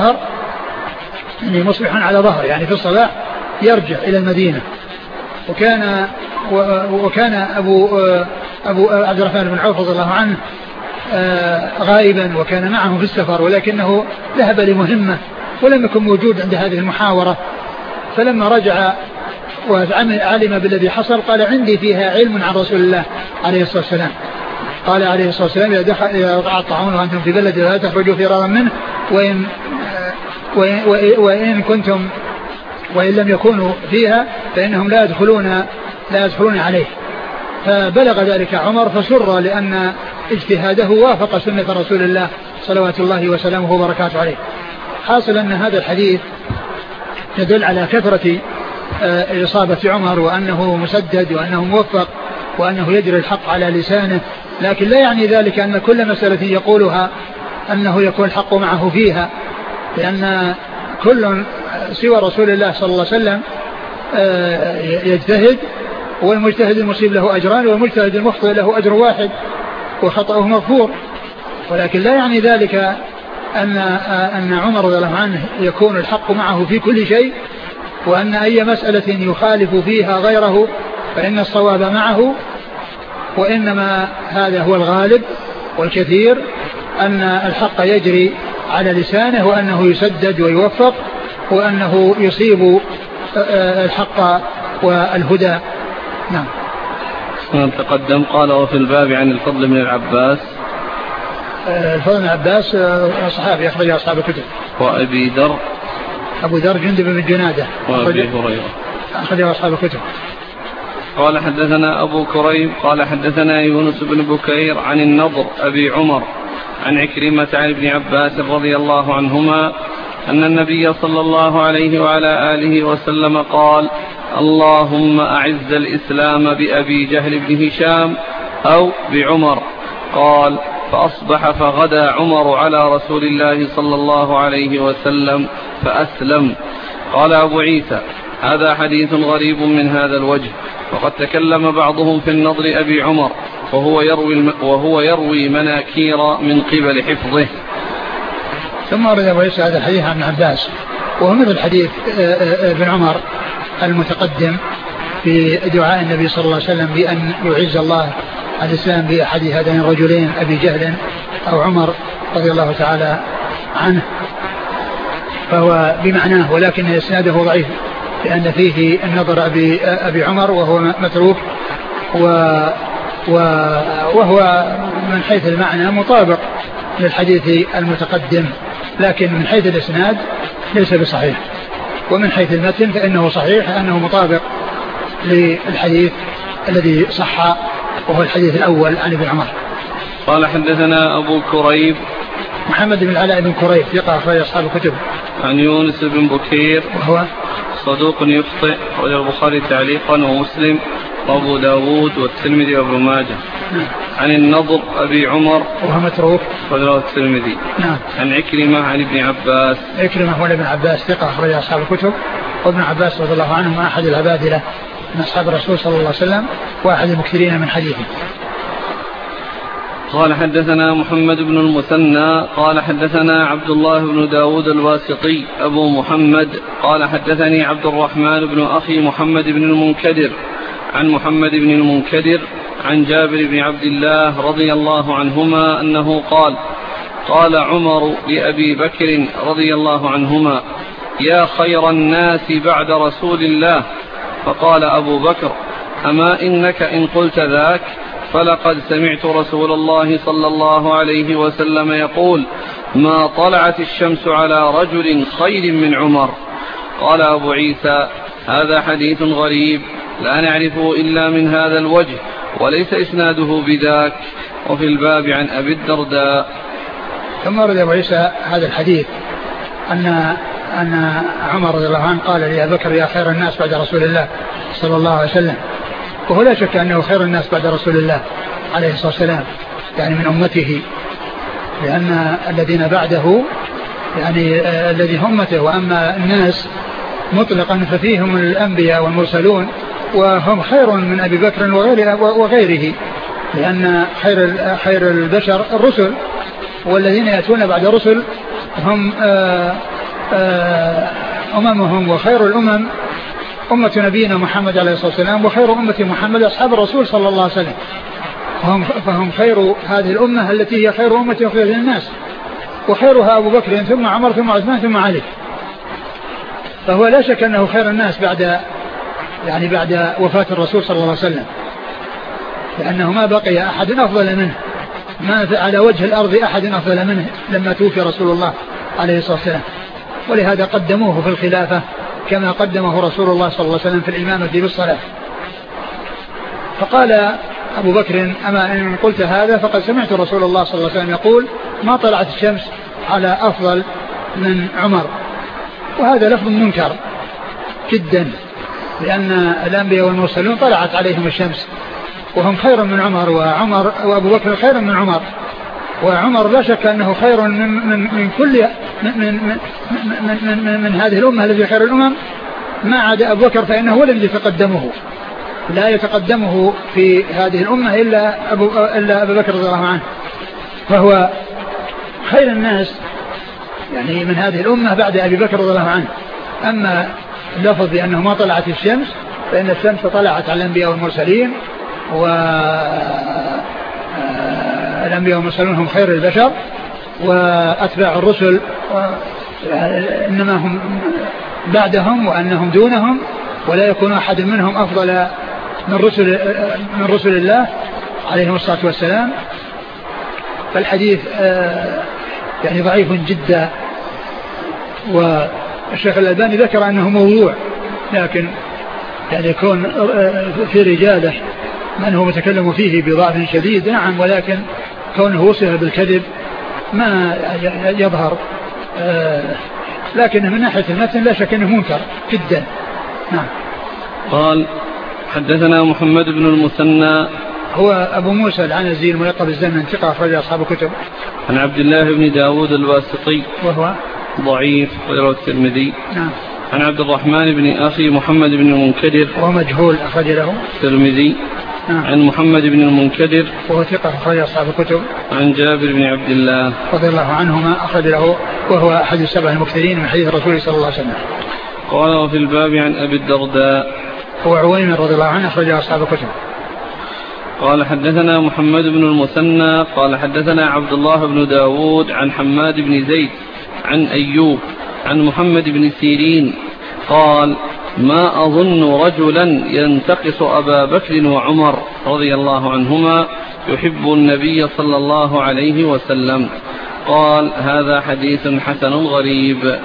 على ظهر يعني في الصباح يرجع إلى المدينة. وكان أبو عبد الرحمن بن عوف رضي الله عنه غائبا وكان معه في السفر، ولكنه ذهب لمهمة ولم يكن موجود عند هذه المحاورة. فلما رجع وعلم بالذي حصل قال عندي فيها علم عن رسول الله عليه الصلاة والسلام. قال عليه الصلاة والسلام إذا وقع الطاعون وأنتم في بلد لا تخرجوا فرارا منه، وإن لم يكونوا فيها فإنهم لا يدخلون عليه. فبلغ ذلك عمر فسر لأن اجتهاده وافق سنة رسول الله صلوات الله وسلامه وبركاته عليه. حاصل أن هذا الحديث يدل على كثرة إصابة عمر وأنه مسدد وأنه موفق وأنه يجري الحق على لسانه، لكن لا يعني ذلك أن كل مسألة يقولها أنه يكون الحق معه فيها، لأن كل سوى رسول الله صلى الله عليه وسلم يجتهد، والمجتهد المصيب له أجران والمجتهد المخطئ له أجر واحد وخطأه مغفور. ولكن لا يعني ذلك أن عمر رضي الله عنه يكون الحق معه في كل شيء، وأن أي مسألة يخالف فيها غيره فإن الصواب معه، وإنما هذا هو الغالب والكثير أن الحق يجري على لسانه، وأنه يسدد ويوفق، وأنه يصيب الحق والهدى. نعم.
تقدم قال وفي الباب عن الفضل بن العباس.
الفضل بن العباس صحابي أخرج أصحاب الكتب.
وأبي ذر.
أبو ذر جندب بن جنادة.
وأبي هريرة
أخرج أصحاب الكتب.
قال حدثنا أبو كريب قال حدثنا يونس بن بكير عن النضر أبي عمر عن عكرمة عن ابن عباس رضي الله عنهما أن النبي صلى الله عليه وعلى آله وسلم قال اللهم أعز الإسلام بأبي جهل بن هشام أو بعمر. قال فأصبح فغدا عمر على رسول الله صلى الله عليه وسلم فأسلم. قال أبو عيسى هذا حديث غريب من هذا الوجه، وقد تكلم بعضهم في النضر أبي عمر وهو يروي مناكير من قبل حفظه.
ثم ورد أبو عيسى هذا الحديث عن ابن عباس، وهو مثل حديث ابن عمر المتقدم في دعاء النبي صلى الله عليه وسلم بأن يعز الله الإسلام بأحد هذين الرجلين أبي جهل أو عمر رضي الله تعالى عنه، فهو بمعناه، ولكن إسناده ضعيف لأن فيه النظر أبي عمر وهو متروك، وهو من حيث المعنى مطابق للحديث المتقدم، لكن من حيث الإسناد ليس بصحيح، ومن حيث المتن فإنه صحيح لأنه مطابق للحديث الذي صح وهو الحديث الأول عن ابن عمر.
قال حدثنا أبو كريب
محمد بن العلاء بن كريب ثقة أخرج أصحاب الكتب.
عن يونس بن بكير
وهو
صدوق يخطئ، أخرجه البخاري تعليقا ومسلم وأبو داود والترمذي وابن ماجه. عن النضر أبي عمر
وهو متروك،
أخرجه الترمذي. عن عكرمة عن ابن عباس.
عكرمة هو ابن عباس ثقة أخرج أصحاب الكتب، وابن عباس رضي الله عنه أحد العبادلة من أصحاب الرسول صلى الله عليه وسلم وأحد المكثرين من حديثه.
قال حدثنا محمد بن المثنى قال حدثنا عبد الله بن داود الواسطي أبو محمد قال حدثني عبد الرحمن بن أخي محمد بن المنكدر عن محمد بن المنكدر عن جابر بن عبد الله رضي الله عنهما أنه قال قال عمر لأبي بكر رضي الله عنهما يا خير الناس بعد رسول الله. فقال أبو بكر أما إنك إن قلت ذاك فلقد سمعت رسول الله صلى الله عليه وسلم يقول ما طلعت الشمس على رجل خير من عمر. قال أبو عيسى هذا حديث غريب لا نعرفه إلا من هذا الوجه وليس إسناده بذاك. وفي الباب عن أبي الدرداء.
ثم ورد أبو عيسى هذا الحديث أن عمر رضي الله عنه قال لأبي بكر يا خير الناس بعد رسول الله صلى الله عليه وسلم، وهو لا شك أنه خير الناس بعد رسول الله عليه الصلاة والسلام يعني من أمته، لأن الذين بعده يعني الذي هم أمته، وأما الناس مطلقا ففيهم الأنبياء والمرسلون وهم خير من أبي بكر وغيره، لأن خير البشر الرسل، والذين يأتون بعد رسل هم أممهم، وخير الأمم أمة نبينا محمد عليه الصلاة والسلام، وخير أمة محمد أصحاب الرسول صلى الله عليه وسلم، فهم خير هذه الأمة التي هي خير أمة وخير الناس، وخيرها أبو بكر ثم عمر ثم عثمان ثم علي، فهو لا شك أنه خير الناس بعد وفاة الرسول صلى الله عليه وسلم، لأنه ما بقي أحد أفضل منه، ما على وجه الأرض أحد أفضل منه لما توفي رسول الله عليه الصلاة والسلام، ولهذا قدموه في الخلافة كما قدمه رسول الله صلى الله عليه وسلم في الإمامة بالصلاة. فقال أبو بكر أما إن قلت هذا فقد سمعت رسول الله صلى الله عليه وسلم يقول ما طلعت الشمس على أفضل من عمر. وهذا لفظ منكر جدا، لأن الأنبياء والمرسلون طلعت عليهم الشمس وهم خير من عمر، وأبو بكر خير من عمر، وعمر لا شك أنه خير من كل من هذه الأمة التي خير الأمم، ما عدا أبو بكر فإنه هو الذي يتقدمه، لا يتقدمه في هذه الأمة إلا أبو بكر رضي الله عنه، فهو خير الناس يعني من هذه الأمة بعد أبي بكر رضي الله عنه. أما اللفظ بأنه ما طلعت الشمس فإن الشمس طلعت على الأنبياء والمرسلين، والأنبياء والمرسلون هم خير البشر، وأتباع الرسل إنما هم بعدهم وأنهم دونهم، ولا يكون أحد منهم أفضل من رسل الله عليهم الصلاة والسلام. فالحديث يعني ضعيف جدا، والشيخ الألباني ذكر أنه موضوع، لكن يعني يكون في رجاله من هو متكلم فيه بضعف شديد نعم، ولكن كونه وصف بالكذب ما يظهر، لكن من ناحية المتن لا شك أنه منكر جدا. نعم.
قال حدثنا محمد بن المثنى
هو أبو موسى العنزي الملقب بالزمن ثقة أخرج أصحاب الكتب.
عن عبد الله بن داود الواسطي وهو
ضعيف
ورواه الترمذي.
نعم.
عن عبد الرحمن بن أخي محمد بن المنكدر
ومجهول أخرج له
الترمذي.
نعم.
عن محمد بن المنكدر
وهو ثقة أخرج أصحاب الكتب.
عن جابر بن عبد الله
رضي الله عنهما أخرج له، وهو أحد السبع المكثرين من حديث الرسول صلى الله عليه وسلم.
قال وفي الباب عن أبي الدرداء
هو عويمر رضي الله عنه أخرج أصحاب الكتب.
قال حدثنا محمد بن المثنى قال حدثنا عبد الله بن داود عن حماد بن زيد عن أيوب عن محمد بن سيرين قال ما أظن رجلا ينتقص أبا بكر وعمر رضي الله عنهما يحب النبي صلى الله عليه وسلم. قال هذا حديث حسن غريب.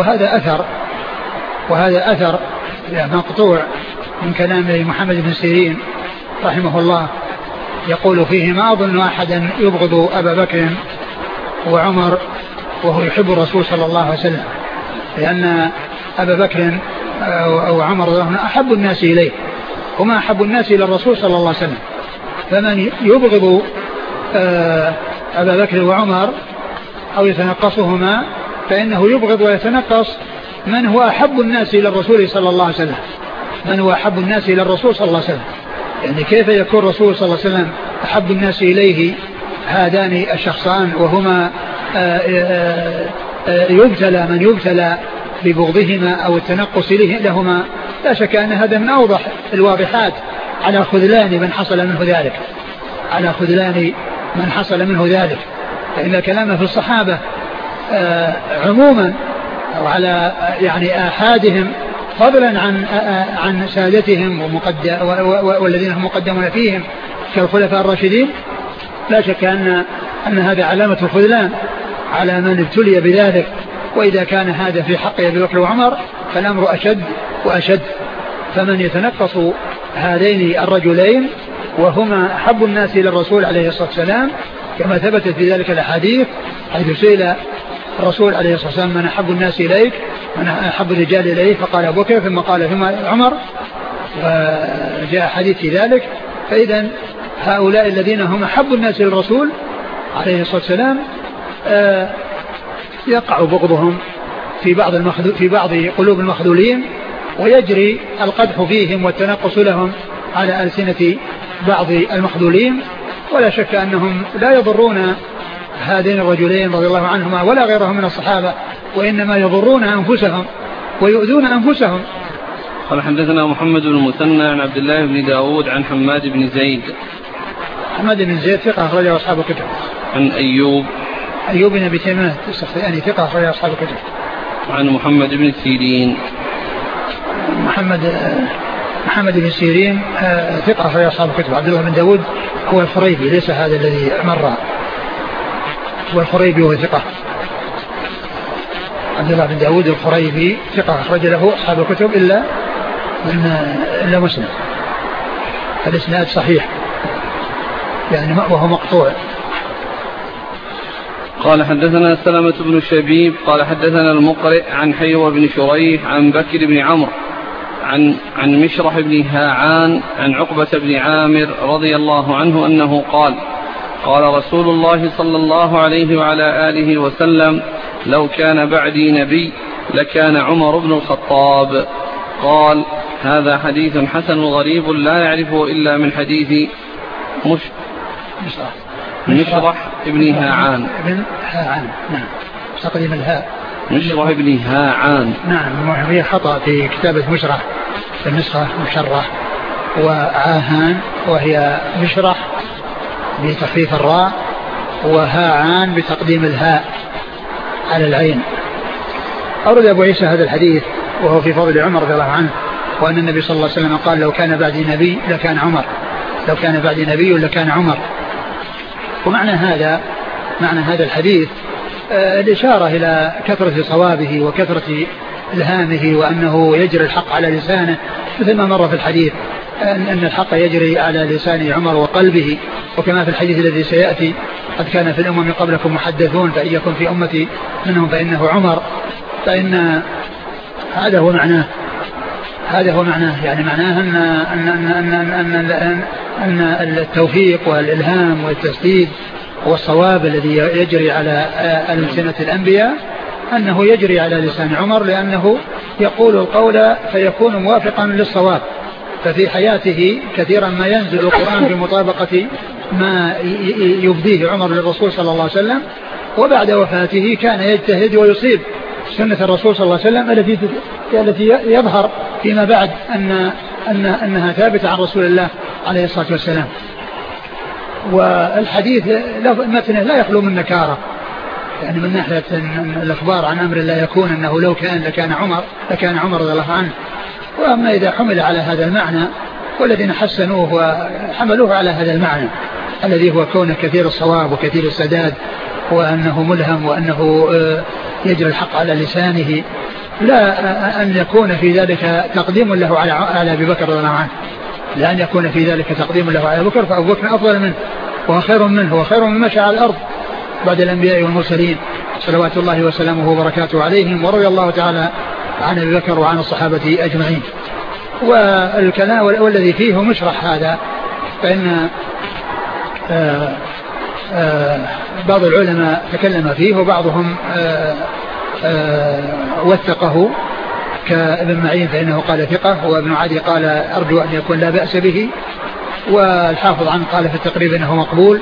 وهذا أثر مقطوع من كلام محمد بن سيرين رحمه الله، يقول فيه: ما أظن أحدا يبغض أبا بكر وعمر وهو يحب الرسول صلى الله عليه وسلم، لأن أبا بكر أو عمر أحب الناس إليه، وما أحب الناس إلى الرسول صلى الله عليه وسلم. فمن يبغض أبا بكر وعمر أو يتنقصهما فإنه يبغض ويتنقص من هو أحب الناس إلى الرسول صلى الله عليه وسلم، من هو أحب الناس إلى الرسول صلى الله عليه وسلم. يعني كيف يكون الرسول صلى الله عليه وسلم أحب الناس إليه هذان الشخصان وهما يبتلى من يبتلى ببغضهما أو التنقص لهما؟ لا شك أن هذا من أوضح الواضحات على خذلان من حصل منه ذلك، على خذلان من حصل منه ذلك. فإن كلامه في الصحابة عموما أو على يعني آحادهم فضلا عن سادتهم والذين هم مقدمون فيهم كالخلفاء الراشدين، لا شك أن هذا علامة الخذلان على من ابتلي بذلك. وإذا كان هذا في حق أبي بكر وعمر فالأمر أشد وأشد. فمن يتنقص هذين الرجلين وهما أحب الناس إلى الرسول عليه الصلاة والسلام كما ثبتت في ذلك الأحاديث، حيث سئل الرسول عليه الصلاة والسلام: من أحب الناس إليك؟ من أحب الرجال إليه؟ فقال أبو بكر، ثم قال ثم عمر، وجاء حديث في ذلك. فإذا هؤلاء الذين هم أحب الناس للرسول عليه الصلاة والسلام يقع بغضهم في بعض قلوب المخذولين، ويجري القدح فيهم والتنقص لهم على ألسنة بعض المخذولين. ولا شك أنهم لا يضرون هذين الرجلين رضي الله عنهما ولا غيرهم من الصحابة، وإنما يضرون أنفسهم ويؤذون أنفسهم.
قال: حدثنا محمد بن المثنى عن عبد الله بن داود عن حماد بن زيد.
حماد بن زيد ثقة أخرجه أصحاب الكتب.
عن أيوب
بن أبي تميمة السختياني ثقة أخرجه أصحاب الكتب.
عن محمد بن سيرين.
محمد بن سيرين ثقة أخرجه أصحاب الكتب. عبد الله بن داود هو الخريبي، ليس هذا الذي مر، هو الخريبي وهو ثقة. عبد الله بن داود الخريبي ثقة أخرج له أصحاب الكتب إلا مسلم. الإسناد صحيح يعني وهو مقطوع.
قال: حدثنا سلمة بن شبيب قال: حدثنا المقرئ عن حيوة بن شريح عن بكر بن عمرو عن مشرح بن هاعان عن عقبة بن عامر رضي الله عنه أنه قال: قال رسول الله صلى الله عليه وعلى آله وسلم: لو كان بعدي نبي لكان عمر بن الخطاب. قال: هذا حديث حسن غريب لا يعرفه إلا من حديث مشرح بن هاعان.
نعم، تقديم الهاء
مشرح بن هاعان.
نعم، هي خطأ في كتابة مشرح، في النسخة مشرح وعاهان، وهي مشرح بتخفيف الراء وهاعان بتقديم الهاء على العين. أورد أبو عيسى هذا الحديث وهو في فضل عمر رضي الله عنه، وأن النبي صلى الله عليه وسلم قال: لو كان بعدي نبي لكان عمر، لو كان بعدي نبي لكان عمر. ومعنى هذا الحديث الإشارة إلى كثرة صوابه وكثرة إلهامه، وأنه يجري الحق على لسانه، مثل ما مر في الحديث أن الحق يجري على لسان عمر وقلبه. وكما في الحديث الذي سيأتي: قد كان في الأمم قبلكم محدثون فإن يكن في أمتي منهم فإنه عمر. فإن هذا هو معناه، يعني معناه أن التوفيق والإلهام والتسديد والصواب الذي يجري على ألسنة الأنبياء أنه يجري على لسان عمر، لأنه يقول القول فيكون موافقا للصواب. ففي حياته كثيرا ما ينزل القرآن بمطابقة ما يبديه عمر للرسول صلى الله عليه وسلم، وبعد وفاته كان يجتهد ويصيب سنة الرسول صلى الله عليه وسلم التي يظهر فيما بعد أنها ثابتة عن رسول الله عليه الصلاة والسلام. والحديث متنه لا يخلو من نكارة، يعني من ناحية الأخبار عن أمر لا يكون أنه لو كان لكان عمر رضي الله عنه. وأما إذا حمل على هذا المعنى، والذين حسنوه وحملوه على هذا المعنى الذي هو كونه كثير الصواب وكثير السداد، وأنه ملهم، وأنه يجري الحق على لسانه، لا أن يكون في ذلك تقديم له على أبي بكر رضي الله عنه، لأن يكون في ذلك تقديم له على أبو بكر، فأبو بكر أفضل منه وخير منه وخير من مشى على الأرض بعد الأنبياء والمرسلين صلوات الله وسلامه وبركاته عليهم، ورضي الله تعالى عن أبي بكر وعن الصحابة أجمعين. والكلام والذي فيه مشرح هذا، فإن بعض العلماء تكلم فيه وبعضهم وثقه كابن معين فإنه قال ثقة، وابن عدي قال أرجو أن يكون لا بأس به، والحافظ عنه قال في التقريب أنه مقبول.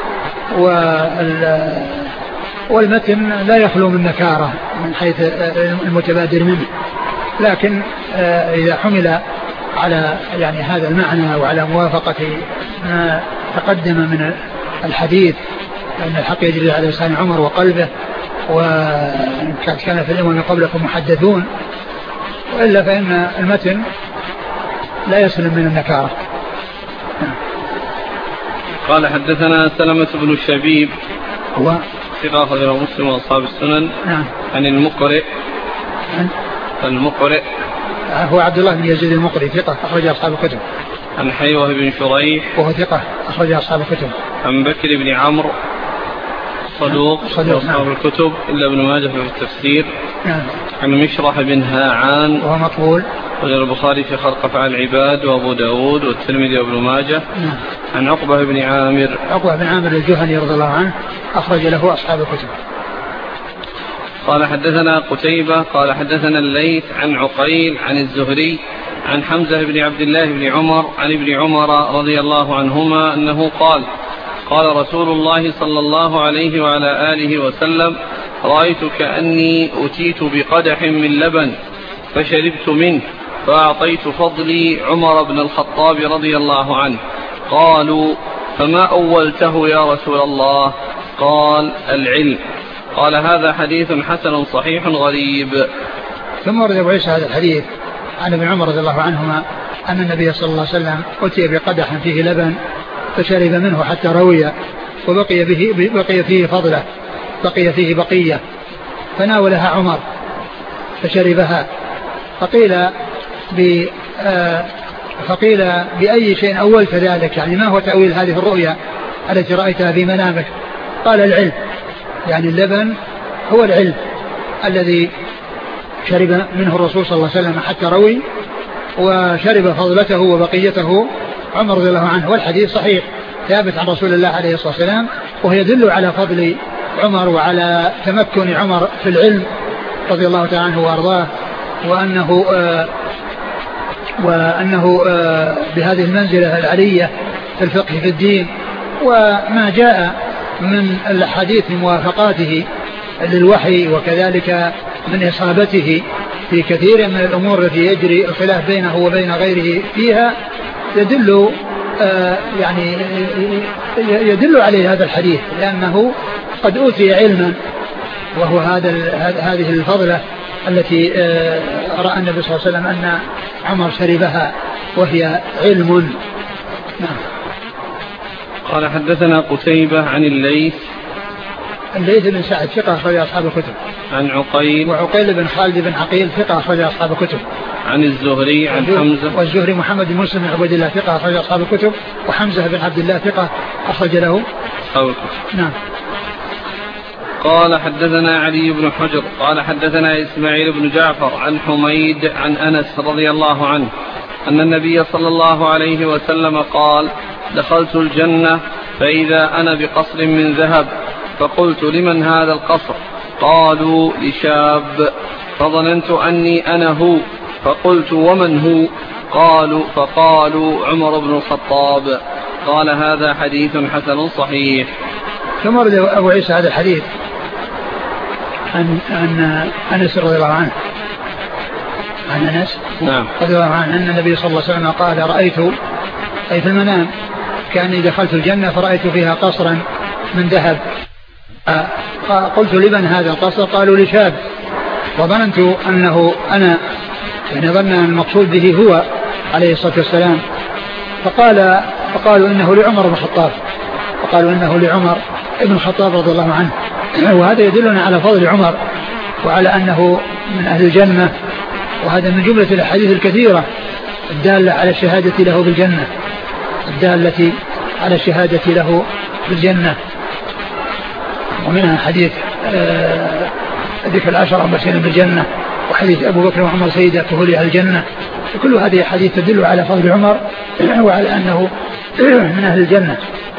والمتن لا يخلو من نكارة من حيث المتبادر منه، لكن إذا حمل على يعني هذا المعنى وعلى موافقة ما تقدم من الحديث أن الحق يجري على لسان عمر وقلبه، وكان في الأمم قبلكم محدثون، وإلا فإن المتن لا يسلم من النكارة.
قال حدثنا سلمة بن الشبيب
هو
ثقة أخرجه مسلم وأصحاب السنن.
نعم.
عن المقرئ
هو عبد الله بن يزيد المقرئ ثقة أخرج أصحاب الكتب.
عن حيوة بن شريح وهو
ثقة أخرج أصحاب الكتب.
عن بكر بن عمرو صدوق أصحاب الكتب إلا ابن ماجه في التفسير.
نعم.
عن مشرح بن هاعان
وهو مقبول،
وجاء البخاري في خلق أفعال العباد وأبو داود والترمذي وابن ماجه.
نعم.
عن عقبة بن عامر
الجهني رضي الله عنه أخرج له أصحاب الكتب.
قال حدثنا قتيبة قال حدثنا الليث عن عقيل عن الزهري عن حمزة بن عبد الله بن عمر عن ابن عمر رضي الله عنهما أنه قال قال رسول الله صلى الله عليه وعلى آله وسلم رأيت كأني أتيت بقدح من لبن فشربت منه فأعطيت فضلي عمر بن الخطاب رضي الله عنه. قالوا فما أولته يا رسول الله؟ قال العلم. قال هذا حديث حسن صحيح غريب.
ثم ورد أبو عيسى هذا الحديث عن ابن عمر رضي الله عنهما أن النبي صلى الله عليه وسلم أتي بقدح فيه لبن فشرب منه حتى روي، وبقي فيه فضله، بقي فيه بقية، فناولها عمر فشربها. فقيل بأي شيء أولت ذلك، يعني ما هو تأويل هذه الرؤيا التي رأيتها في منامك؟ قال العلم، يعني اللبن هو العلم الذي شرب منه الرسول صلى الله عليه وسلم حتى روي، وشرب فضلته وبقيته عمر رضي الله عنه. والحديث صحيح ثابت عن رسول الله عليه الصلاة والسلام، وهي يدل على فضل عمر وعلى تمكن عمر في العلم رضي الله تعالى عنه وأرضاه، وأنه بهذه المنزلة العلية في الفقه في الدين. وما جاء من الحديث موافقاته للوحي وكذلك من إصابته في كثير من الأمور التي يجري الخلاف بينه وبين غيره فيها يدل عليه هذا الحديث، لأنه قد أوتي علما، وهو هذه الفضلة التي رأى النبي صلى الله عليه وسلم أن عمر شربها، وهي علم. نعم.
قال حدثنا قتيبة عن الليث
بن سعد ثقة أخرج أصحاب الكتب.
عن عقيل
وعقيل بن خالد بن عقيل ثقة أخرج أصحاب الكتب.
عن الزهري عن حمزة،
والزهري محمد بن مسلم بن عبد الله ثقة أخرج أصحاب الكتب. وحمزة بن عبد الله ثقة أخرج له
أصحاب الكتب.
نعم.
قال حدثنا علي بن حجر قال حدثنا إسماعيل بن جعفر عن حميد عن أنس رضي الله عنه أن النبي صلى الله عليه وسلم قال دخلت الجنة فإذا أنا بقصر من ذهب، فقلت لمن هذا القصر؟ قالوا لشاب، فظننت أني أنا هو، فقلت ومن هو؟ فقالوا عمر بن الخطاب. قال هذا حديث حسن صحيح.
ثم ورد أبو عيسى هذا الحديث عن أنس رضي الله عنه، عن أنس رضي الله عنه أن النبي صلى الله عليه وسلم قال رأيت، أي في المنام، كأني دخلت الجنة فرأيت فيها قصرا من ذهب، قلت لمن هذا القصر؟ قالوا لشاب، وظننت أنه أنا، يعني ظن المقصود به هو عليه الصلاة والسلام. فقالوا إنه لعمر بن الخطاب، ابن الخطاب رضي الله عنه. وهذا يدلنا على فضل عمر وعلى أنه من أهل الجنة، وهذا من جملة الأحاديث الكثيرة الدالة على الشهادة له بالجنة، الدالة على الشهادة له بالجنة. ومنها حديث ذكر العشرة المبشرين بالجنة، وحديث أبو بكر وعمر سيدة كهول أهل الجنة. كل هذه حديث تدل على فضل عمر وعلى أنه من أهل الجنة.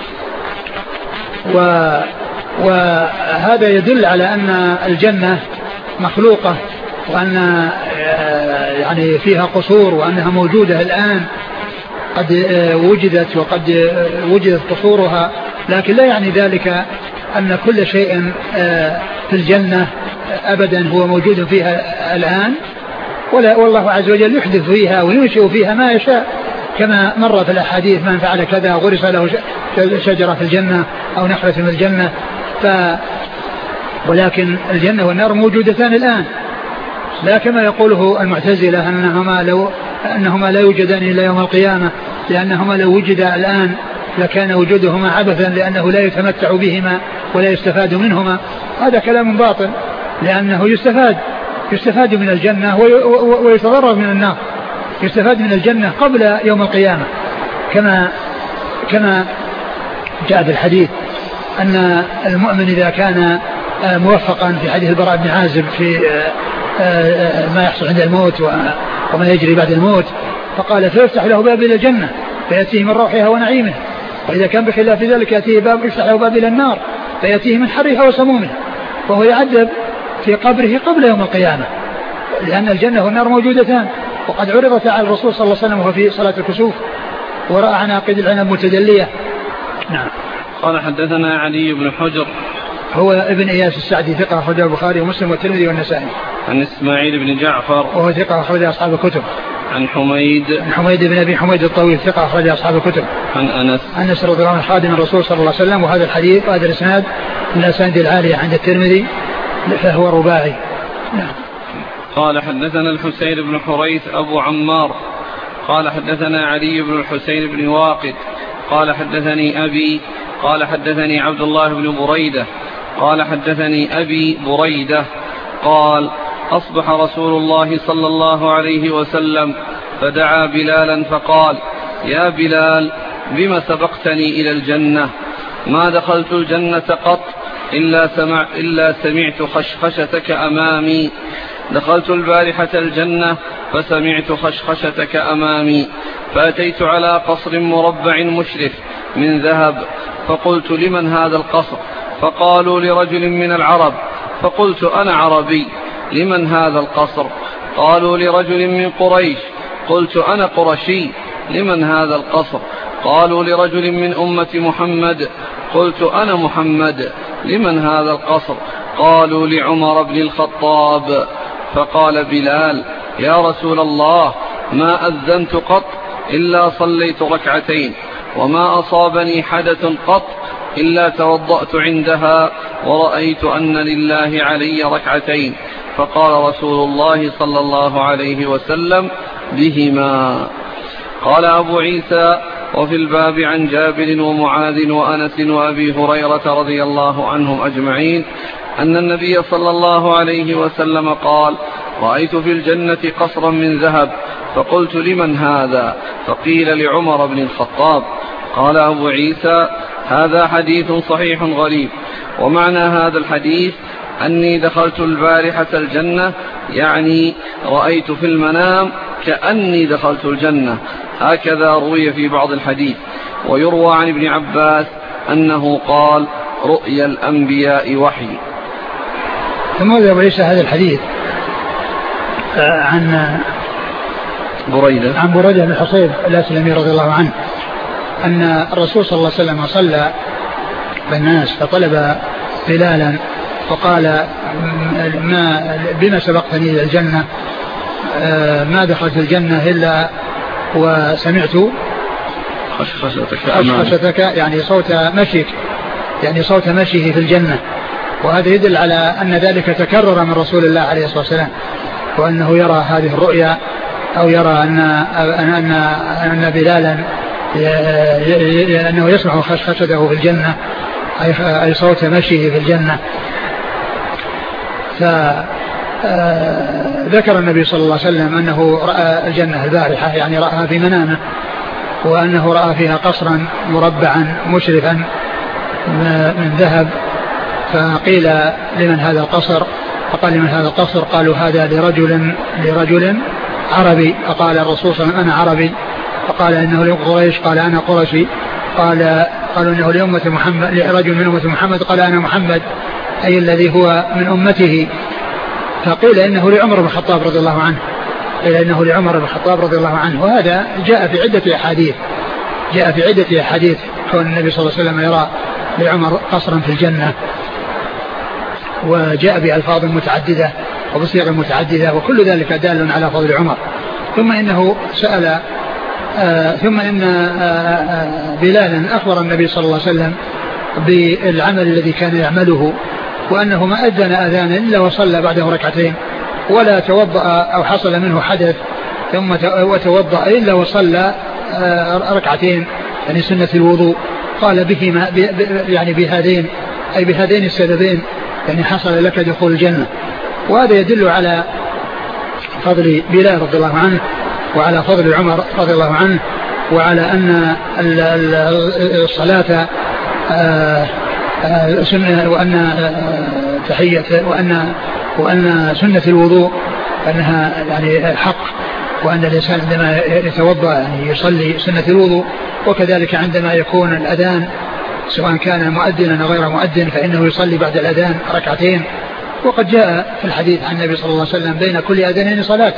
وهذا يدل على أن الجنة مخلوقة، وأن يعني فيها قصور، وأنها موجودة الآن، قد وجدت وقد وجدت قصورها، لكن لا يعني ذلك أن كل شيء في الجنة أبدا هو موجود فيها الآن، والله عز وجل يحدث فيها وينشئ فيها ما يشاء، كما مر في الأحاديث من فعل كذا غرس له شجرة في الجنة أو نخلة في الجنة. ولكن الجنة والنار موجودتان الآن، لا كما يقوله المعتزلة أنهما لا يوجدان إلا يوم القيامة، لأنهما لو وجدا الآن لكان وجودهما عبثا، لأنه لا يتمتع بهما ولا يستفاد منهما. هذا كلام باطل، لأنه يستفاد من الجنة ويتضرر من النار. يستفاد من الجنة قبل يوم القيامة، كما جاء في الحديث أن المؤمن إذا كان موفقا في حديث البراء بن عازب في ما يحصل عند الموت وما يجري بعد الموت، فقال فيفتح له باب إلى الجنة فيأتيه من روحها ونعيمه، وإذا كان بخلاف ذلك يأتيه باب يفتح له باب إلى النار فيأتيه من حرها وسمومها، وهو يعذب في قبره قبل يوم القيامة، لأن الجنة والنار موجودتان. وقد عرضت على الرسول صلى الله عليه وسلم وهو في صلاة الكسوف ورأى عناقيد العنب متدلية. نعم.
قال حدثنا علي بن حجر
هو ابن إياس السعدي ثقة أخرجه البخاري ومسلم والترمذي والنسائي.
عن إسماعيل بن جعفر
وهو ثقة أخرج أصحاب الكتب.
عن حميد
بن أبي حميد الطويل ثقة أخرج أصحاب الكتب.
عن
أنس رضي الله عنه خادم الرسول صلى الله عليه وسلم. وهذا الحديث وهذا الإسناد من الأسانيد العالية عند الترمذي فهو رباعي. نعم.
قال حدثنا الحسين بن حريث أبو عمار قال حدثنا علي بن الحسين بن واقد قال حدثني أبي قال حدثني عبد الله بن بريدة قال حدثني أبي بريدة قال أصبح رسول الله صلى الله عليه وسلم فدعا بلالا فقال يا بلال بما سبقتني إلى الجنة؟ ما دخلت الجنة قط إلا سمعت خشخشتك أمامي. دخلت البارحة الجنة فسمعت خشخشتك أمامي، فأتيت على قصر مربع مشرف من ذهب، فقلت لمن هذا القصر؟ فقالوا لرجل من العرب، فقلت أنا عربي. لمن هذا القصر؟ قالوا لرجل من قريش، قلت أنا قرشي. لمن هذا القصر؟ قالوا لرجل من أمة محمد، قلت أنا محمد. لمن هذا القصر؟ قالوا لعمر بن الخطاب. فقال بلال يا رسول الله ما أذنت قط إلا صليت ركعتين، وما أصابني حدث قط إلا توضأت عندها ورأيت أن لله علي ركعتين. فقال رسول الله صلى الله عليه وسلم بهما. قال أبو عيسى وفي الباب عن جابر ومعاذ وأنس وأبي هريرة رضي الله عنهم أجمعين أن النبي صلى الله عليه وسلم قال رأيت في الجنة قصرا من ذهب، فقلت لمن هذا؟ فقيل لعمر بن الخطاب. قال أبو عيسى هذا حديث صحيح غريب، ومعنى هذا الحديث أني دخلت البارحة الجنة، يعني رأيت في المنام كأني دخلت الجنة، هكذا روي في بعض الحديث. ويروى عن ابن عباس أنه قال رؤيا الأنبياء وحي.
ثم أبو عيسى هذا الحديث عن بريدة بن الحصيب الأسلمي رضي الله عنه أن الرسول صلى الله عليه وسلم صلى بالناس فطلب بلالا فقال بما سبقتني إلى الجنة؟ ما دخلت الجنة إلا وسمعت خشخشتك يعني صوت مشيك، يعني صوت مشيه في الجنة. وهذا يدل على أن ذلك تكرر من رسول الله عليه الصلاة والسلام، وأنه يرى هذه الرؤيا أو يرى أن بلالا أنه يسمع خشخشته في الجنة أي صوت مشيه في الجنة. ذكر النبي صلى الله عليه وسلم أنه رأى الجنة البارحة، يعني رأها في منامه، وأنه رأى فيها قصرا مربعا مشرفا من ذهب. فقيل لمن هذا القصر؟ فقال لمن هذا القصر؟ قالوا هذا لرجل عربي. فقال الرسول صلى الله عليه وسلم أنا عربي. فقال إنه لقريش. قال أنا قرشي. قالوا إنه لأمة محمد، لرجل من أمة محمد. قال أنا محمد، أي الذي هو من أمته. فقيل إنه لعمر بن الخطاب رضي الله عنه. قيل إنه لعمر بن الخطاب رضي الله عنه. وهذا جاء في عدة أحاديث كون النبي صلى الله عليه وسلم يرى لعمر قصرا في الجنة، وجاء بألفاظ متعددة وبصيغ متعددة، وكل ذلك دال على فضل عمر. ثم إنه سأل ثم إن بلالا أخبر النبي صلى الله عليه وسلم بالعمل الذي كان يعمله، وأنه ما أذن أذانا إلا وصلى بعده ركعتين، ولا توضأ أو حصل منه حدث ثم وتوضأ إلا وصلى ركعتين، يعني سنة الوضوء. قال بهما يعني بهذين، أي بهذين السببين يعني حصل لك دخول الجنة. وهذا يدل على فضل بلال رضي الله عنه، وعلى فضل عمر رضي الله عنه، وعلى أن الصلاة سنة، وأن تحية، وأن سنة الوضوء أنها يعني حق، وأن الإنسان عندما يتوضأ يعني يصلي سنة الوضوء. وكذلك عندما يكون الأذان سواء كان مؤذنا غير مؤذن فإنه يصلي بعد الأذان ركعتين. وقد جاء في الحديث عن النبي صلى الله عليه وسلم بين كل أذانين صلاة،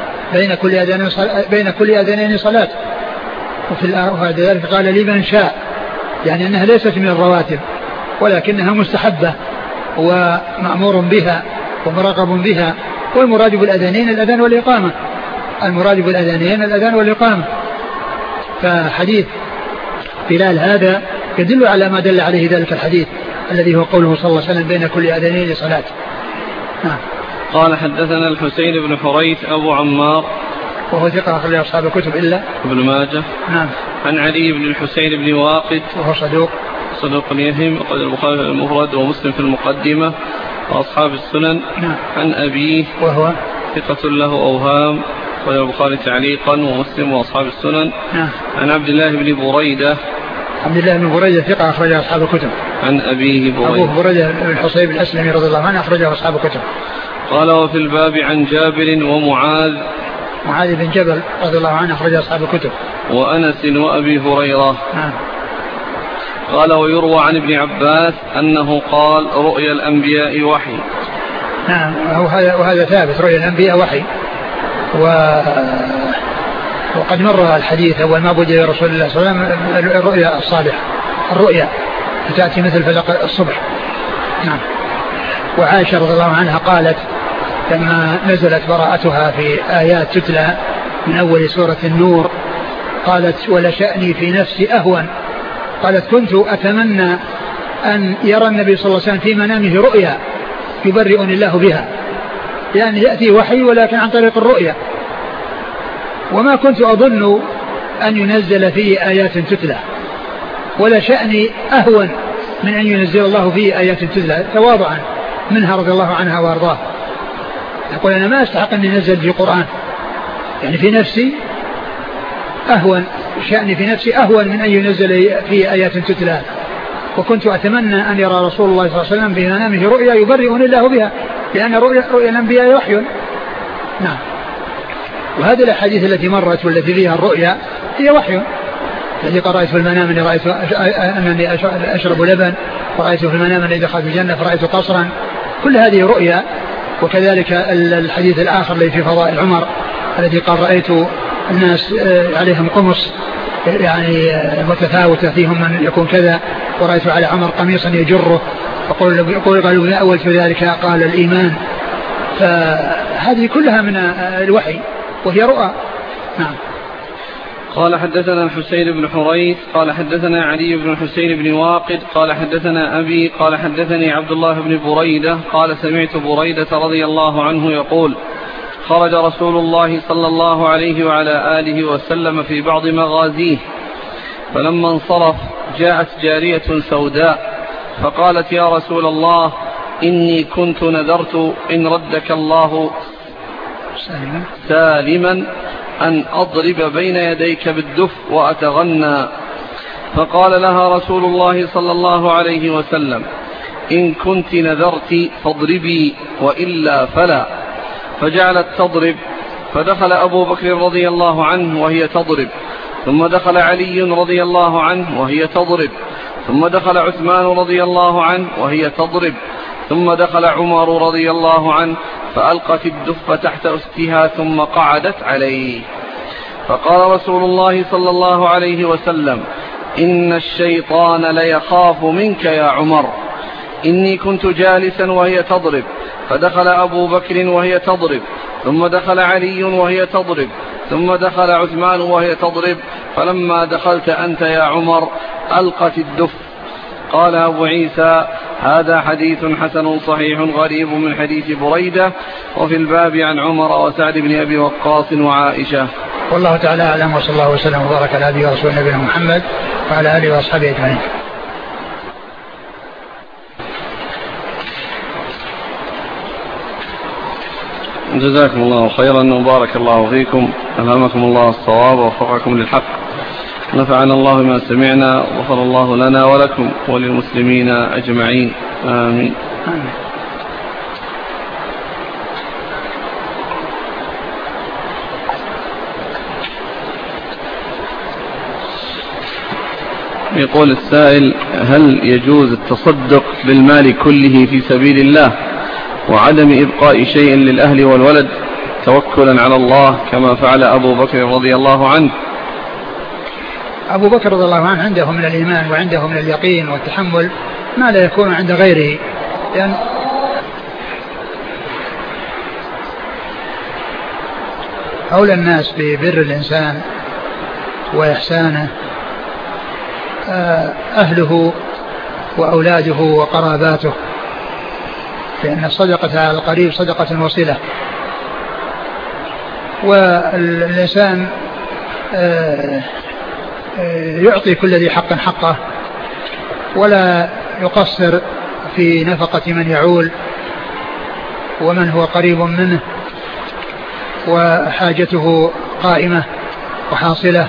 بين كل أذانين صلاة. وفي ذلك قال لمن شاء، يعني أنها ليست من الرواتب ولكنها مستحبة ومأمور بها ومراقب بها. والمراد بالأذانين الأذان والإقامة، المراد بالأذانين الأذان والإقامة. فحديث بلال هذا يدل على ما دل عليه ذلك الحديث الذي هو قوله صلى الله عليه وسلم بين كل أذانين صلاة.
قال حدثنا الحسين بن حريث أبو عمار
وهو ثقة أخرج أصحاب الكتب إلا
ابن ماجه.
نعم.
عن علي بن الحسين بن واقد
وهو صدوق
يهم، وقد البخاري المفرد ومسلم في المقدمة وأصحاب السنن.
نعم.
عن أبيه
وهو
ثقة له أوهام، وقد البخاري تعليقا ومسلم وأصحاب السنن.
نعم.
عن عبد الله بن بريدة
ثقة أخرج أصحاب الكتب.
عن أبيه
أبوه بريدة بن الحصيب الأسلمي رضي الله عنه أخرجه أصحاب الكتب.
قال وفي الباب عن جابر ومعاذ
بن جبل رضي الله عنه أخرج أصحاب الكتب.
وأنس وأبي هريرة.
نعم.
قال ويروى عن ابن عباس أنه قال رؤيا الأنبياء وحي.
نعم. وهذا ثابت، رؤيا الأنبياء وحي. وقد مر الحديث أول ما بدأ رسول الله صلى الله عليه وسلم الرؤيا الصالحة، الرؤيا تأتي مثل فلق الصبح. نعم. وعائشة رضي الله عنها قالت لما نزلت براءتها في آيات تتلى من أول سورة النور، قالت ولشأني في نفسي أهون. قالت كنت أتمنى أن يرى النبي صلى الله عليه وسلم في منامه رؤيا يبرئني الله بها، يعني يأتي وحي ولكن عن طريق الرؤيا، وما كنت أظن أن ينزل فيه آيات تتلى، ولشأني أهون من أن ينزل الله فيه آيات تتلى، تواضعا منها رضي الله عنها وارضاه. يقول أنا ما أستحق أن ينزل في القرآن، يعني في نفسي أهون، شأني في نفسي أهون من أن ينزل فيه آيات تتلى، وكنت أتمنى أن يرى رسول الله صلى الله عليه وسلم في منامه رؤيا يبرئني الله بها، لأن رؤيا الأنبياء وحي. نعم. وهذه الأحاديث التي مرت والتي فيها الرؤيا هي وحي. الذي رأيت في المنام أني رأيت أنني أشرب لبن، ورأيت في المنام أني دخلت الجنة فرأيت قصرا، كل هذه رؤيا. وكذلك الحديث الآخر الذي في فضائل عمر الذي قال رأيت الناس عليهم قمص يعني متفاوتة، فيهم من يكون كذا، ورأيت على عمر قميصا يجره، قالوا لا أول في ذلك قال الإيمان. فهذه كلها من الوحي وهي رؤى. نعم.
قال حدثنا الحسين بن حريث قال حدثنا علي بن الحسين بن واقد قال حدثنا أبي قال حدثني عبد الله بن بريدة قال سمعت بريدة رضي الله عنه يقول خرج رسول الله صلى الله عليه وعلى آله وسلم في بعض مغازيه، فلما انصرف جاءت جارية سوداء فقالت يا رسول الله إني كنت نذرت إن ردك الله سالما أن أضرب بين يديك بالدف وأتغنى. فقال لها رسول الله صلى الله عليه وسلم: إن كنت نذرت فاضربي وإلا فلا. فجعلت تضرب، فدخل أبو بكر رضي الله عنه وهي تضرب، ثم دخل علي رضي الله عنه وهي تضرب، ثم دخل عثمان رضي الله عنه وهي تضرب، ثم دخل عمر رضي الله عنه فألقت الدف تحت أستها ثم قعدت عليه. فقال رسول الله صلى الله عليه وسلم: إن الشيطان ليخاف منك يا عمر. إني كنت جالسا وهي تضرب، فدخل أبو بكر وهي تضرب، ثم دخل علي وهي تضرب، ثم دخل عثمان وهي تضرب، فلما دخلت أنت يا عمر ألقت الدف. قال أبو عيسى: هذا حديث حسن صحيح غريب من حديث بريدة، وفي الباب عن عمر وسعد بن أبي وقاص وعائشة.
والله تعالى أعلم، وصلى الله وسلم وبارك على أبي ورسول نبينا محمد وعلى آله وأصحابه أجمعين.
جزاكم الله خيرا وبارك الله فيكم، ألهمكم الله الصواب ووفقكم للحق، نفعنا الله بما سمعنا، وغفر الله لنا ولكم وللمسلمين أجمعين، آمين. يقول السائل: هل يجوز التصدق بالمال كله في سبيل الله وعدم إبقاء شيء للأهل والولد توكلا على الله كما فعل أبو بكر رضي الله عنه؟
أبو بكر رضي الله عنه عنده من الإيمان وعنده من اليقين والتحمل ما لا يكون عند غيره، لأن أولى الناس ببر الإنسان وإحسانه أهله وأولاده وقراباته، لأن الصدقة على القريب صدقة وصلة. والإنسان يعطي كل ذي حق حقه ولا يقصر في نفقة من يعول ومن هو قريب منه وحاجته قائمة وحاصلة.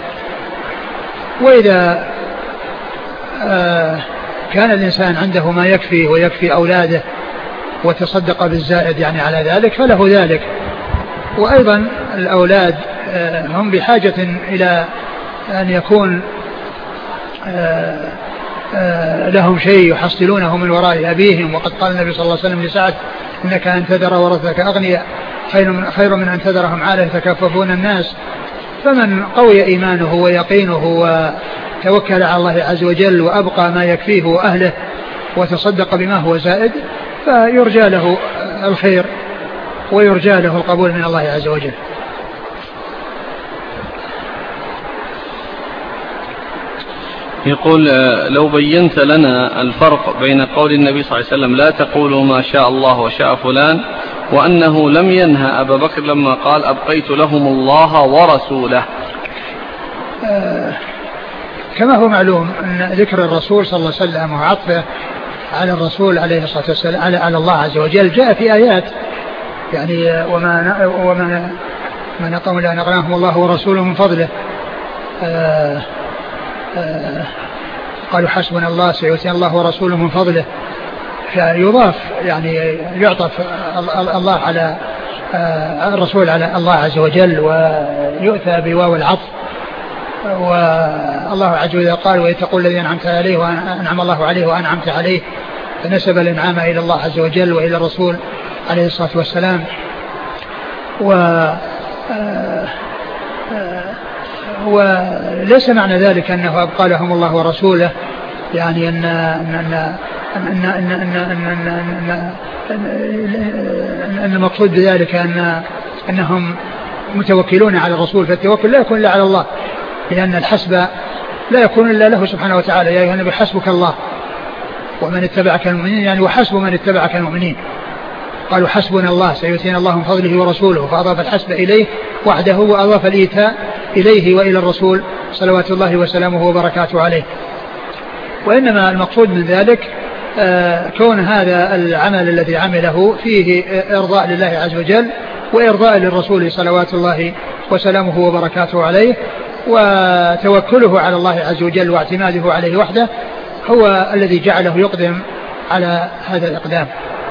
وإذا كان الإنسان عنده ما يكفي ويكفي أولاده وتصدق بالزائد يعني على ذلك فله ذلك. وأيضا الأولاد هم بحاجة إلى أن يكون لهم شيء يحصلونه من وراء أبيهم، وقد قال النبي صلى الله عليه وسلم لسعد: إنك أن تذر ورثتك أغنياء خير من أن تذرهم عالة يتكففون الناس. فمن قوي إيمانه ويقينه وتوكل على الله عز وجل وأبقى ما يكفيه وأهله وتصدق بما هو زائد فيرجى له الخير ويرجى له القبول من الله عز وجل.
يقول: لو بينت لنا الفرق بين قول النبي صلى الله عليه وسلم لا تقولوا ما شاء الله وشاء فلان، وأنه لم ينهى أبا بكر لما قال أبقيت لهم الله ورسوله.
كما هو معلوم أن ذكر الرسول صلى الله عليه وسلم وعطفه على الرسول عليه الصلاة والسلام على الله عز وجل جاء في آيات، يعني وما نقم لا نغناهم الله ورسوله من فضله. قالوا حسبنا الله سيؤتينا الله ورسوله من فضله، فيضاف يعني يعطف الله على الرسول على الله عز وجل ويؤتى بواو العطف. والله عز وجل قال: ويتقول الذي أنعمت عليه وأنعم الله عليه وأنعمت عليه، فنسب الإنعام إلى الله عز وجل وإلى الرسول عليه الصلاة والسلام. وليس معنى ذلك أنه أبقى لهم الله ورسوله يعني أن المقصود بذلك أنهم متوكلون على الرسول، فالتوكل لا يكون إلا على الله، لأن الحسب لا يكون إلا له سبحانه وتعالى. يا أيها النبي حسبك الله ومن اتبعك المؤمنين، يعني وحسب من اتبعك المؤمنين. قالوا حسبنا الله سيؤتينا الله من فضله ورسوله، فأضاف الحسب إليه وحده وأضاف الإيتاء إليه وإلى الرسول صلوات الله وسلامه وبركاته عليه. وإنما المقصود من ذلك كون هذا العمل الذي عمله فيه إرضاء لله عز وجل وإرضاء للرسول صلوات الله وسلامه وبركاته عليه، وتوكله على الله عز وجل واعتماده عليه وحده هو الذي جعله يقدم على هذا الإقدام.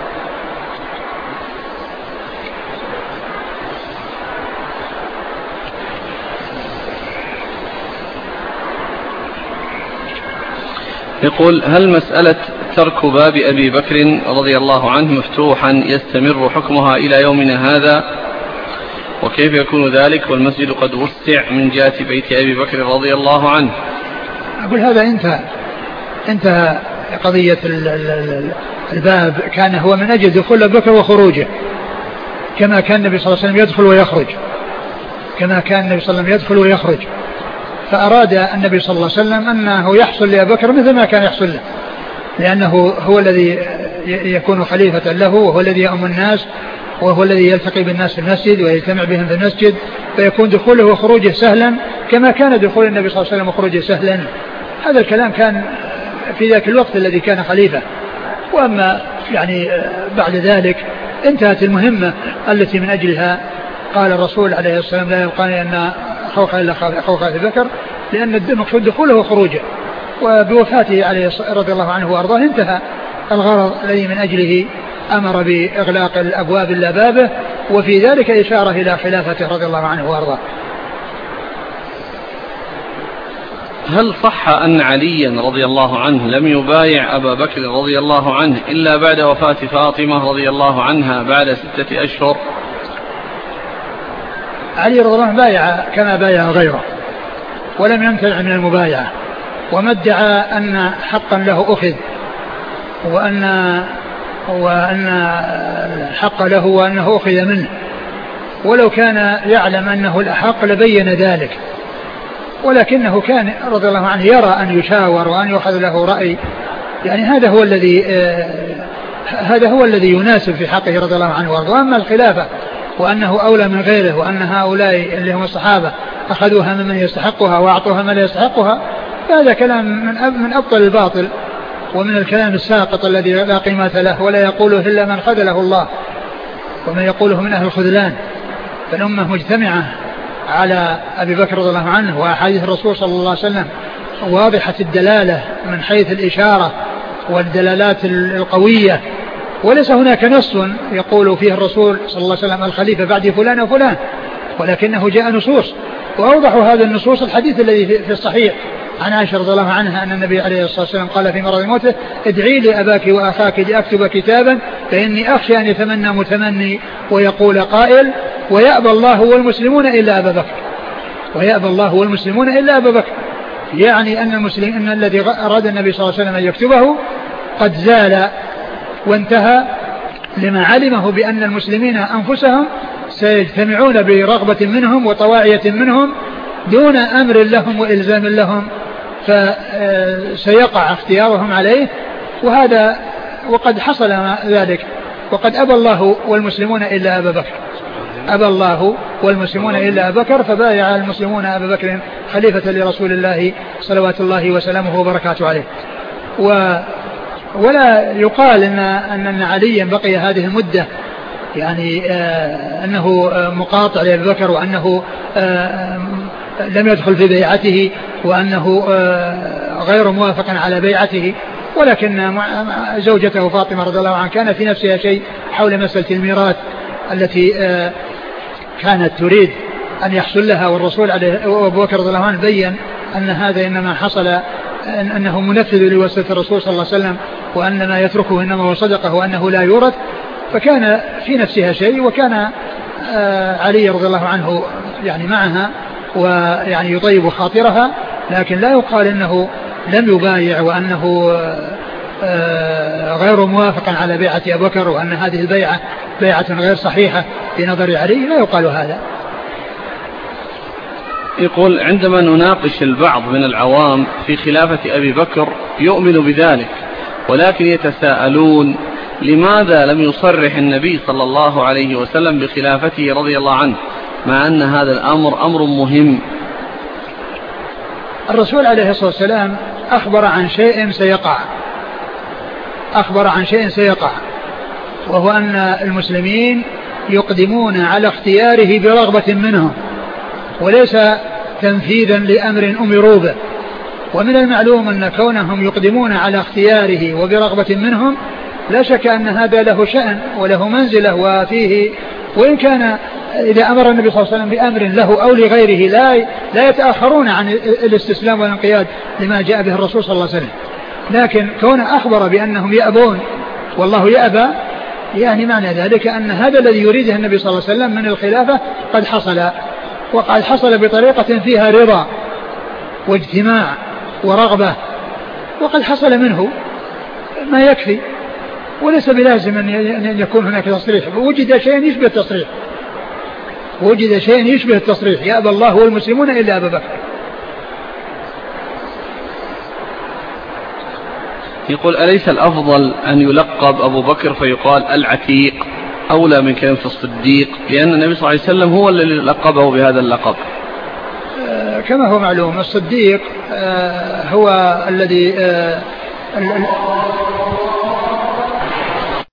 يقول: هل مسألة ترك باب أبي بكر رضي الله عنه مفتوحا يستمر حكمها إلى يومنا هذا؟ وكيف يكون ذلك والمسجد قد وسع من جهة بيت أبي بكر رضي الله عنه؟
أقول هذا انتهى قضية الباب، كان هو من أجل دخول أبي بكر وخروجه، كما كان النبي صلى الله عليه وسلم يدخل ويخرج، فأراد النبي صلى الله عليه وسلم أنه يحصل لأبي بكر مثل ما كان يحصل له، لأنه هو الذي يكون خليفة له، وهو الذي يؤم الناس، وهو الذي يلتقي بالناس في المسجد ويجتمع بهم في المسجد، فيكون دخوله وخروجه سهلا كما كان دخول النبي صلى الله عليه وسلم وخروجه سهلا. هذا الكلام كان في ذاك الوقت الذي كان خليفة. وأما يعني بعد ذلك انتهت المهمة التي من أجلها قال الرسول عليه السلام: لا يبقاني أن خوف إلا خوف أبي بكر، لأن المقصود دخوله وخروجه، وبوفاته عليه رضي الله عنه وأرضاه انتهى الغرض الذي من أجله أمر بإغلاق الأبواب إلا بابه، وفي ذلك إشارة إلى خلافته رضي الله عنه وأرضاه.
هل صح أن عليا رضي الله عنه لم يبايع أبا بكر رضي الله عنه إلا بعد وفاة فاطمة رضي الله عنها بعد 6 أشهر؟
علي رضي الله عنه بايع كما بايع غيره ولم يمتنع من المبايعة، وما ادعى أن حقا له أخذ وأن الحق له وأنه أخذ منه، ولو كان يعلم أنه الأحق لبين ذلك، ولكنه كان رضي الله عنه يرى أن يشاور وأن يأخذ له رأي، يعني هذا هو الذي يناسب في حقه رضي الله عنه وارضاه. أما الخلافة وأنه أولى من غيره، وأن هؤلاء اللي هم الصحابة أخذوها ممن يستحقها وأعطوها من لا يستحقها، فهذا كلام من أبطل الباطل ومن الكلام الساقط الذي لا قيمة له ولا يقوله إلا من خذله الله ومن يقوله من أهل الخذلان. فالأمة مجتمعة على أبي بكر رضي الله عنه، وأحاديث الرسول صلى الله عليه وسلم واضحة الدلالة من حيث الإشارة والدلالات القوية، وليس هناك نص يقول فيه الرسول صلى الله عليه وسلم الخليفة بعد فلان وفلان، ولكنه جاء نصوص، وأوضح هذا النصوص الحديث الذي في الصحيح عن عائشة رضي الله عنها أن النبي عليه الصلاة والسلام قال في مرض موته: ادعي لي أباك وأخاك لأكتب كتابا فإني أخشى أن يتمنى متمني ويقول قائل ويأبى الله والمسلمون إلا أبا بكر، ويأبى الله والمسلمون إلا أبا بكر، يعني أن المسلم أن الذي أراد النبي صلى الله عليه وسلم أن يكتبه قد زال وانتهى، لما علمه بأن المسلمين أنفسهم سيجتمعون برغبة منهم وطواعية منهم دون أمر لهم وإلزام لهم، فسيقع اختيارهم عليه، وهذا وقد حصل ذلك، وقد أبى الله والمسلمون إلا أبا بكر، أبى الله والمسلمون إلا أبا بكر، فبايع المسلمون أبا بكر خليفة لرسول الله صلوات الله وسلامه وبركاته عليه. ولا يقال أن عليا بقي هذه المدة يعني أنه مقاطع لأبي بكر، وأنه لم يدخل في بيعته، وأنه غير موافق على بيعته، ولكن زوجته فاطمة رضي الله عنها كان في نفسها شيء حول مسألة الميراث التي كانت تريد أن يحصل لها، والرسول عليه وأبو بكر رضي الله عنه بين أن هذا إنما حصل أنه منفذ لوصية الرسول صلى الله عليه وسلم، وأن ما يتركه إنما هو صدقه وأنه لا يورث، فكان في نفسها شيء، وكان علي رضي الله عنه يعني معها ويعني يطيب خاطرها، لكن لا يقال أنه لم يبايع وأنه غير موافق على بيعة أبي بكر، وأن هذه البيعة بيعة غير صحيحة في نظر علي، لا يقال هذا.
يقول: عندما نناقش البعض من العوام في خلافة أبي بكر يؤمن بذلك، ولكن يتساءلون لماذا لم يصرح النبي صلى الله عليه وسلم بخلافته رضي الله عنه، مع أن هذا الأمر أمر مهم؟
الرسول عليه الصلاة والسلام أخبر عن شيء سيقع، أخبر عن شيء سيقع، وهو أن المسلمين يقدمون على اختياره برغبة منهم وليس تنفيذا لأمر أمروا به. ومن المعلوم أن كونهم يقدمون على اختياره وبرغبة منهم لا شك أن هذا له شأن وله منزلة وفيه، وإن كان إذا أمر النبي صلى الله عليه وسلم بأمر له أو لغيره لا يتأخرون عن الاستسلام والانقياد لما جاء به الرسول صلى الله عليه وسلم. لكن كون أخبر بأنهم يأبون والله يأبى، يعني معنى ذلك أن هذا الذي يريده النبي صلى الله عليه وسلم من الخلافة قد حصل، وقد حصل بطريقة فيها رضا واجتماع ورغبة، وقد حصل منه ما يكفي، وليس بلازم أن يكون هناك تصريح. وجد شيء يشبه التصريح، وجد شيء يشبه التصريح، يأبى الله والمسلمون إلا أبا بكر.
يقول أليس الأفضل أن يلقب أبو بكر فيقال العتيق أولى من كلمة الصديق، لأن النبي صلى الله عليه وسلم هو الذي لقبه بهذا اللقب؟
كما هو معلوم الصديق هو الذي